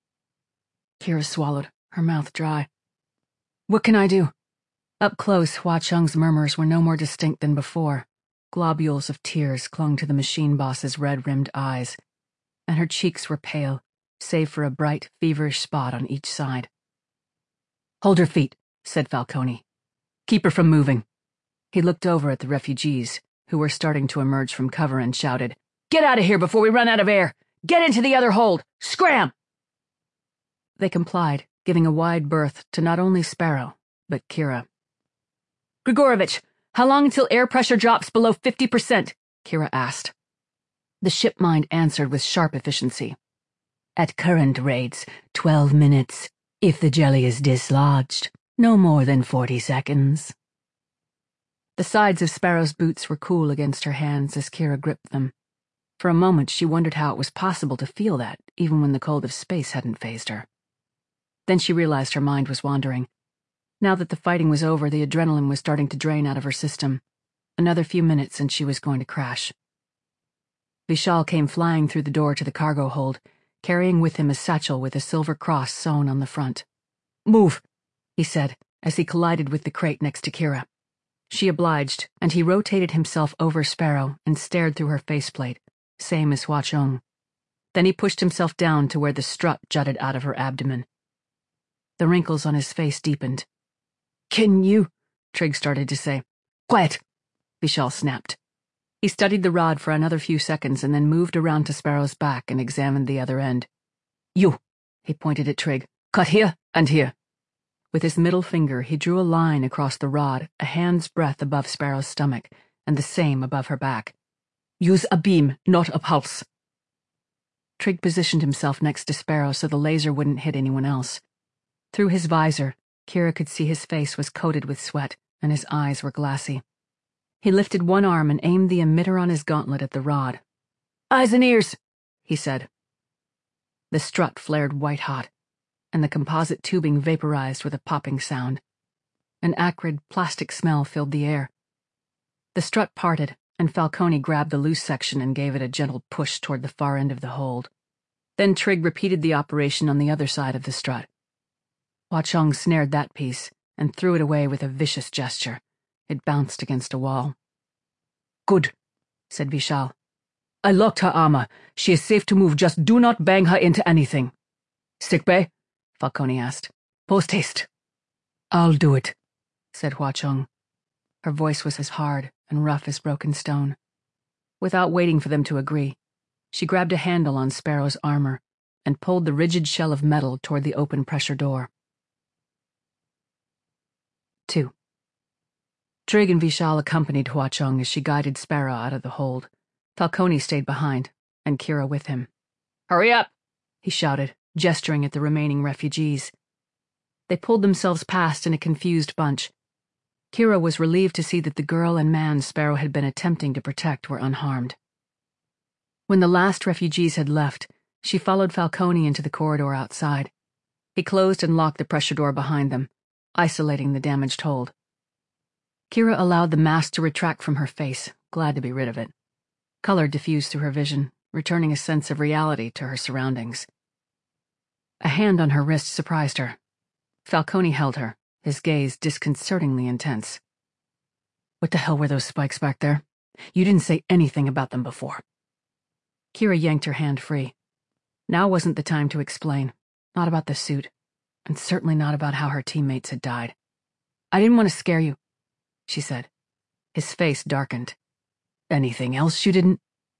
Kira swallowed, her mouth dry. "What can I do?" Up close, Hua Cheng's murmurs were no more distinct than before. Globules of tears clung to the machine boss's red-rimmed eyes, and her cheeks were pale, save for a bright, feverish spot on each side. "Hold her feet," said Falcone. "Keep her from moving." He looked over at the refugees, who were starting to emerge from cover, and shouted, "Get out of here before we run out of air! Get into the other hold! Scram!" They complied, giving a wide berth to not only Sparrow, but Kira. "Grigorovich, how long until air pressure drops below fifty percent? Kira asked. The ship mind answered with sharp efficiency. "At current rates, twelve minutes. If the jelly is dislodged, no more than forty seconds." The sides of Sparrow's boots were cool against her hands as Kira gripped them. For a moment, she wondered how it was possible to feel that, even when the cold of space hadn't fazed her. Then she realized her mind was wandering. Now that the fighting was over, the adrenaline was starting to drain out of her system. Another few minutes and she was going to crash. Vishal came flying through the door to the cargo hold, carrying with him a satchel with a silver cross sewn on the front. "Move," he said, as he collided with the crate next to Kira. She obliged, and he rotated himself over Sparrow and stared through her faceplate, same as Hua Chong. Then he pushed himself down to where the strut jutted out of her abdomen. The wrinkles on his face deepened. "Can you?" Trigg started to say. "Quiet," Vishal snapped. He studied the rod for another few seconds and then moved around to Sparrow's back and examined the other end. "You," he pointed at Trigg. "Cut here and here." With his middle finger, he drew a line across the rod, a hand's breadth above Sparrow's stomach, and the same above her back. "Use a beam, not a pulse." Trigg positioned himself next to Sparrow so the laser wouldn't hit anyone else. Through his visor, Kira could see his face was coated with sweat, and his eyes were glassy. He lifted one arm and aimed the emitter on his gauntlet at the rod. "Eyes and ears," he said. The strut flared white-hot, and the composite tubing vaporized with a popping sound. An acrid, plastic smell filled the air. The strut parted, and Falcone grabbed the loose section and gave it a gentle push toward the far end of the hold. Then Trigg repeated the operation on the other side of the strut. Hua Chong snared that piece and threw it away with a vicious gesture. It bounced against a wall. "Good," said Vishal. "I locked her armor. She is safe to move. Just do not bang her into anything." "Sickbay?" Falcone asked. "Post haste." "I'll do it," said Hua Chong. Her voice was as hard and rough as broken stone. Without waiting for them to agree, she grabbed a handle on Sparrow's armor and pulled the rigid shell of metal toward the open pressure door. Two. Trigg and Vishal accompanied Hua Chong as she guided Sparrow out of the hold. Falcone stayed behind, and Kira with him. "Hurry up!" he shouted, gesturing at the remaining refugees. They pulled themselves past in a confused bunch. Kira was relieved to see that the girl and man Sparrow had been attempting to protect were unharmed. When the last refugees had left, she followed Falcone into the corridor outside. He closed and locked the pressure door behind them, isolating the damaged hold. Kira allowed the mask to retract from her face, glad to be rid of it. Color diffused through her vision, returning a sense of reality to her surroundings. A hand on her wrist surprised her. Falcone held her, his gaze disconcertingly intense. "What the hell were those spikes back there? You didn't say anything about them before." Kira yanked her hand free. Now wasn't the time to explain, not about the suit, and certainly not about how her teammates had died. "I didn't want to scare you," she said. His face darkened. "Anything else you didn't?"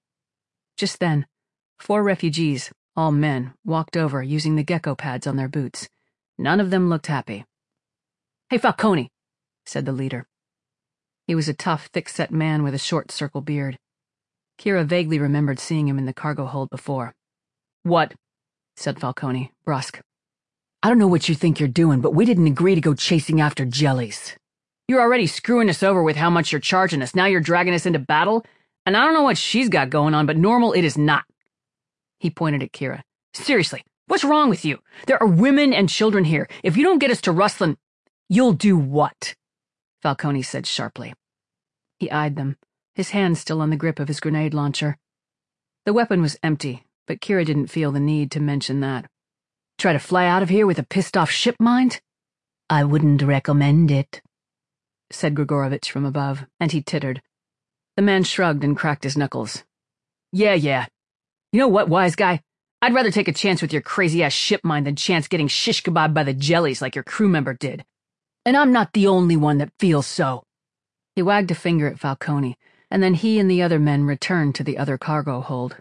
Just then, four refugees, all men, walked over using the gecko pads on their boots. None of them looked happy. "Hey, Falcone," said the leader. He was a tough, thick-set man with a short circle beard. Kira vaguely remembered seeing him in the cargo hold before. "What?" said Falcone, brusque. "I don't know what you think you're doing, but we didn't agree to go chasing after jellies. You're already screwing us over with how much you're charging us. Now you're dragging us into battle? And I don't know what she's got going on, but normal it is not." He pointed at Kira. "Seriously, what's wrong with you? There are women and children here. If you don't get us to Ruslan—" "You'll do what?" Falcone said sharply. He eyed them, his hand still on the grip of his grenade launcher. The weapon was empty, but Kira didn't feel the need to mention that. "Try to fly out of here with a pissed-off ship mind?" "I wouldn't recommend it," said Grigorovich from above, and he tittered. The man shrugged and cracked his knuckles. "Yeah, yeah. You know what, wise guy? I'd rather take a chance with your crazy-ass ship mind than chance getting shish kebab by the jellies like your crew member did. And I'm not the only one that feels so." He wagged a finger at Falcone, and then he and the other men returned to the other cargo hold.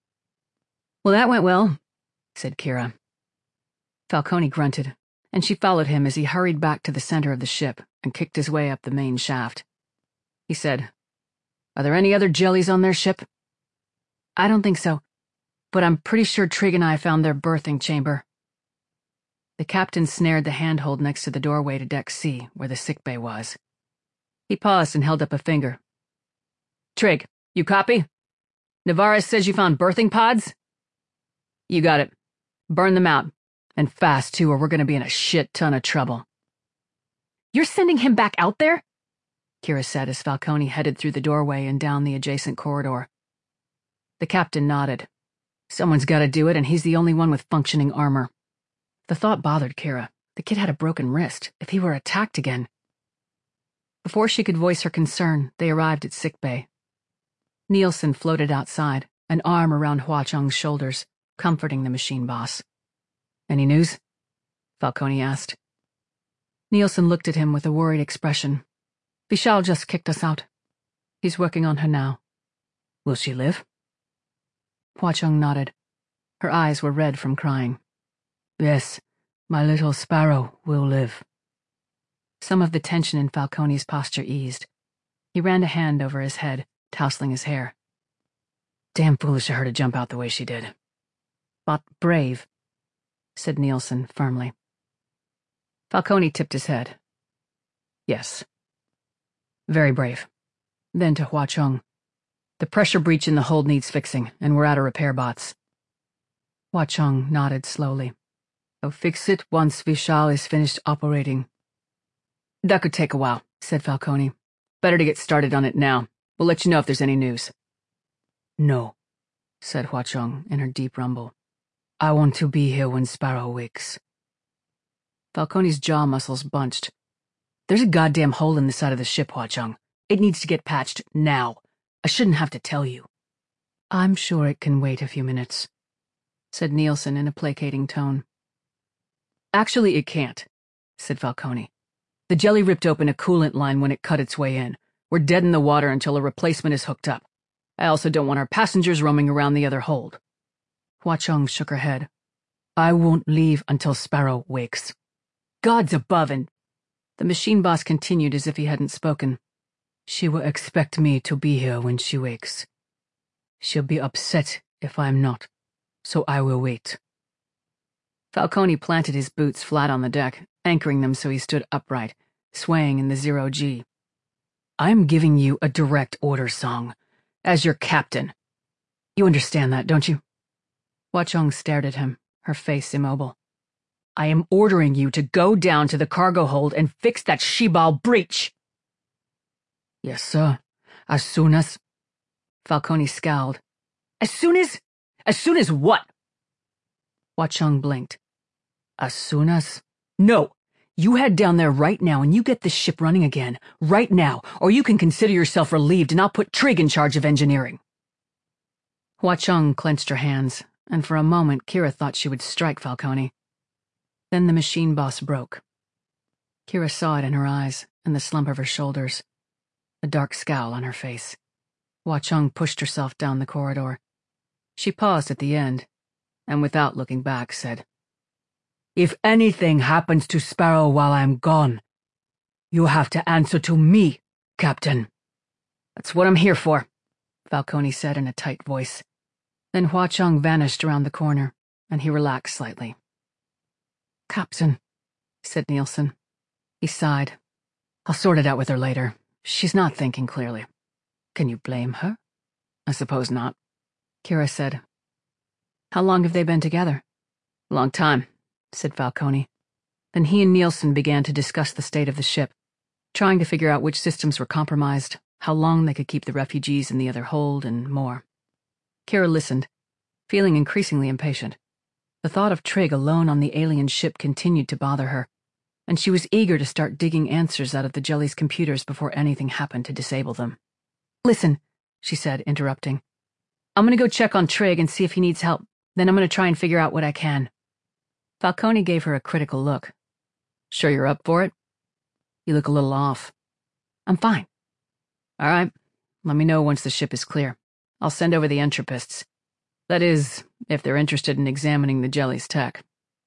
"Well, that went well," said Kira. Falcone grunted, and she followed him as he hurried back to the center of the ship and kicked his way up the main shaft. He said, "Are there any other jellies on their ship?" "I don't think so, but I'm pretty sure Trigg and I found their birthing chamber." The captain snared the handhold next to the doorway to Deck C, where the sickbay was. He paused and held up a finger. Trig, you copy? Navarez says you found birthing pods? You got it. Burn them out. And fast, too, or we're going to be in a shit ton of trouble. You're sending him back out there? Kira said as Falcone headed through the doorway and down the adjacent corridor. The captain nodded. Someone's got to do it, and he's the only one with functioning armor. The thought bothered Kira. The kid had a broken wrist. If he were attacked again. Before she could voice her concern, they arrived at sickbay. Nielsen floated outside, an arm around Hua Chung's shoulders, comforting the machine boss. Any news? Falcone asked. Nielsen looked at him with a worried expression. Vishal just kicked us out. He's working on her now. Will she live? Hua Chung nodded. Her eyes were red from crying. Yes, my little sparrow will live. Some of the tension in Falcone's posture eased. He ran a hand over his head, tousling his hair. Damn foolish of her to jump out the way she did. But brave, said Nielsen firmly. Falcone tipped his head. Yes. Very brave. Then to Hua Chung. The pressure breach in the hold needs fixing, and we're out of repair bots. Hua Chung nodded slowly. I'll fix it once Vishal is finished operating. That could take a while, said Falcone. Better to get started on it now. We'll let you know if there's any news. No, said Hua Chung in her deep rumble. I want to be here when Sparrow wakes. Falcone's jaw muscles bunched. There's a goddamn hole in the side of the ship, Hua Chung. It needs to get patched now. I shouldn't have to tell you. I'm sure it can wait a few minutes, said Nielsen in a placating tone. Actually, it can't, said Falcone. The jelly ripped open a coolant line when it cut its way in. We're dead in the water until a replacement is hooked up. I also don't want our passengers roaming around the other hold. Hua Chung shook her head. I won't leave until Sparrow wakes. God's above and... The machine boss continued as if he hadn't spoken. She will expect me to be here when she wakes. She'll be upset if I'm not, so I will wait. Falcone planted his boots flat on the deck, anchoring them so he stood upright, swaying in the zero-G. I'm giving you a direct order, Song, as your captain. You understand that, don't you? Hua Chung stared at him, her face immobile. I am ordering you to go down to the cargo hold and fix that Shibal breach. Yes, sir. As soon as... Falcone scowled. As soon as... As soon as what? Hua Chung blinked. As soon as... No! You head down there right now and you get this ship running again. Right now. Or you can consider yourself relieved and I'll put Trig in charge of engineering. Hua Chung clenched her hands, and for a moment Kira thought she would strike Falcone. Then the machine boss broke. Kira saw it in her eyes and the slump of her shoulders, a dark scowl on her face. Hua Chung pushed herself down the corridor. She paused at the end, and without looking back said, If anything happens to Sparrow while I'm gone, you have to answer to me, Captain. That's what I'm here for, Falcone said in a tight voice. Then Hua Chung vanished around the corner, and he relaxed slightly. Captain, said Nielsen. He sighed. I'll sort it out with her later. She's not thinking clearly. Can you blame her? I suppose not, Kira said. How long have they been together? Long time, said Falcone. Then he and Nielsen began to discuss the state of the ship, trying to figure out which systems were compromised, how long they could keep the refugees in the other hold, and more. Kira listened, feeling increasingly impatient. The thought of Trig alone on the alien ship continued to bother her, and she was eager to start digging answers out of the jelly's computers before anything happened to disable them. Listen, she said, interrupting. I'm going to go check on Trig and see if he needs help. Then I'm going to try and figure out what I can. Falcone gave her a critical look. Sure you're up for it? You look a little off. I'm fine. All right. Let me know once the ship is clear. I'll send over the entropists. That is, if they're interested in examining the jelly's tech.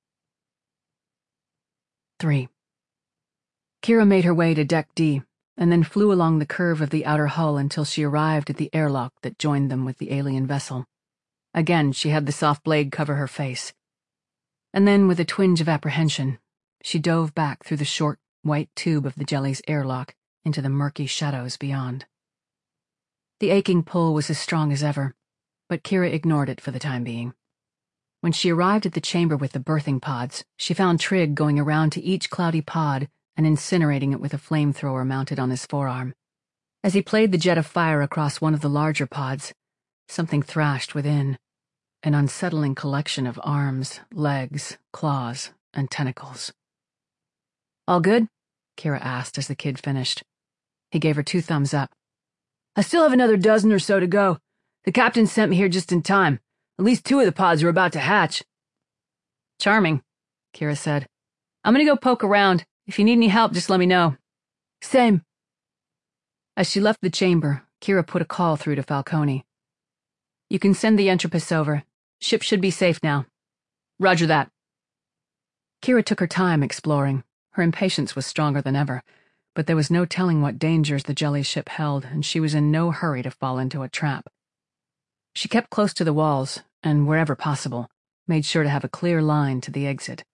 Three. Kira made her way to Deck D, and then flew along the curve of the outer hull until she arrived at the airlock that joined them with the alien vessel. Again, she had the soft blade cover her face. And then, with a twinge of apprehension, she dove back through the short, white tube of the jelly's airlock into the murky shadows beyond. The aching pull was as strong as ever, but Kira ignored it for the time being. When she arrived at the chamber with the birthing pods, she found Trigg going around to each cloudy pod and incinerating it with a flamethrower mounted on his forearm. As he played the jet of fire across one of the larger pods, something thrashed within, an unsettling collection of arms, legs, claws, and tentacles. "All good?" Kira asked as the kid finished. He gave her two thumbs up. "I still have another dozen or so to go. The captain sent me here just in time. At least two of the pods are about to hatch." "Charming," Kira said. "I'm gonna go poke around. If you need any help, just let me know." "Same." As she left the chamber, Kira put a call through to Falcone. "You can send the Entropus over. Ship should be safe now." "Roger that." Kira took her time exploring. Her impatience was stronger than ever, but there was no telling what dangers the jelly ship held, and she was in no hurry to fall into a trap. She kept close to the walls, and wherever possible, made sure to have a clear line to the exit.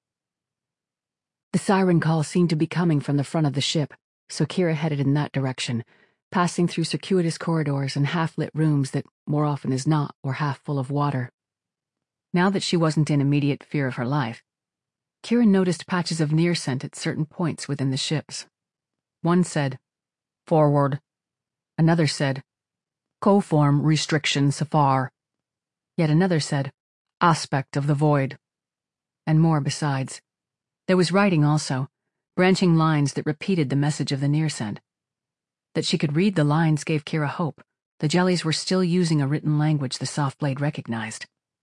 The siren call seemed to be coming from the front of the ship, so Kira headed in that direction, passing through circuitous corridors and half-lit rooms that, more often as not, were half full of water. Now that she wasn't in immediate fear of her life, Kira noticed patches of near scent at certain points within the ships. One said, "Forward." Another said, "Coform restriction Safar." Yet another said, "Aspect of the void." And more besides. There was writing also, branching lines that repeated the message of the near scent. That she could read the lines gave Kira hope. The jellies were still using a written language the Softblade recognized.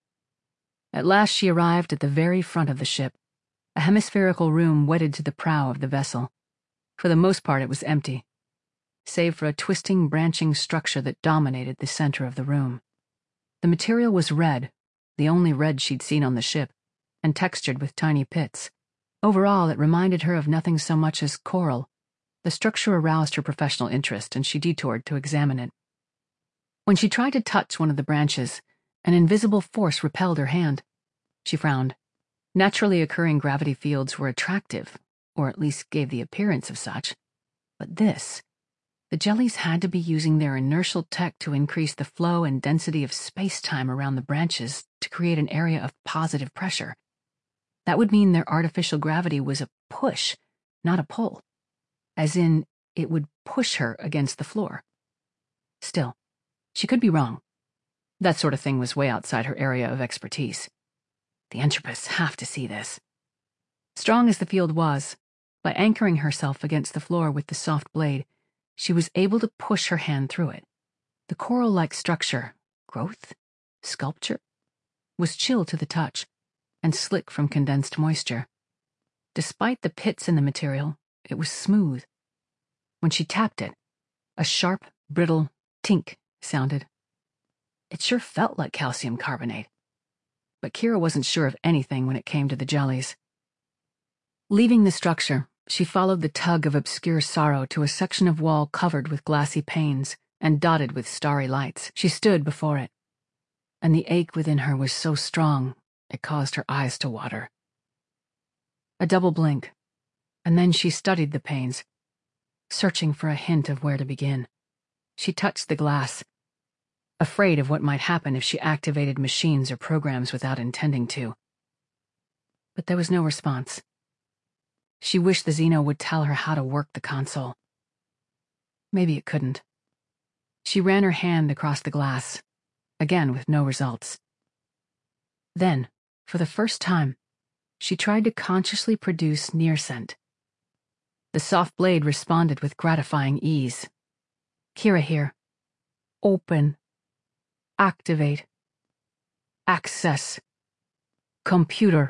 At last she arrived at the very front of the ship, a hemispherical room wedded to the prow of the vessel. For the most part it was empty, save for a twisting, branching structure that dominated the center of the room. The material was red, the only red she'd seen on the ship, and textured with tiny pits. Overall, it reminded her of nothing so much as coral. The structure aroused her professional interest, and she detoured to examine it. When she tried to touch one of the branches, an invisible force repelled her hand. She frowned. Naturally occurring gravity fields were attractive, or at least gave the appearance of such. But this, the jellies had to be using their inertial tech to increase the flow and density of space-time around the branches to create an area of positive pressure. That would mean their artificial gravity was a push, not a pull. As in, it would push her against the floor. Still, she could be wrong. That sort of thing was way outside her area of expertise. The Entropists have to see this. Strong as the field was, by anchoring herself against the floor with the soft blade, she was able to push her hand through it. The coral-like structure, growth, sculpture, was chill to the touch and slick from condensed moisture. Despite the pits in the material, it was smooth. When she tapped it, a sharp, brittle tink sounded. It sure felt like calcium carbonate. But Kira wasn't sure of anything when it came to the jellies. Leaving the structure, she followed the tug of obscure sorrow to a section of wall covered with glassy panes and dotted with starry lights. She stood before it, and the ache within her was so strong it caused her eyes to water. A double blink, and then she studied the panes, searching for a hint of where to begin. She touched the glass, afraid of what might happen if she activated machines or programs without intending to. But there was no response. She wished the Xeno would tell her how to work the console. Maybe it couldn't. She ran her hand across the glass, again with no results. Then, for the first time, she tried to consciously produce near scent. The soft blade responded with gratifying ease. Kira here. Open. Activate. Access. Computer.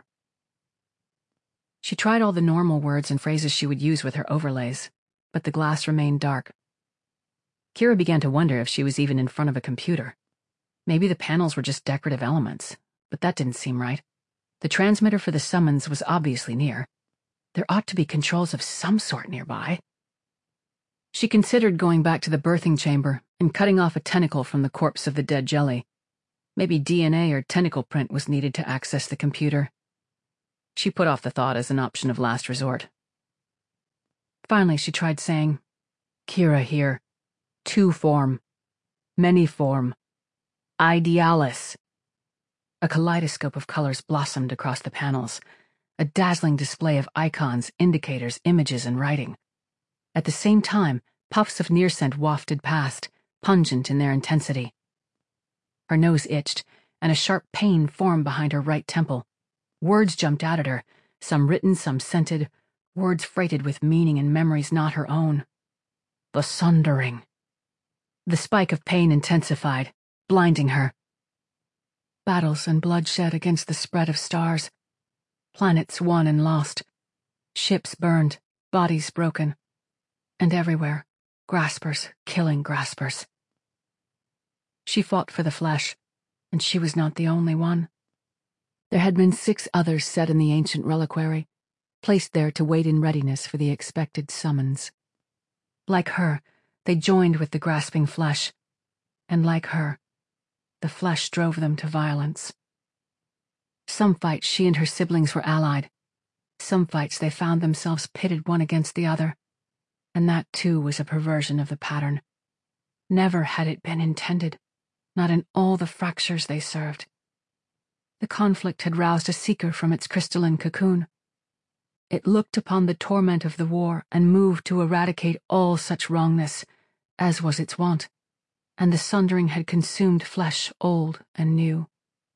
She tried all the normal words and phrases she would use with her overlays, but the glass remained dark. Kira began to wonder if she was even in front of a computer. Maybe the panels were just decorative elements, but that didn't seem right. The transmitter for the summons was obviously near. There ought to be controls of some sort nearby. She considered going back to the birthing chamber and cutting off a tentacle from the corpse of the dead jelly. Maybe D N A or tentacle print was needed to access the computer. She put off the thought as an option of last resort. Finally, she tried saying, Kira here. Two form. Many form. Idealis. A kaleidoscope of colors blossomed across the panels, a dazzling display of icons, indicators, images, and writing. At the same time, puffs of near scent wafted past, pungent in their intensity. Her nose itched, and a sharp pain formed behind her right temple. Words jumped out at her, some written, some scented, words freighted with meaning and memories not her own. The sundering. The spike of pain intensified, blinding her. Battles and bloodshed against the spread of stars. Planets won and lost. Ships burned, bodies broken. And everywhere, graspers killing graspers. She fought for the flesh, and she was not the only one. There had been six others set in the ancient reliquary, placed there to wait in readiness for the expected summons. Like her, they joined with the grasping flesh, and like her, the flesh drove them to violence. Some fights she and her siblings were allied. Some fights they found themselves pitted one against the other, and that too was a perversion of the pattern. Never had it been intended, not in all the fractures they served. The conflict had roused a seeker from its crystalline cocoon. It looked upon the torment of the war and moved to eradicate all such wrongness, as was its wont, and the sundering had consumed flesh old and new.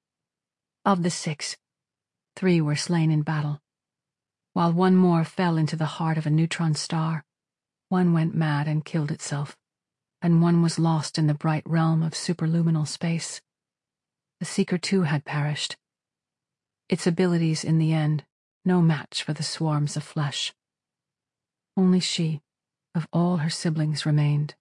Of the six, three were slain in battle, while one more fell into the heart of a neutron star. One went mad and killed itself, and one was lost in the bright realm of superluminal space. The Seeker too had perished. Its abilities in the end, no match for the swarms of flesh. Only she, of all her siblings, remained.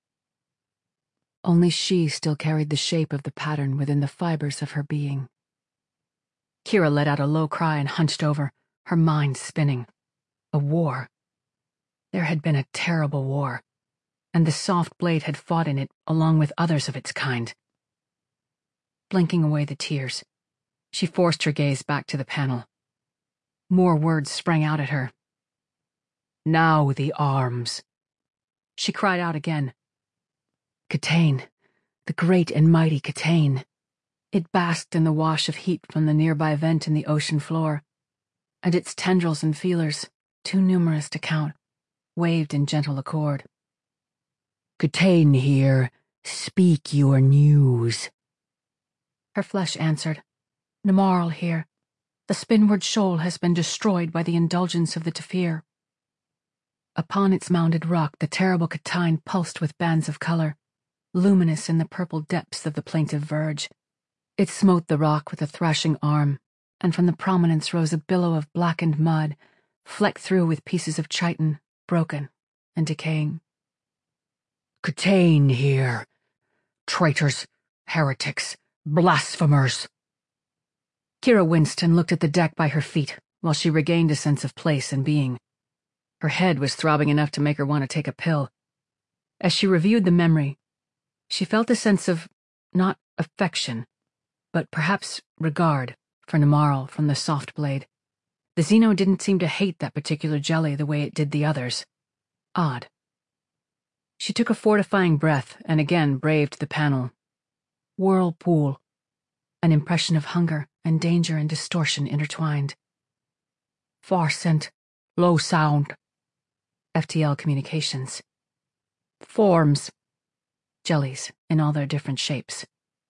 Only she still carried the shape of the pattern within the fibers of her being. Kira let out a low cry and hunched over, her mind spinning. A war. There had been a terrible war, and the soft blade had fought in it along with others of its kind. Blinking away the tears, she forced her gaze back to the panel. More words sprang out at her. Now the arms. She cried out again. Catane, the great and mighty Catane. It basked in the wash of heat from the nearby vent in the ocean floor, and its tendrils and feelers, too numerous to count, waved in gentle accord. Catane here, speak your news. Her flesh answered. Namaral here. The Spinward Shoal has been destroyed by the indulgence of the Tefir. Upon its mounded rock the terrible Catine pulsed with bands of color, luminous in the purple depths of the plaintive verge. It smote the rock with a thrashing arm, and from the prominence rose a billow of blackened mud, flecked through with pieces of chitin, broken and decaying. Catane here. Traitors, heretics, blasphemers. Kira winced and looked at the deck by her feet while she regained a sense of place and being. Her head was throbbing enough to make her want to take a pill. As she reviewed the memory, she felt a sense of, not affection, but perhaps regard for Namaral from the soft blade. The Xeno didn't seem to hate that particular jelly the way it did the others. Odd. She took a fortifying breath and again braved the panel. Whirlpool. An impression of hunger and danger and distortion intertwined. Far scent, low sound. F T L Communications. Forms. Jellies in all their different shapes.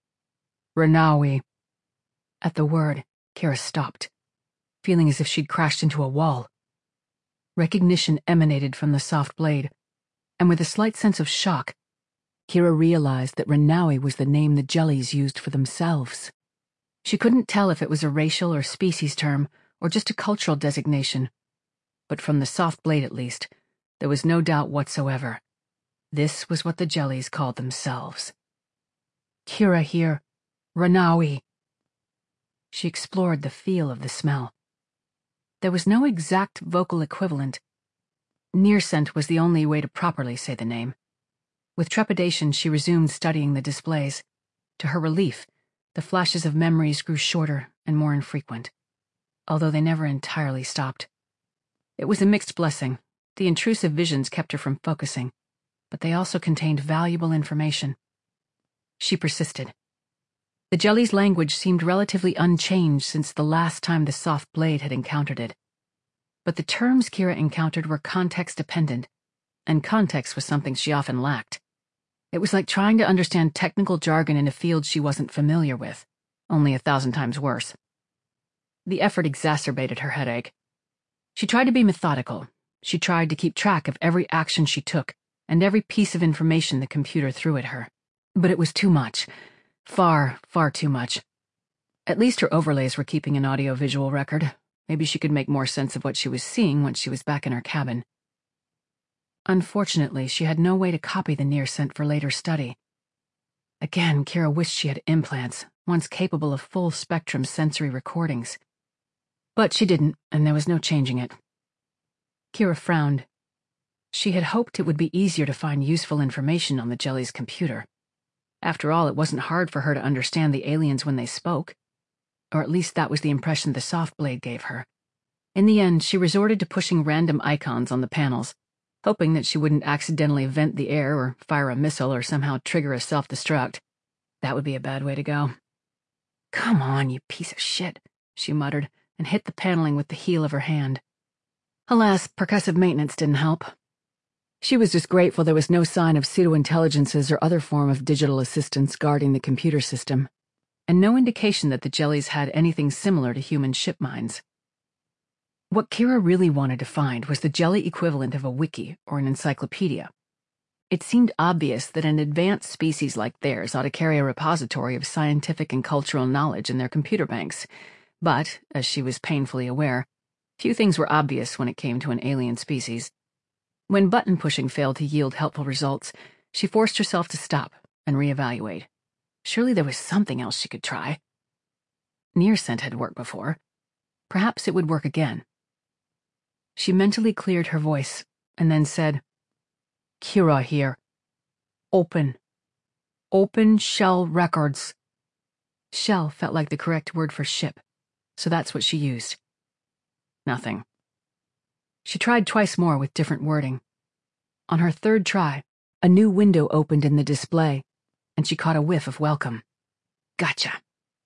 Renawi. At the word, Kira stopped, feeling as if she'd crashed into a wall. Recognition emanated from the soft blade, and with a slight sense of shock, Kira realized that Renawi was the name the jellies used for themselves. She couldn't tell if it was a racial or species term, or just a cultural designation, but from the soft blade at least, there was no doubt whatsoever. This was what the jellies called themselves. Kira here, Renawi. She explored the feel of the smell. There was no exact vocal equivalent. Near scent was the only way to properly say the name. With trepidation, she resumed studying the displays. To her relief, the flashes of memories grew shorter and more infrequent, although they never entirely stopped. It was a mixed blessing. The intrusive visions kept her from focusing, but they also contained valuable information. She persisted. The jelly's language seemed relatively unchanged since the last time the soft blade had encountered it. But the terms Kira encountered were context-dependent, and context was something she often lacked. It was like trying to understand technical jargon in a field she wasn't familiar with, only a thousand times worse. The effort exacerbated her headache. She tried to be methodical. She tried to keep track of every action she took and every piece of information the computer threw at her. But it was too much. Far, far too much. At least her overlays were keeping an audio-visual record. Maybe she could make more sense of what she was seeing once she was back in her cabin. Unfortunately, she had no way to copy the near-scent for later study. Again, Kira wished she had implants, once capable of full-spectrum sensory recordings. But she didn't, and there was no changing it. Kira frowned. She had hoped it would be easier to find useful information on the jelly's computer. After all, it wasn't hard for her to understand the aliens when they spoke. Or at least that was the impression the soft blade gave her. In the end, she resorted to pushing random icons on the panels, hoping that she wouldn't accidentally vent the air or fire a missile or somehow trigger a self-destruct. That would be a bad way to go. "Come on, you piece of shit," she muttered, and hit the paneling with the heel of her hand. Alas, percussive maintenance didn't help. She was just grateful there was no sign of pseudo-intelligences or other form of digital assistance guarding the computer system, and no indication that the jellies had anything similar to human ship minds. What Kira really wanted to find was the jelly equivalent of a wiki or an encyclopedia. It seemed obvious that an advanced species like theirs ought to carry a repository of scientific and cultural knowledge in their computer banks, but, as she was painfully aware, few things were obvious when it came to an alien species. When button-pushing failed to yield helpful results, she forced herself to stop and reevaluate. Surely there was something else she could try. Near-scent had worked before. Perhaps it would work again. She mentally cleared her voice and then said, "Kira here. Open. Open shell records." Shell felt like the correct word for ship, so that's what she used. Nothing. She tried twice more with different wording. On her third try, a new window opened in the display, and she caught a whiff of welcome. Gotcha.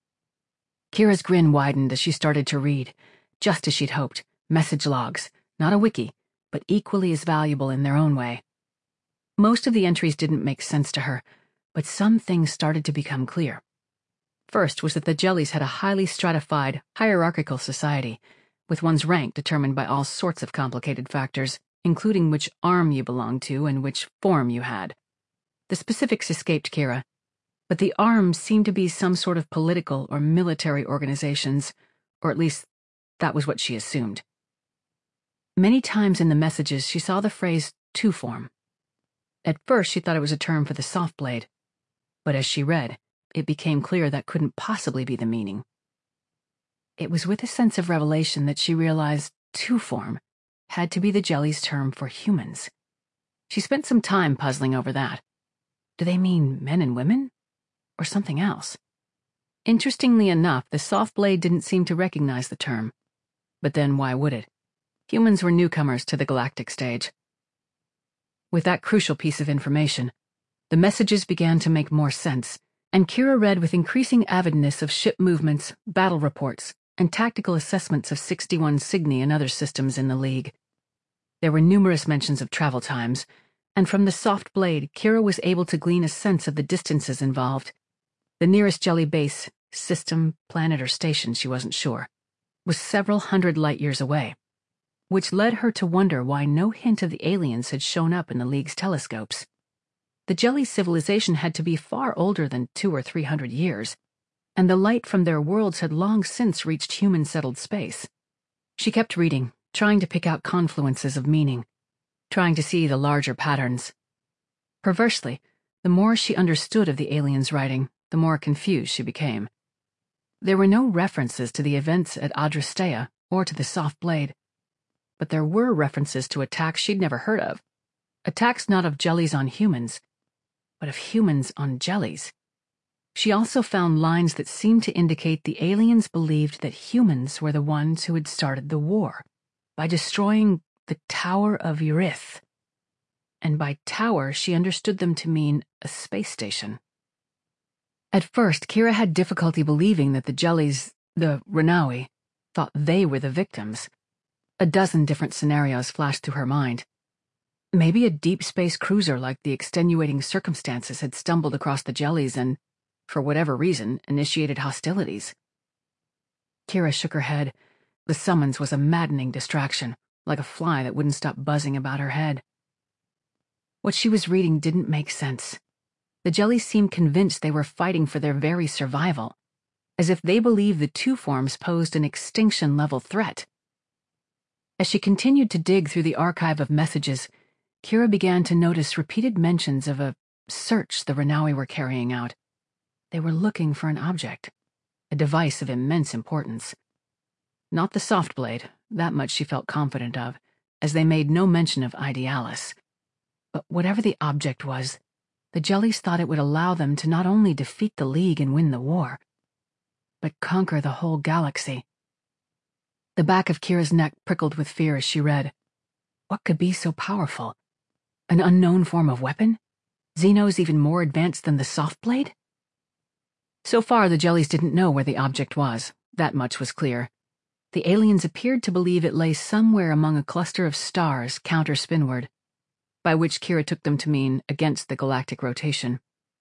Kira's grin widened as she started to read, just as she'd hoped, message logs, not a wiki, but equally as valuable in their own way. Most of the entries didn't make sense to her, but some things started to become clear. First was that the jellies had a highly stratified, hierarchical society, with one's rank determined by all sorts of complicated factors, including which arm you belonged to and which form you had. The specifics escaped Kira, but the arms seemed to be some sort of political or military organizations, or at least that was what she assumed. Many times in the messages she saw the phrase two-form. At first she thought it was a term for the soft blade, but as she read, it became clear that couldn't possibly be the meaning. It was with a sense of revelation that she realized two-form had to be the jelly's term for humans. She spent some time puzzling over that. Do they mean men and women? Or something else? Interestingly enough, the soft blade didn't seem to recognize the term. But then why would it? Humans were newcomers to the galactic stage. With that crucial piece of information, the messages began to make more sense, and Kira read with increasing avidness of ship movements, battle reports, and tactical assessments of sixty-one Cygni and other systems in the League. There were numerous mentions of travel times, and from the soft blade, Kira was able to glean a sense of the distances involved. The nearest jelly base, system, planet, or station, she wasn't sure, was several hundred light-years away, which led her to wonder why no hint of the aliens had shown up in the League's telescopes. The jelly civilization had to be far older than two or three hundred years, and the light from their worlds had long since reached human-settled space. She kept reading, trying to pick out confluences of meaning, trying to see the larger patterns. Perversely, the more she understood of the aliens' writing, the more confused she became. There were no references to the events at Adrastea or to the soft blade, but there were references to attacks she'd never heard of. Attacks not of jellies on humans, but of humans on jellies. She also found lines that seemed to indicate the aliens believed that humans were the ones who had started the war by destroying the Tower of Urith. and by tower she understood them to mean a space station. At first, Kira had difficulty believing that the Jellies, the Renawi, thought they were the victims. A dozen different scenarios flashed through her mind. Maybe a deep space cruiser like the Extenuating Circumstances had stumbled across the Jellies and, for whatever reason, initiated hostilities. Kira shook her head. The summons was a maddening distraction, like a fly that wouldn't stop buzzing about her head. What she was reading didn't make sense. The Jellies seemed convinced they were fighting for their very survival, as if they believed the two forms posed an extinction-level threat. As she continued to dig through the archive of messages, Kira began to notice repeated mentions of a search the Renawi were carrying out. They were looking for an object, a device of immense importance. Not the soft blade, that much she felt confident of, as they made no mention of Idealis. But whatever the object was, the Jellies thought it would allow them to not only defeat the League and win the war, but conquer the whole galaxy. The back of Kira's neck prickled with fear as she read. What could be so powerful? An unknown form of weapon? Xenos even more advanced than the soft blade? So far, the Jellies didn't know where the object was. That much was clear. The aliens appeared to believe it lay somewhere among a cluster of stars counter-spinward, by which Kira took them to mean against the galactic rotation.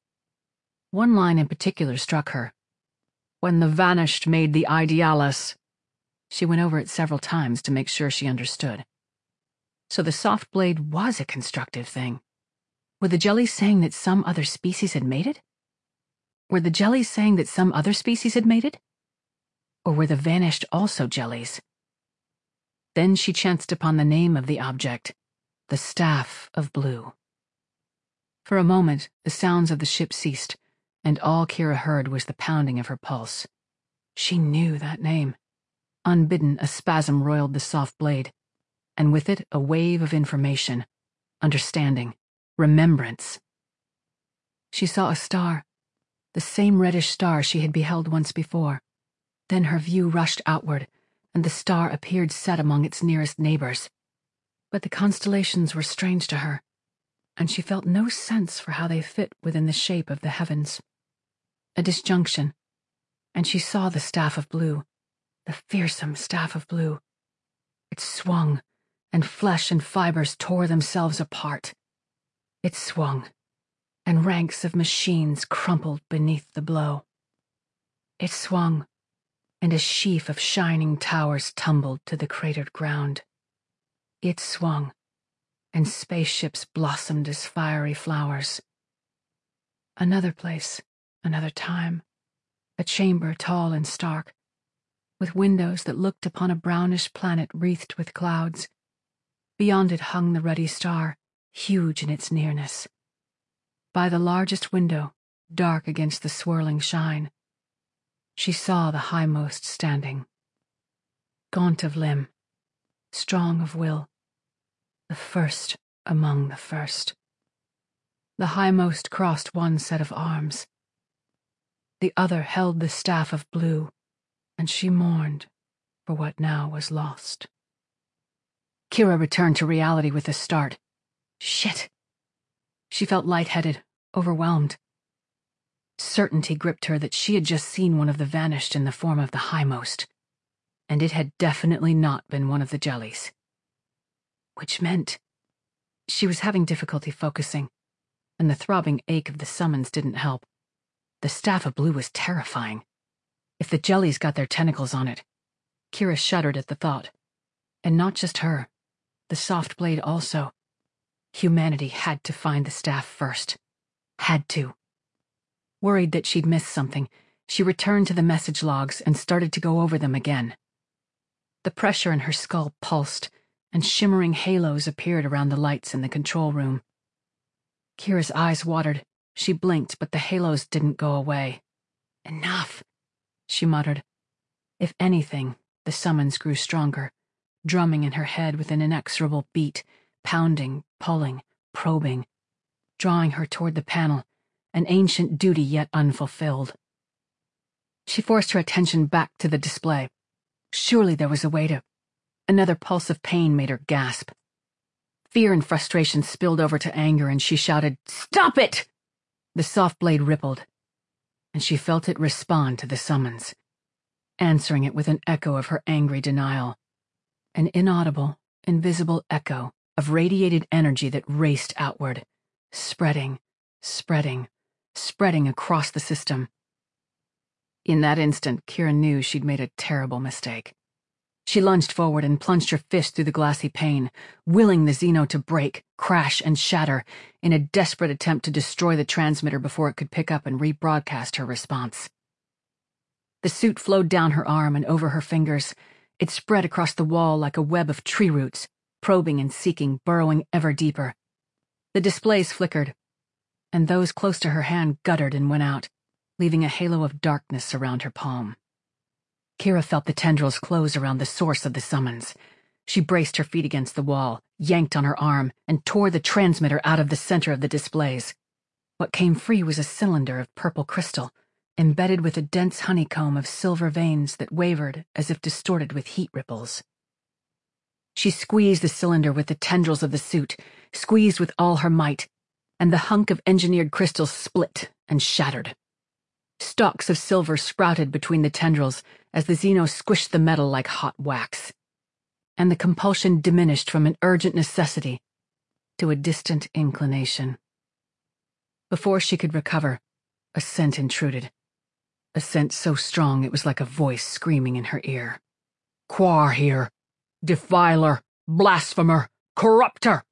One line in particular struck her. When the Vanished made the Idealis. She went over it several times to make sure she understood. So the soft blade was a constructive thing. Were the Jellies saying that some other species had made it? Were the Jellies saying that some other species had made it? Or were the Vanished also Jellies? Then she chanced upon the name of the object, the Staff of Blue. For a moment, the sounds of the ship ceased, and all Kira heard was the pounding of her pulse. She knew that name. Unbidden, a spasm roiled the soft blade, and with it a wave of information, understanding, remembrance. She saw a star, the same reddish star she had beheld once before. Then her view rushed outward, and the star appeared set among its nearest neighbors. But the constellations were strange to her, and she felt no sense for how they fit within the shape of the heavens. A disjunction, and she saw the Staff of Blue, the fearsome Staff of Blue. It swung, and flesh and fibers tore themselves apart. It swung, and ranks of machines crumpled beneath the blow. It swung, and a sheaf of shining towers tumbled to the cratered ground. It swung, and spaceships blossomed as fiery flowers. Another place, another time, a chamber tall and stark, with windows that looked upon a brownish planet wreathed with clouds. Beyond it hung the ruddy star, huge in its nearness. By the largest window, dark against the swirling shine, she saw the highmost standing. Gaunt of limb, strong of will, the first among the first. The highmost crossed one set of arms. The other held the Staff of Blue, and she mourned for what now was lost. Kira returned to reality with a start. Shit! She felt lightheaded, overwhelmed. Certainty gripped her that she had just seen one of the Vanished in the form of the highmost, and it had definitely not been one of the Jellies. Which meant she was having difficulty focusing, and the throbbing ache of the summons didn't help. The Staff of Blue was terrifying. If the Jellies got their tentacles on it, Kira shuddered at the thought. And not just her, the soft blade also. Humanity had to find the staff first. Had to. Worried that she'd missed something, she returned to the message logs and started to go over them again. The pressure in her skull pulsed, and shimmering halos appeared around the lights in the control room. Kira's eyes watered. She blinked, but the halos didn't go away. Enough, she muttered. If anything, the summons grew stronger, drumming in her head with an inexorable beat, pounding, pulling, probing, drawing her toward the panel, an ancient duty yet unfulfilled. She forced her attention back to the display. Surely there was a way to... Another pulse of pain made her gasp. Fear and frustration spilled over to anger, and she shouted, "Stop it!" The soft blade rippled, and she felt it respond to the summons, answering it with an echo of her angry denial, an inaudible, invisible echo of radiated energy that raced outward, spreading, spreading, spreading across the system. In that instant, Kira knew she'd made a terrible mistake. She lunged forward and plunged her fist through the glassy pane, willing the Xeno to break, crash, and shatter in a desperate attempt to destroy the transmitter before it could pick up and rebroadcast her response. The suit flowed down her arm and over her fingers. It spread across the wall like a web of tree roots, probing and seeking, burrowing ever deeper. The displays flickered, and those close to her hand guttered and went out, leaving a halo of darkness around her palm. Kira felt the tendrils close around the source of the summons. She braced her feet against the wall, yanked on her arm, and tore the transmitter out of the center of the displays. What came free was a cylinder of purple crystal, embedded with a dense honeycomb of silver veins that wavered as if distorted with heat ripples. She squeezed the cylinder with the tendrils of the suit, squeezed with all her might, and the hunk of engineered crystal split and shattered. Stalks of silver sprouted between the tendrils as the Xeno squished the metal like hot wax, and the compulsion diminished from an urgent necessity to a distant inclination. Before she could recover, a scent intruded, a scent so strong it was like a voice screaming in her ear. "Quar here! Defiler! Blasphemer! Corrupter!"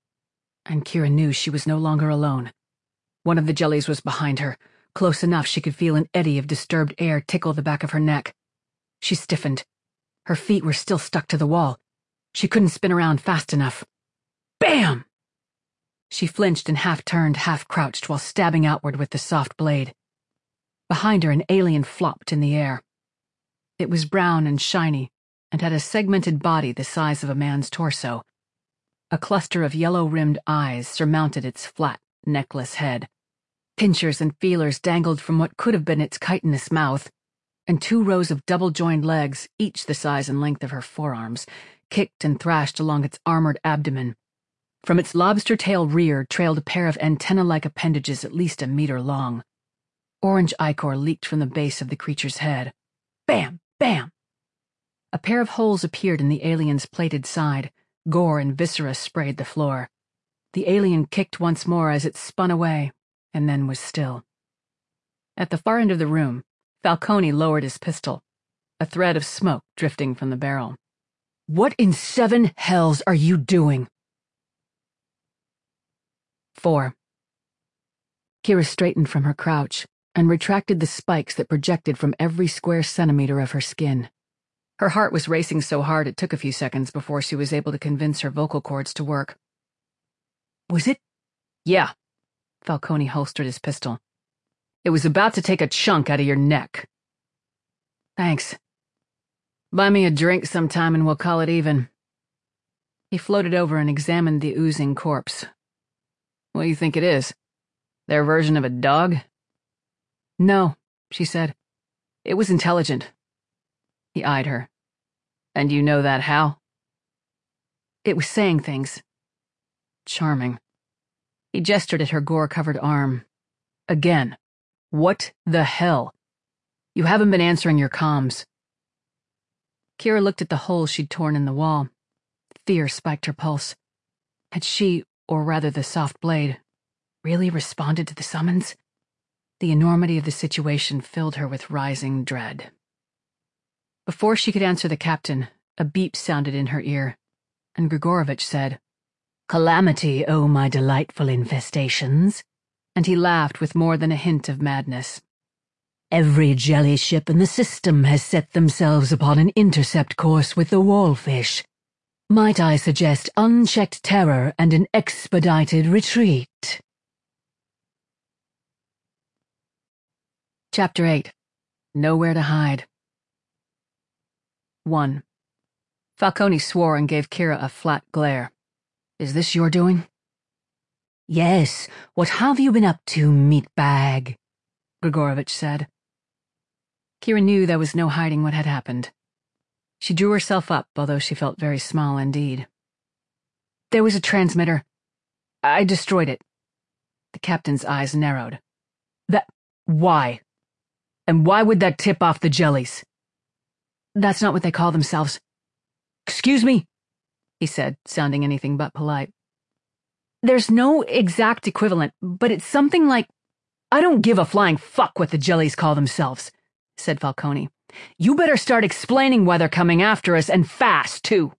And Kira knew she was no longer alone. One of the jellies was behind her, close enough she could feel an eddy of disturbed air tickle the back of her neck. She stiffened. Her feet were still stuck to the wall. She couldn't spin around fast enough. Bam! She flinched and half-turned, half-crouched while stabbing outward with the soft blade. Behind her, an alien flopped in the air. It was brown and shiny, and had a segmented body the size of a man's torso. A cluster of yellow-rimmed eyes surmounted its flat, neckless head. Pinchers and feelers dangled from what could have been its chitinous mouth, and two rows of double-joined legs, each the size and length of her forearms, kicked and thrashed along its armored abdomen. From its lobster-tail rear trailed a pair of antenna-like appendages at least a meter long. Orange ichor leaked from the base of the creature's head. Bam! Bam! A pair of holes appeared in the alien's plated side. Gore and viscera sprayed the floor. The alien kicked once more as it spun away, and then was still. At the far end of the room, Falcone lowered his pistol, a thread of smoke drifting from the barrel. "What in seven hells are you doing?" Four. Kira straightened from her crouch and retracted the spikes that projected from every square centimeter of her skin. Her heart was racing so hard it took a few seconds before she was able to convince her vocal cords to work. "Was it?" "Yeah." Falcone holstered his pistol. "It was about to take a chunk out of your neck." "Thanks. Buy me a drink sometime and we'll call it even." He floated over and examined the oozing corpse. "What do you think it is? Their version of a dog?" "No," she said. "It was intelligent." He eyed her. "And you know that how?" "It was saying things." "Charming." He gestured at her gore-covered arm. "Again, what the hell? You haven't been answering your comms." Kira looked at the hole she'd torn in the wall. Fear spiked her pulse. Had she, or rather the soft blade, really responded to the summons? The enormity of the situation filled her with rising dread. Before she could answer the captain, a beep sounded in her ear, and Grigorovich said, "Calamity, oh my delightful infestations," and he laughed with more than a hint of madness. "Every jelly ship in the system has set themselves upon an intercept course with the wallfish. Might I suggest unchecked terror and an expedited retreat?" Chapter eight. Nowhere to Hide. One. Falcone swore and gave Kira a flat glare. "Is this your doing?" "Yes, what have you been up to, meatbag?" Grigorovich said. Kira knew there was no hiding what had happened. She drew herself up, although she felt very small indeed. There was a transmitter. I destroyed it. The captain's eyes narrowed. That... why? And why would that tip off the jellies? That's not what they call themselves. Excuse me, he said, sounding anything but polite. There's no exact equivalent, but it's something like... I don't give a flying fuck what the jellies call themselves, said Falcone. You better start explaining why they're coming after us, and fast, too.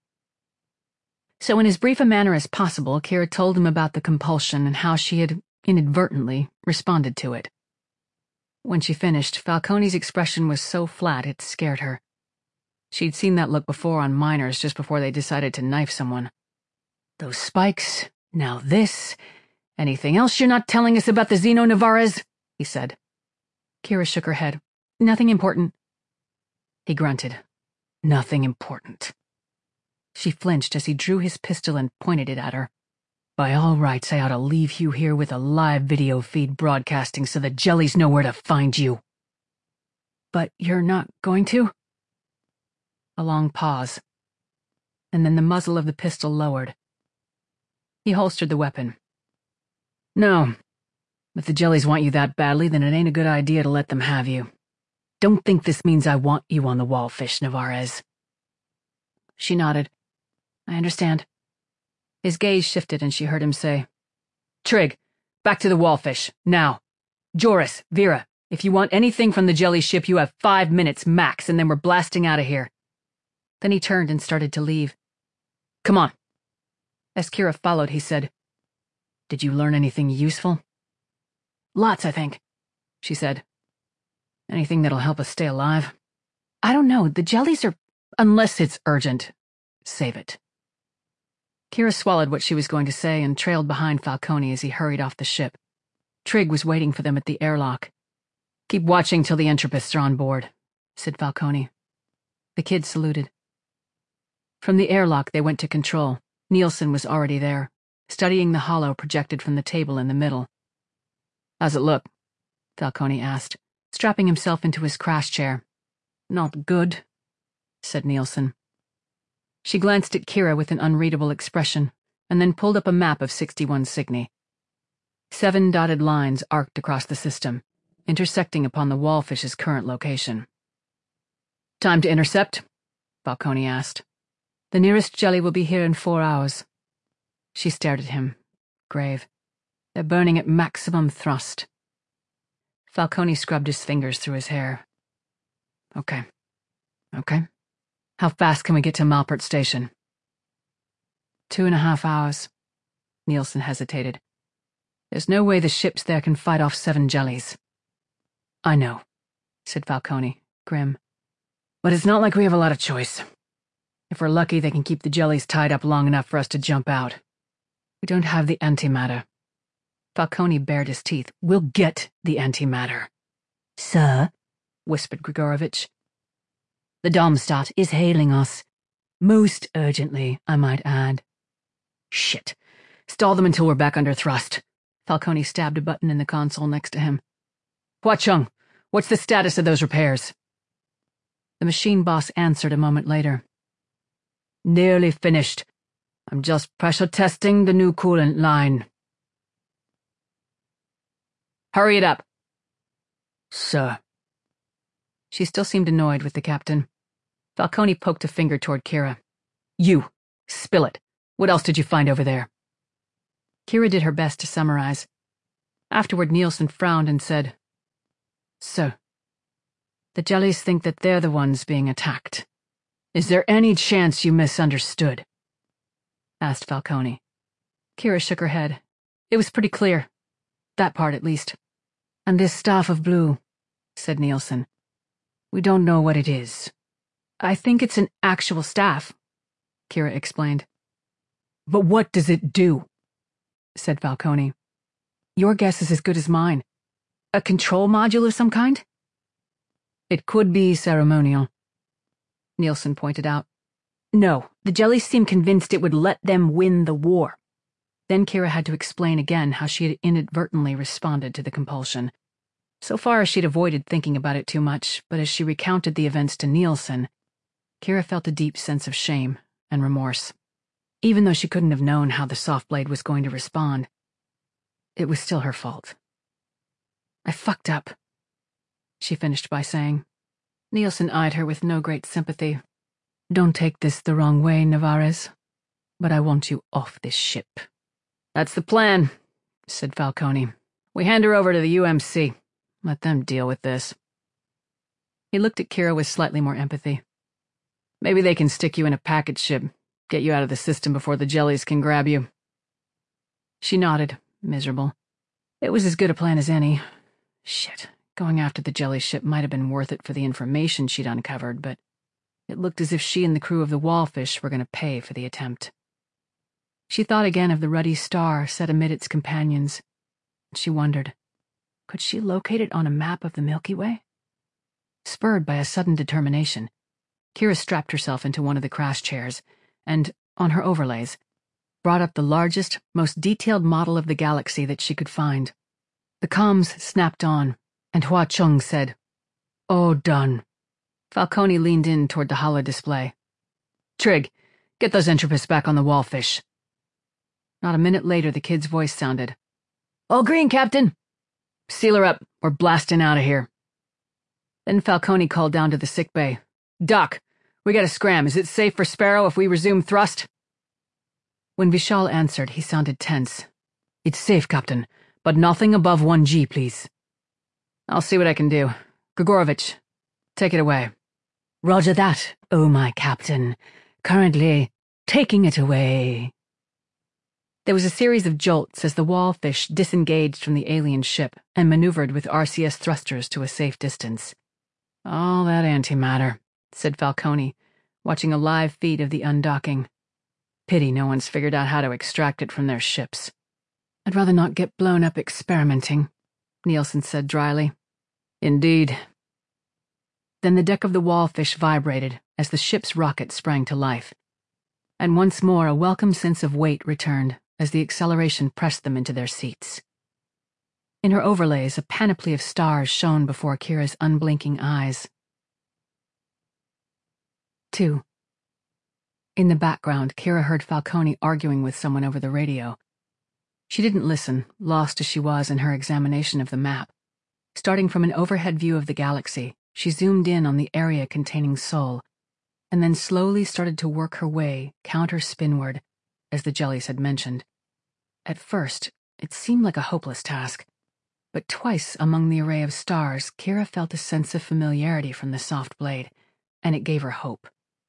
So in as brief a manner as possible, Kira told him about the compulsion and how she had, inadvertently, responded to it. When she finished, Falcone's expression was so flat it scared her. She'd seen that look before on miners just before they decided to knife someone. Those spikes, now this... Anything else you're not telling us about the Zeno Navarez? He said. Kira shook her head. Nothing important. He grunted. Nothing important. She flinched as he drew his pistol and pointed it at her. By all rights, I ought to leave you here with a live video feed broadcasting so the jellies know where to find you. But you're not going to? A long pause. And then the muzzle of the pistol lowered. He holstered the weapon. No. If the jellies want you that badly, then it ain't a good idea to let them have you. Don't think this means I want you on the Wallfish, Navarez. She nodded. I understand. His gaze shifted and she heard him say, Trig, back to the Wallfish, now. Joris, Vera, if you want anything from the jelly ship, you have five minutes max, and then we're blasting out of here. Then he turned and started to leave. Come on. As Kira followed, he said, Did you learn anything useful? Lots, I think, she said. Anything that'll help us stay alive? I don't know, the jellies are... Unless it's urgent, save it. Kira swallowed what she was going to say and trailed behind Falcone as he hurried off the ship. Trig was waiting for them at the airlock. Keep watching till the Entropists are on board, said Falcone. The kid saluted. From the airlock they went to control. Nielsen was already there, studying the holo projected from the table in the middle. How's it look? Falcone asked, strapping himself into his crash chair. Not good, said Nielsen. She glanced at Kira with an unreadable expression, and then pulled up a map of sixty-one Cygni. Seven dotted lines arced across the system, intersecting upon the Wallfish's current location. Time to intercept? Falcone asked. The nearest jelly will be here in four hours. She stared at him, grave. They're burning at maximum thrust. Falcone scrubbed his fingers through his hair. Okay. Okay. How fast can we get to Malpert Station? Two and a half hours. Nielsen hesitated. There's no way the ships there can fight off seven jellies. I know, said Falcone, grim. But it's not like we have a lot of choice. If we're lucky, they can keep the jellies tied up long enough for us to jump out. We don't have the antimatter. Falcone bared his teeth. We'll get the antimatter. Sir, whispered Grigorovich. The Darmstadt is hailing us. Most urgently, I might add. Shit. Stall them until we're back under thrust. Falcone stabbed a button in the console next to him. Hua Chung, what's the status of those repairs? The machine boss answered a moment later. Nearly finished. I'm just pressure testing the new coolant line. Hurry it up. Sir. She still seemed annoyed with the captain. Falcone poked a finger toward Kira. You, spill it. What else did you find over there? Kira did her best to summarize. Afterward, Nielsen frowned and said, Sir, the jellies think that they're the ones being attacked. Is there any chance you misunderstood? Asked Falcone. Kira shook her head. It was pretty clear. That part, at least. And this staff of blue, said Nielsen. We don't know what it is. I think it's an actual staff, Kira explained. But what does it do? Said Falcone. Your guess is as good as mine. A control module of some kind? It could be ceremonial, Nielsen pointed out. No, the jellies seemed convinced it would let them win the war. Then Kira had to explain again how she had inadvertently responded to the compulsion. So far, she'd avoided thinking about it too much, but as she recounted the events to Nielsen, Kira felt a deep sense of shame and remorse. Even though she couldn't have known how the soft blade was going to respond, it was still her fault. I fucked up, she finished by saying. Nielsen eyed her with no great sympathy. Don't take this the wrong way, Navarez, but I want you off this ship. That's the plan, said Falcone. We hand her over to the U M C. Let them deal with this. He looked at Kira with slightly more empathy. Maybe they can stick you in a packet ship, get you out of the system before the jellies can grab you. She nodded, miserable. It was as good a plan as any. Shit, going after the jelly ship might have been worth it for the information she'd uncovered, but it looked as if she and the crew of the Wallfish were going to pay for the attempt. She thought again of the ruddy star set amid its companions. She wondered, could she locate it on a map of the Milky Way? Spurred by a sudden determination, Kira strapped herself into one of the crash chairs and, on her overlays, brought up the largest, most detailed model of the galaxy that she could find. The comms snapped on, and Hua Chung said, "Oh, done." Falcone leaned in toward the holo display. "Trig, get those Entropists back on the Wallfish." Not a minute later, the kid's voice sounded. "All green, Captain." "Seal her up. We're blasting out of here." Then Falcone called down to the sickbay. "Doc, we gotta scram. Is it safe for Sparrow if we resume thrust?" When Vishal answered, he sounded tense. "It's safe, Captain, but nothing above one G, please." "I'll see what I can do. Grigorovich, take it away." "Roger that, oh my Captain. Currently, taking it away." There was a series of jolts as the Wallfish disengaged from the alien ship and maneuvered with R C S thrusters to a safe distance. "All that antimatter," said Falcone, watching a live feed of the undocking. "Pity no one's figured out how to extract it from their ships." "I'd rather not get blown up experimenting," Nielsen said dryly. "Indeed." Then the deck of the Wallfish vibrated as the ship's rocket sprang to life. And once more a welcome sense of weight returned as the acceleration pressed them into their seats. In her overlays, a panoply of stars shone before Kira's unblinking eyes. Two. In the background, Kira heard Falcone arguing with someone over the radio. She didn't listen, lost as she was in her examination of the map. Starting from an overhead view of the galaxy, she zoomed in on the area containing Sol, and then slowly started to work her way counter-spinward, as the jellies had mentioned. At first, it seemed like a hopeless task, but twice among the array of stars, Kira felt a sense of familiarity from the soft blade, and it gave her hope.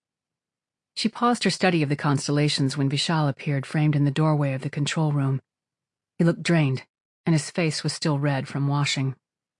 She paused her study of the constellations when Vishal appeared framed in the doorway of the control room. He looked drained, and his face was still red from washing.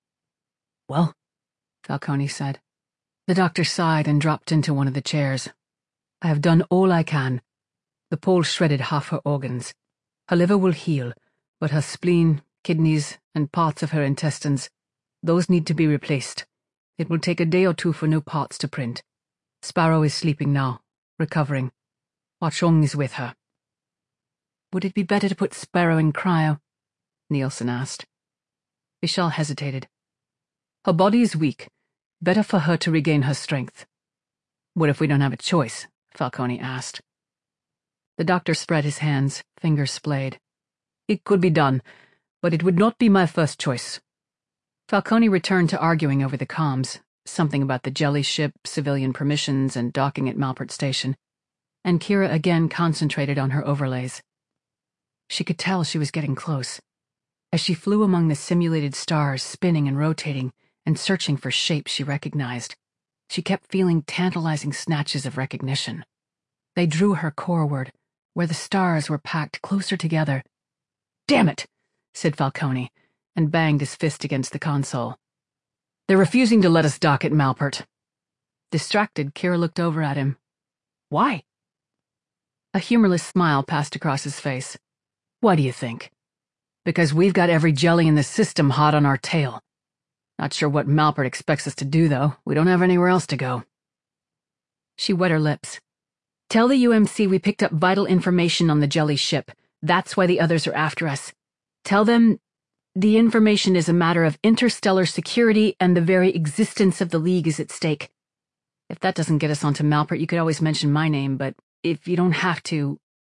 "Well?" Falcone said. The doctor sighed and dropped into one of the chairs. "I have done all I can. The pole shredded half her organs. Her liver will heal, but her spleen, kidneys, and parts of her intestines, those need to be replaced. It will take a day or two for new parts to print. Sparrow is sleeping now, recovering. Watchung is with her." "Would it be better to put Sparrow in cryo?" Nielsen asked. Vishal hesitated. "Her body is weak. Better for her to regain her strength." "What if we don't have a choice?" Falcone asked. The doctor spread his hands, fingers splayed. "It could be done, but it would not be my first choice." Falcone returned to arguing over the comms, something about the jelly ship, civilian permissions, and docking at Malpert Station, and Kira again concentrated on her overlays. She could tell she was getting close. As she flew among the simulated stars, spinning and rotating, and searching for shapes she recognized, she kept feeling tantalizing snatches of recognition. They drew her coreward, where the stars were packed closer together. "Damn it!" said Falcone, and banged his fist against the console. "They're refusing to let us dock at Malpert." Distracted, Kira looked over at him. "Why?" A humorless smile passed across his face. "Why do you think?" "Because we've got every jelly in the system hot on our tail. Not sure what Malpert expects us to do, though. We don't have anywhere else to go." She wet her lips. "Tell the U M C we picked up vital information on the jelly ship. That's why the others are after us. Tell them the information is a matter of interstellar security and the very existence of the League is at stake. If that doesn't get us onto Malpert, you could always mention my name, but if you don't have to,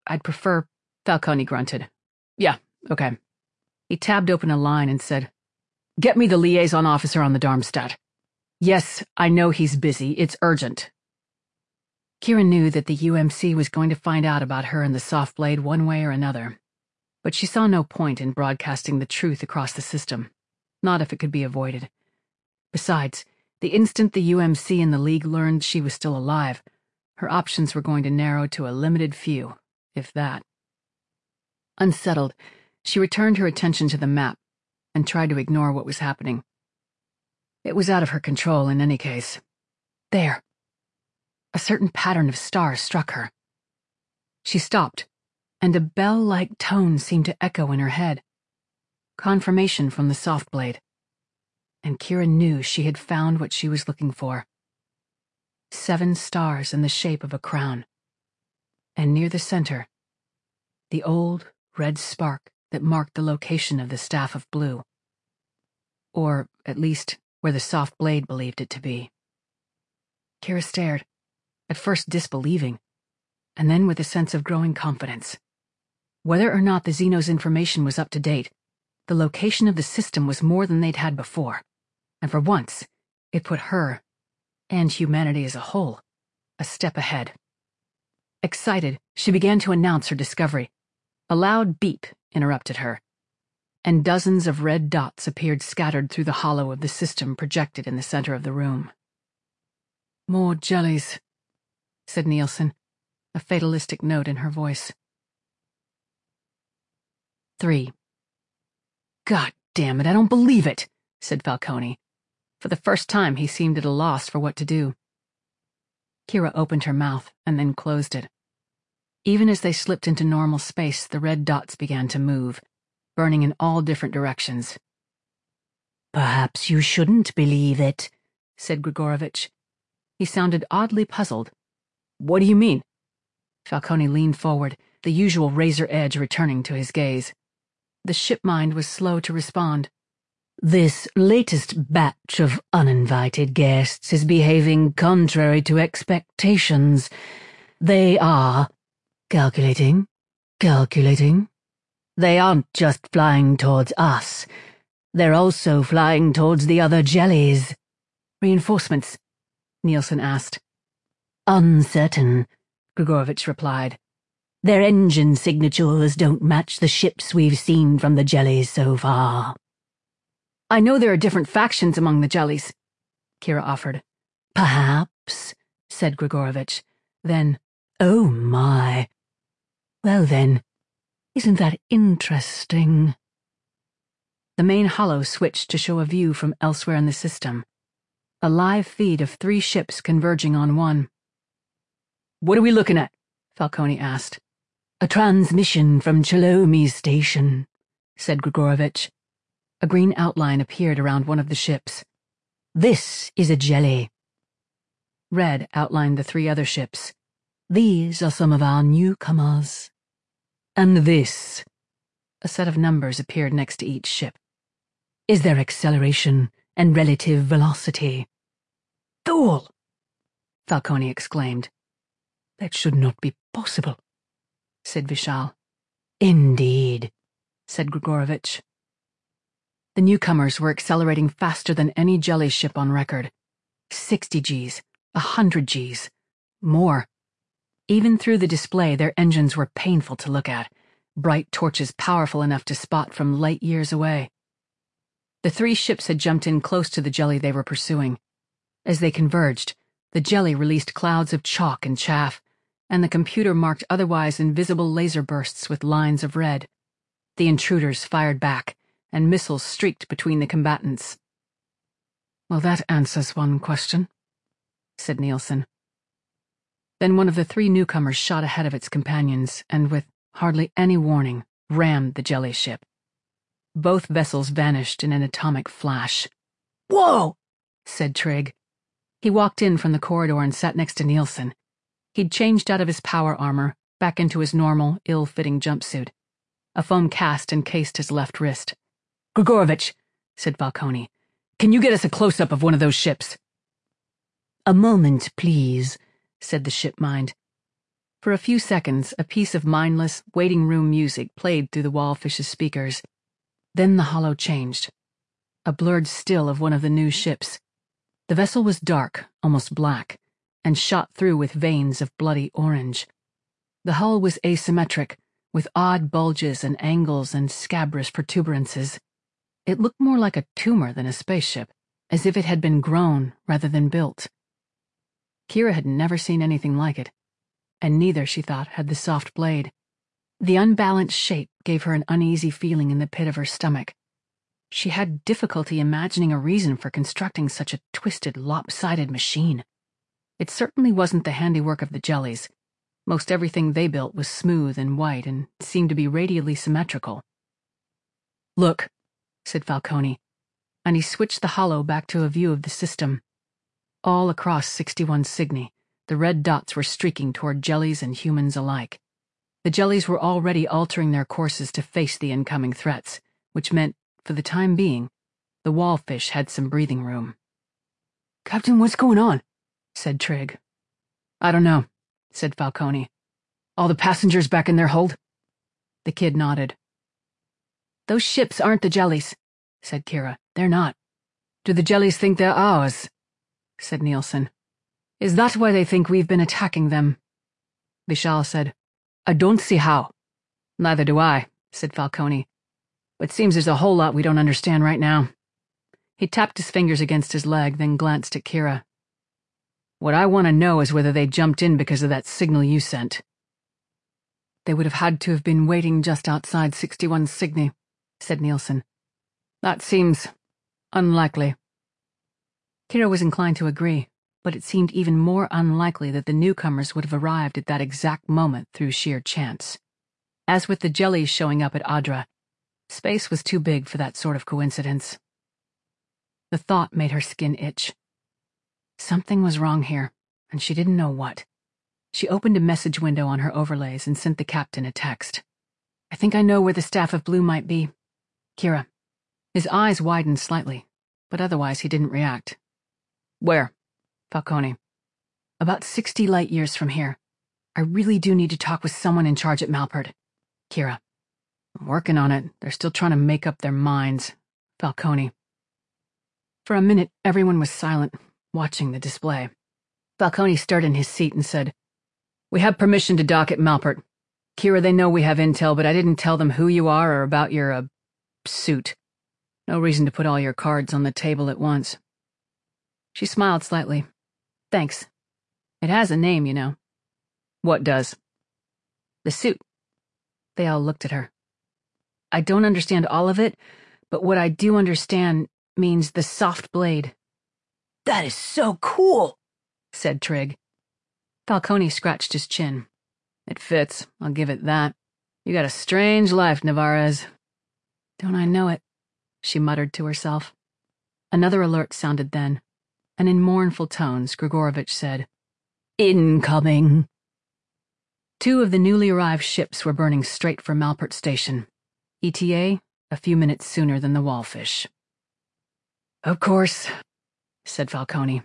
I'd prefer... Falcone grunted. Yeah, okay. He tabbed open a line and said, Get me the liaison officer on the Darmstadt. Yes, I know he's busy. It's urgent. Kira knew that the U M C was going to find out about her and the soft blade one way or another, but she saw no point in broadcasting the truth across the system, not if it could be avoided. Besides, the instant the U M C and the League learned she was still alive, her options were going to narrow to a limited few, if that. Unsettled, she returned her attention to the map and tried to ignore what was happening. It was out of her control in any case. There. A certain pattern of stars struck her. She stopped, and a bell-like tone seemed to echo in her head. Confirmation from the soft blade. And Kira knew she had found what she was looking for. Seven stars in the shape of a crown. And near the center, the old red spark that marked the location of the Staff of Blue. Or, at least, where the soft blade believed it to be. Kira stared, at first disbelieving, and then with a sense of growing confidence. Whether or not the Xeno's information was up to date, the location of the system was more than they'd had before, and for once, it put her, and humanity as a whole, a step ahead. Excited, she began to announce her discovery. A loud beep interrupted her, and dozens of red dots appeared scattered through the hollow of the system projected in the center of the room. More jellies, said Nielsen, a fatalistic note in her voice. Three. God damn it, I don't believe it, said Falcone. For the first time, he seemed at a loss for what to do. Kira opened her mouth and then closed it. Even as they slipped into normal space, the red dots began to move, burning in all different directions. Perhaps you shouldn't believe it, said Grigorovich. He sounded oddly puzzled. What do you mean? Falcone leaned forward, the usual razor edge returning to his gaze. The shipmind was slow to respond. This latest batch of uninvited guests is behaving contrary to expectations. They are calculating, calculating. They aren't just flying towards us. They're also flying towards the other jellies. Reinforcements? Nielsen asked. Uncertain, Grigorovich replied. Their engine signatures don't match the ships we've seen from the jellies so far. I know there are different factions among the jellies, Kira offered. Perhaps, said Grigorovich. Then, oh my. Well then, isn't that interesting? The main hollow switched to show a view from elsewhere in the system. A live feed of three ships converging on one. What are we looking at? Falcone asked. A transmission from Chalomi Station, said Grigorovich. A green outline appeared around one of the ships. This is a jelly. Red outlined the three other ships. These are some of our newcomers. And this, a set of numbers appeared next to each ship, is their acceleration and relative velocity. Thule! Falcone exclaimed. That should not be possible, said Vishal. Indeed, said Grigorovich. The newcomers were accelerating faster than any jelly ship on record. Sixty Gs, a hundred Gs, more. Even through the display, their engines were painful to look at, bright torches powerful enough to spot from light years away. The three ships had jumped in close to the jelly they were pursuing. As they converged, the jelly released clouds of chalk and chaff, and the computer marked otherwise invisible laser bursts with lines of red. The intruders fired back, and missiles streaked between the combatants. Well, that answers one question, said Nielsen. Then one of the three newcomers shot ahead of its companions and, with hardly any warning, rammed the jelly ship. Both vessels vanished in an atomic flash. Whoa! Said Trigg. He walked in from the corridor and sat next to Nielsen. He'd changed out of his power armor, back into his normal, ill-fitting jumpsuit. A foam cast encased his left wrist. Grigorovich, said Falcone, can you get us a close-up of one of those ships? A moment, please, said the shipmind. For a few seconds, a piece of mindless, waiting room music played through the Wallfish's speakers. Then the hollow changed. A blurred still of one of the new ships. The vessel was dark, almost black, and shot through with veins of bloody orange. The hull was asymmetric, with odd bulges and angles and scabrous protuberances. It looked more like a tumor than a spaceship, as if it had been grown rather than built. Kira had never seen anything like it, and neither, she thought, had the soft blade. The unbalanced shape gave her an uneasy feeling in the pit of her stomach. She had difficulty imagining a reason for constructing such a twisted, lopsided machine. It certainly wasn't the handiwork of the jellies. Most everything they built was smooth and white and seemed to be radially symmetrical. "Look," said Falcone, and he switched the hollow back to a view of the system. All across sixty-one Cygni, the red dots were streaking toward jellies and humans alike. The jellies were already altering their courses to face the incoming threats, which meant, for the time being, the Wallfish had some breathing room. "Captain, what's going on?" said Trigg. "I don't know," said Falcone. "All the passengers back in their hold?" The kid nodded. "Those ships aren't the jellies," said Kira. "They're not." "Do the jellies think they're ours?" said Nielsen. "Is that why they think we've been attacking them?" Vishal said, "I don't see how." "Neither do I," said Falcone. "But seems there's a whole lot we don't understand right now." He tapped his fingers against his leg, then glanced at Kira. "What I want to know is whether they jumped in because of that signal you sent." "They would have had to have been waiting just outside sixty-one Cygni," said Nielsen. "That seems unlikely." Kira was inclined to agree, but it seemed even more unlikely that the newcomers would have arrived at that exact moment through sheer chance. As with the jellies showing up at Adra, space was too big for that sort of coincidence. The thought made her skin itch. Something was wrong here, and she didn't know what. She opened a message window on her overlays and sent the captain a text. "I think I know where the Staff of Blue might be. Kira." His eyes widened slightly, but otherwise he didn't react. "Where?" "Falcone. About sixty light years from here. I really do need to talk with someone in charge at Malpert. Kira." "I'm working on it. They're still trying to make up their minds." Falcone. For a minute, everyone was silent, watching the display. Falcone stirred in his seat and said, "We have permission to dock at Malpert. Kira, they know we have intel, but I didn't tell them who you are or about your, uh, suit. No reason to put all your cards on the table at once." She smiled slightly. "Thanks. It has a name, you know." "What does?" "The suit." They all looked at her. "I don't understand all of it, but what I do understand means the soft blade." "That is so cool," said Trigg. Falcone scratched his chin. "It fits, I'll give it that. You got a strange life, Navarez." "Don't I know it?" she muttered to herself. Another alert sounded then, and in mournful tones, Grigorovich said, "Incoming." Two of the newly arrived ships were burning straight for Malpert Station. E T A a few minutes sooner than the Wallfish. "Of course," said Falcone.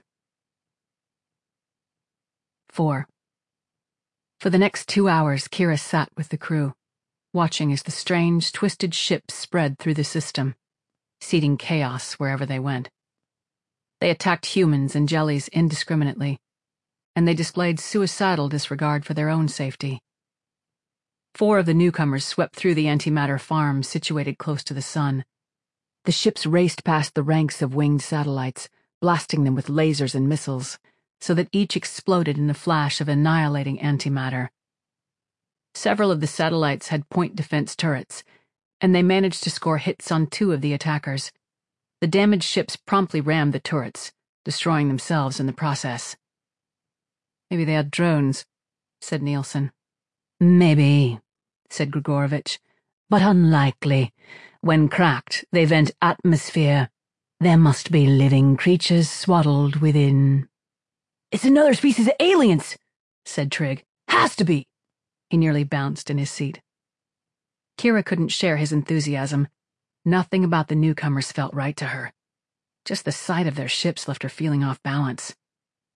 Four. For the next two hours, Kira sat with the crew, watching as the strange, twisted ships spread through the system, seeding chaos wherever they went. They attacked humans and jellies indiscriminately, and they displayed suicidal disregard for their own safety. Four of the newcomers swept through the antimatter farms situated close to the sun. The ships raced past the ranks of winged satellites, blasting them with lasers and missiles, so that each exploded in a flash of annihilating antimatter. Several of the satellites had point defense turrets, and they managed to score hits on two of the attackers. The damaged ships promptly rammed the turrets, destroying themselves in the process. "Maybe they had drones," said Nielsen. "Maybe," said Grigorovich, "but unlikely. When cracked, they vent atmosphere. There must be living creatures swaddled within." "It's another species of aliens," said Trigg. "Has to be." He nearly bounced in his seat. Kira couldn't share his enthusiasm. Nothing about the newcomers felt right to her. Just the sight of their ships left her feeling off balance.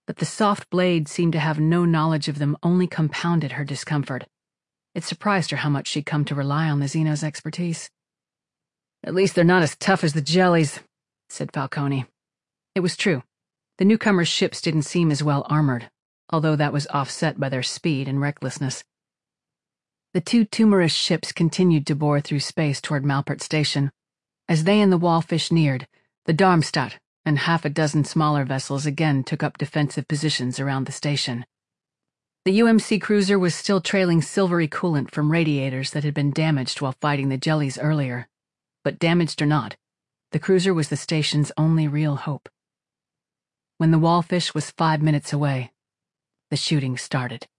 but the soft blade seemed to have no knowledge of them only compounded her discomfort. It surprised her how much she'd come to rely on the Xeno's expertise. "At least they're not as tough as the jellies," said Falcone. It was true. The newcomers' ships didn't seem as well armored, although that was offset by their speed and recklessness. The two tumorous ships continued to bore through space toward Malpert Station. As they and the Wallfish neared, the Darmstadt and half a dozen smaller vessels again took up defensive positions around the station. The U M C cruiser was still trailing silvery coolant from radiators that had been damaged while fighting the jellies earlier. But damaged or not, the cruiser was the station's only real hope. When the Wallfish was five minutes away, the shooting started.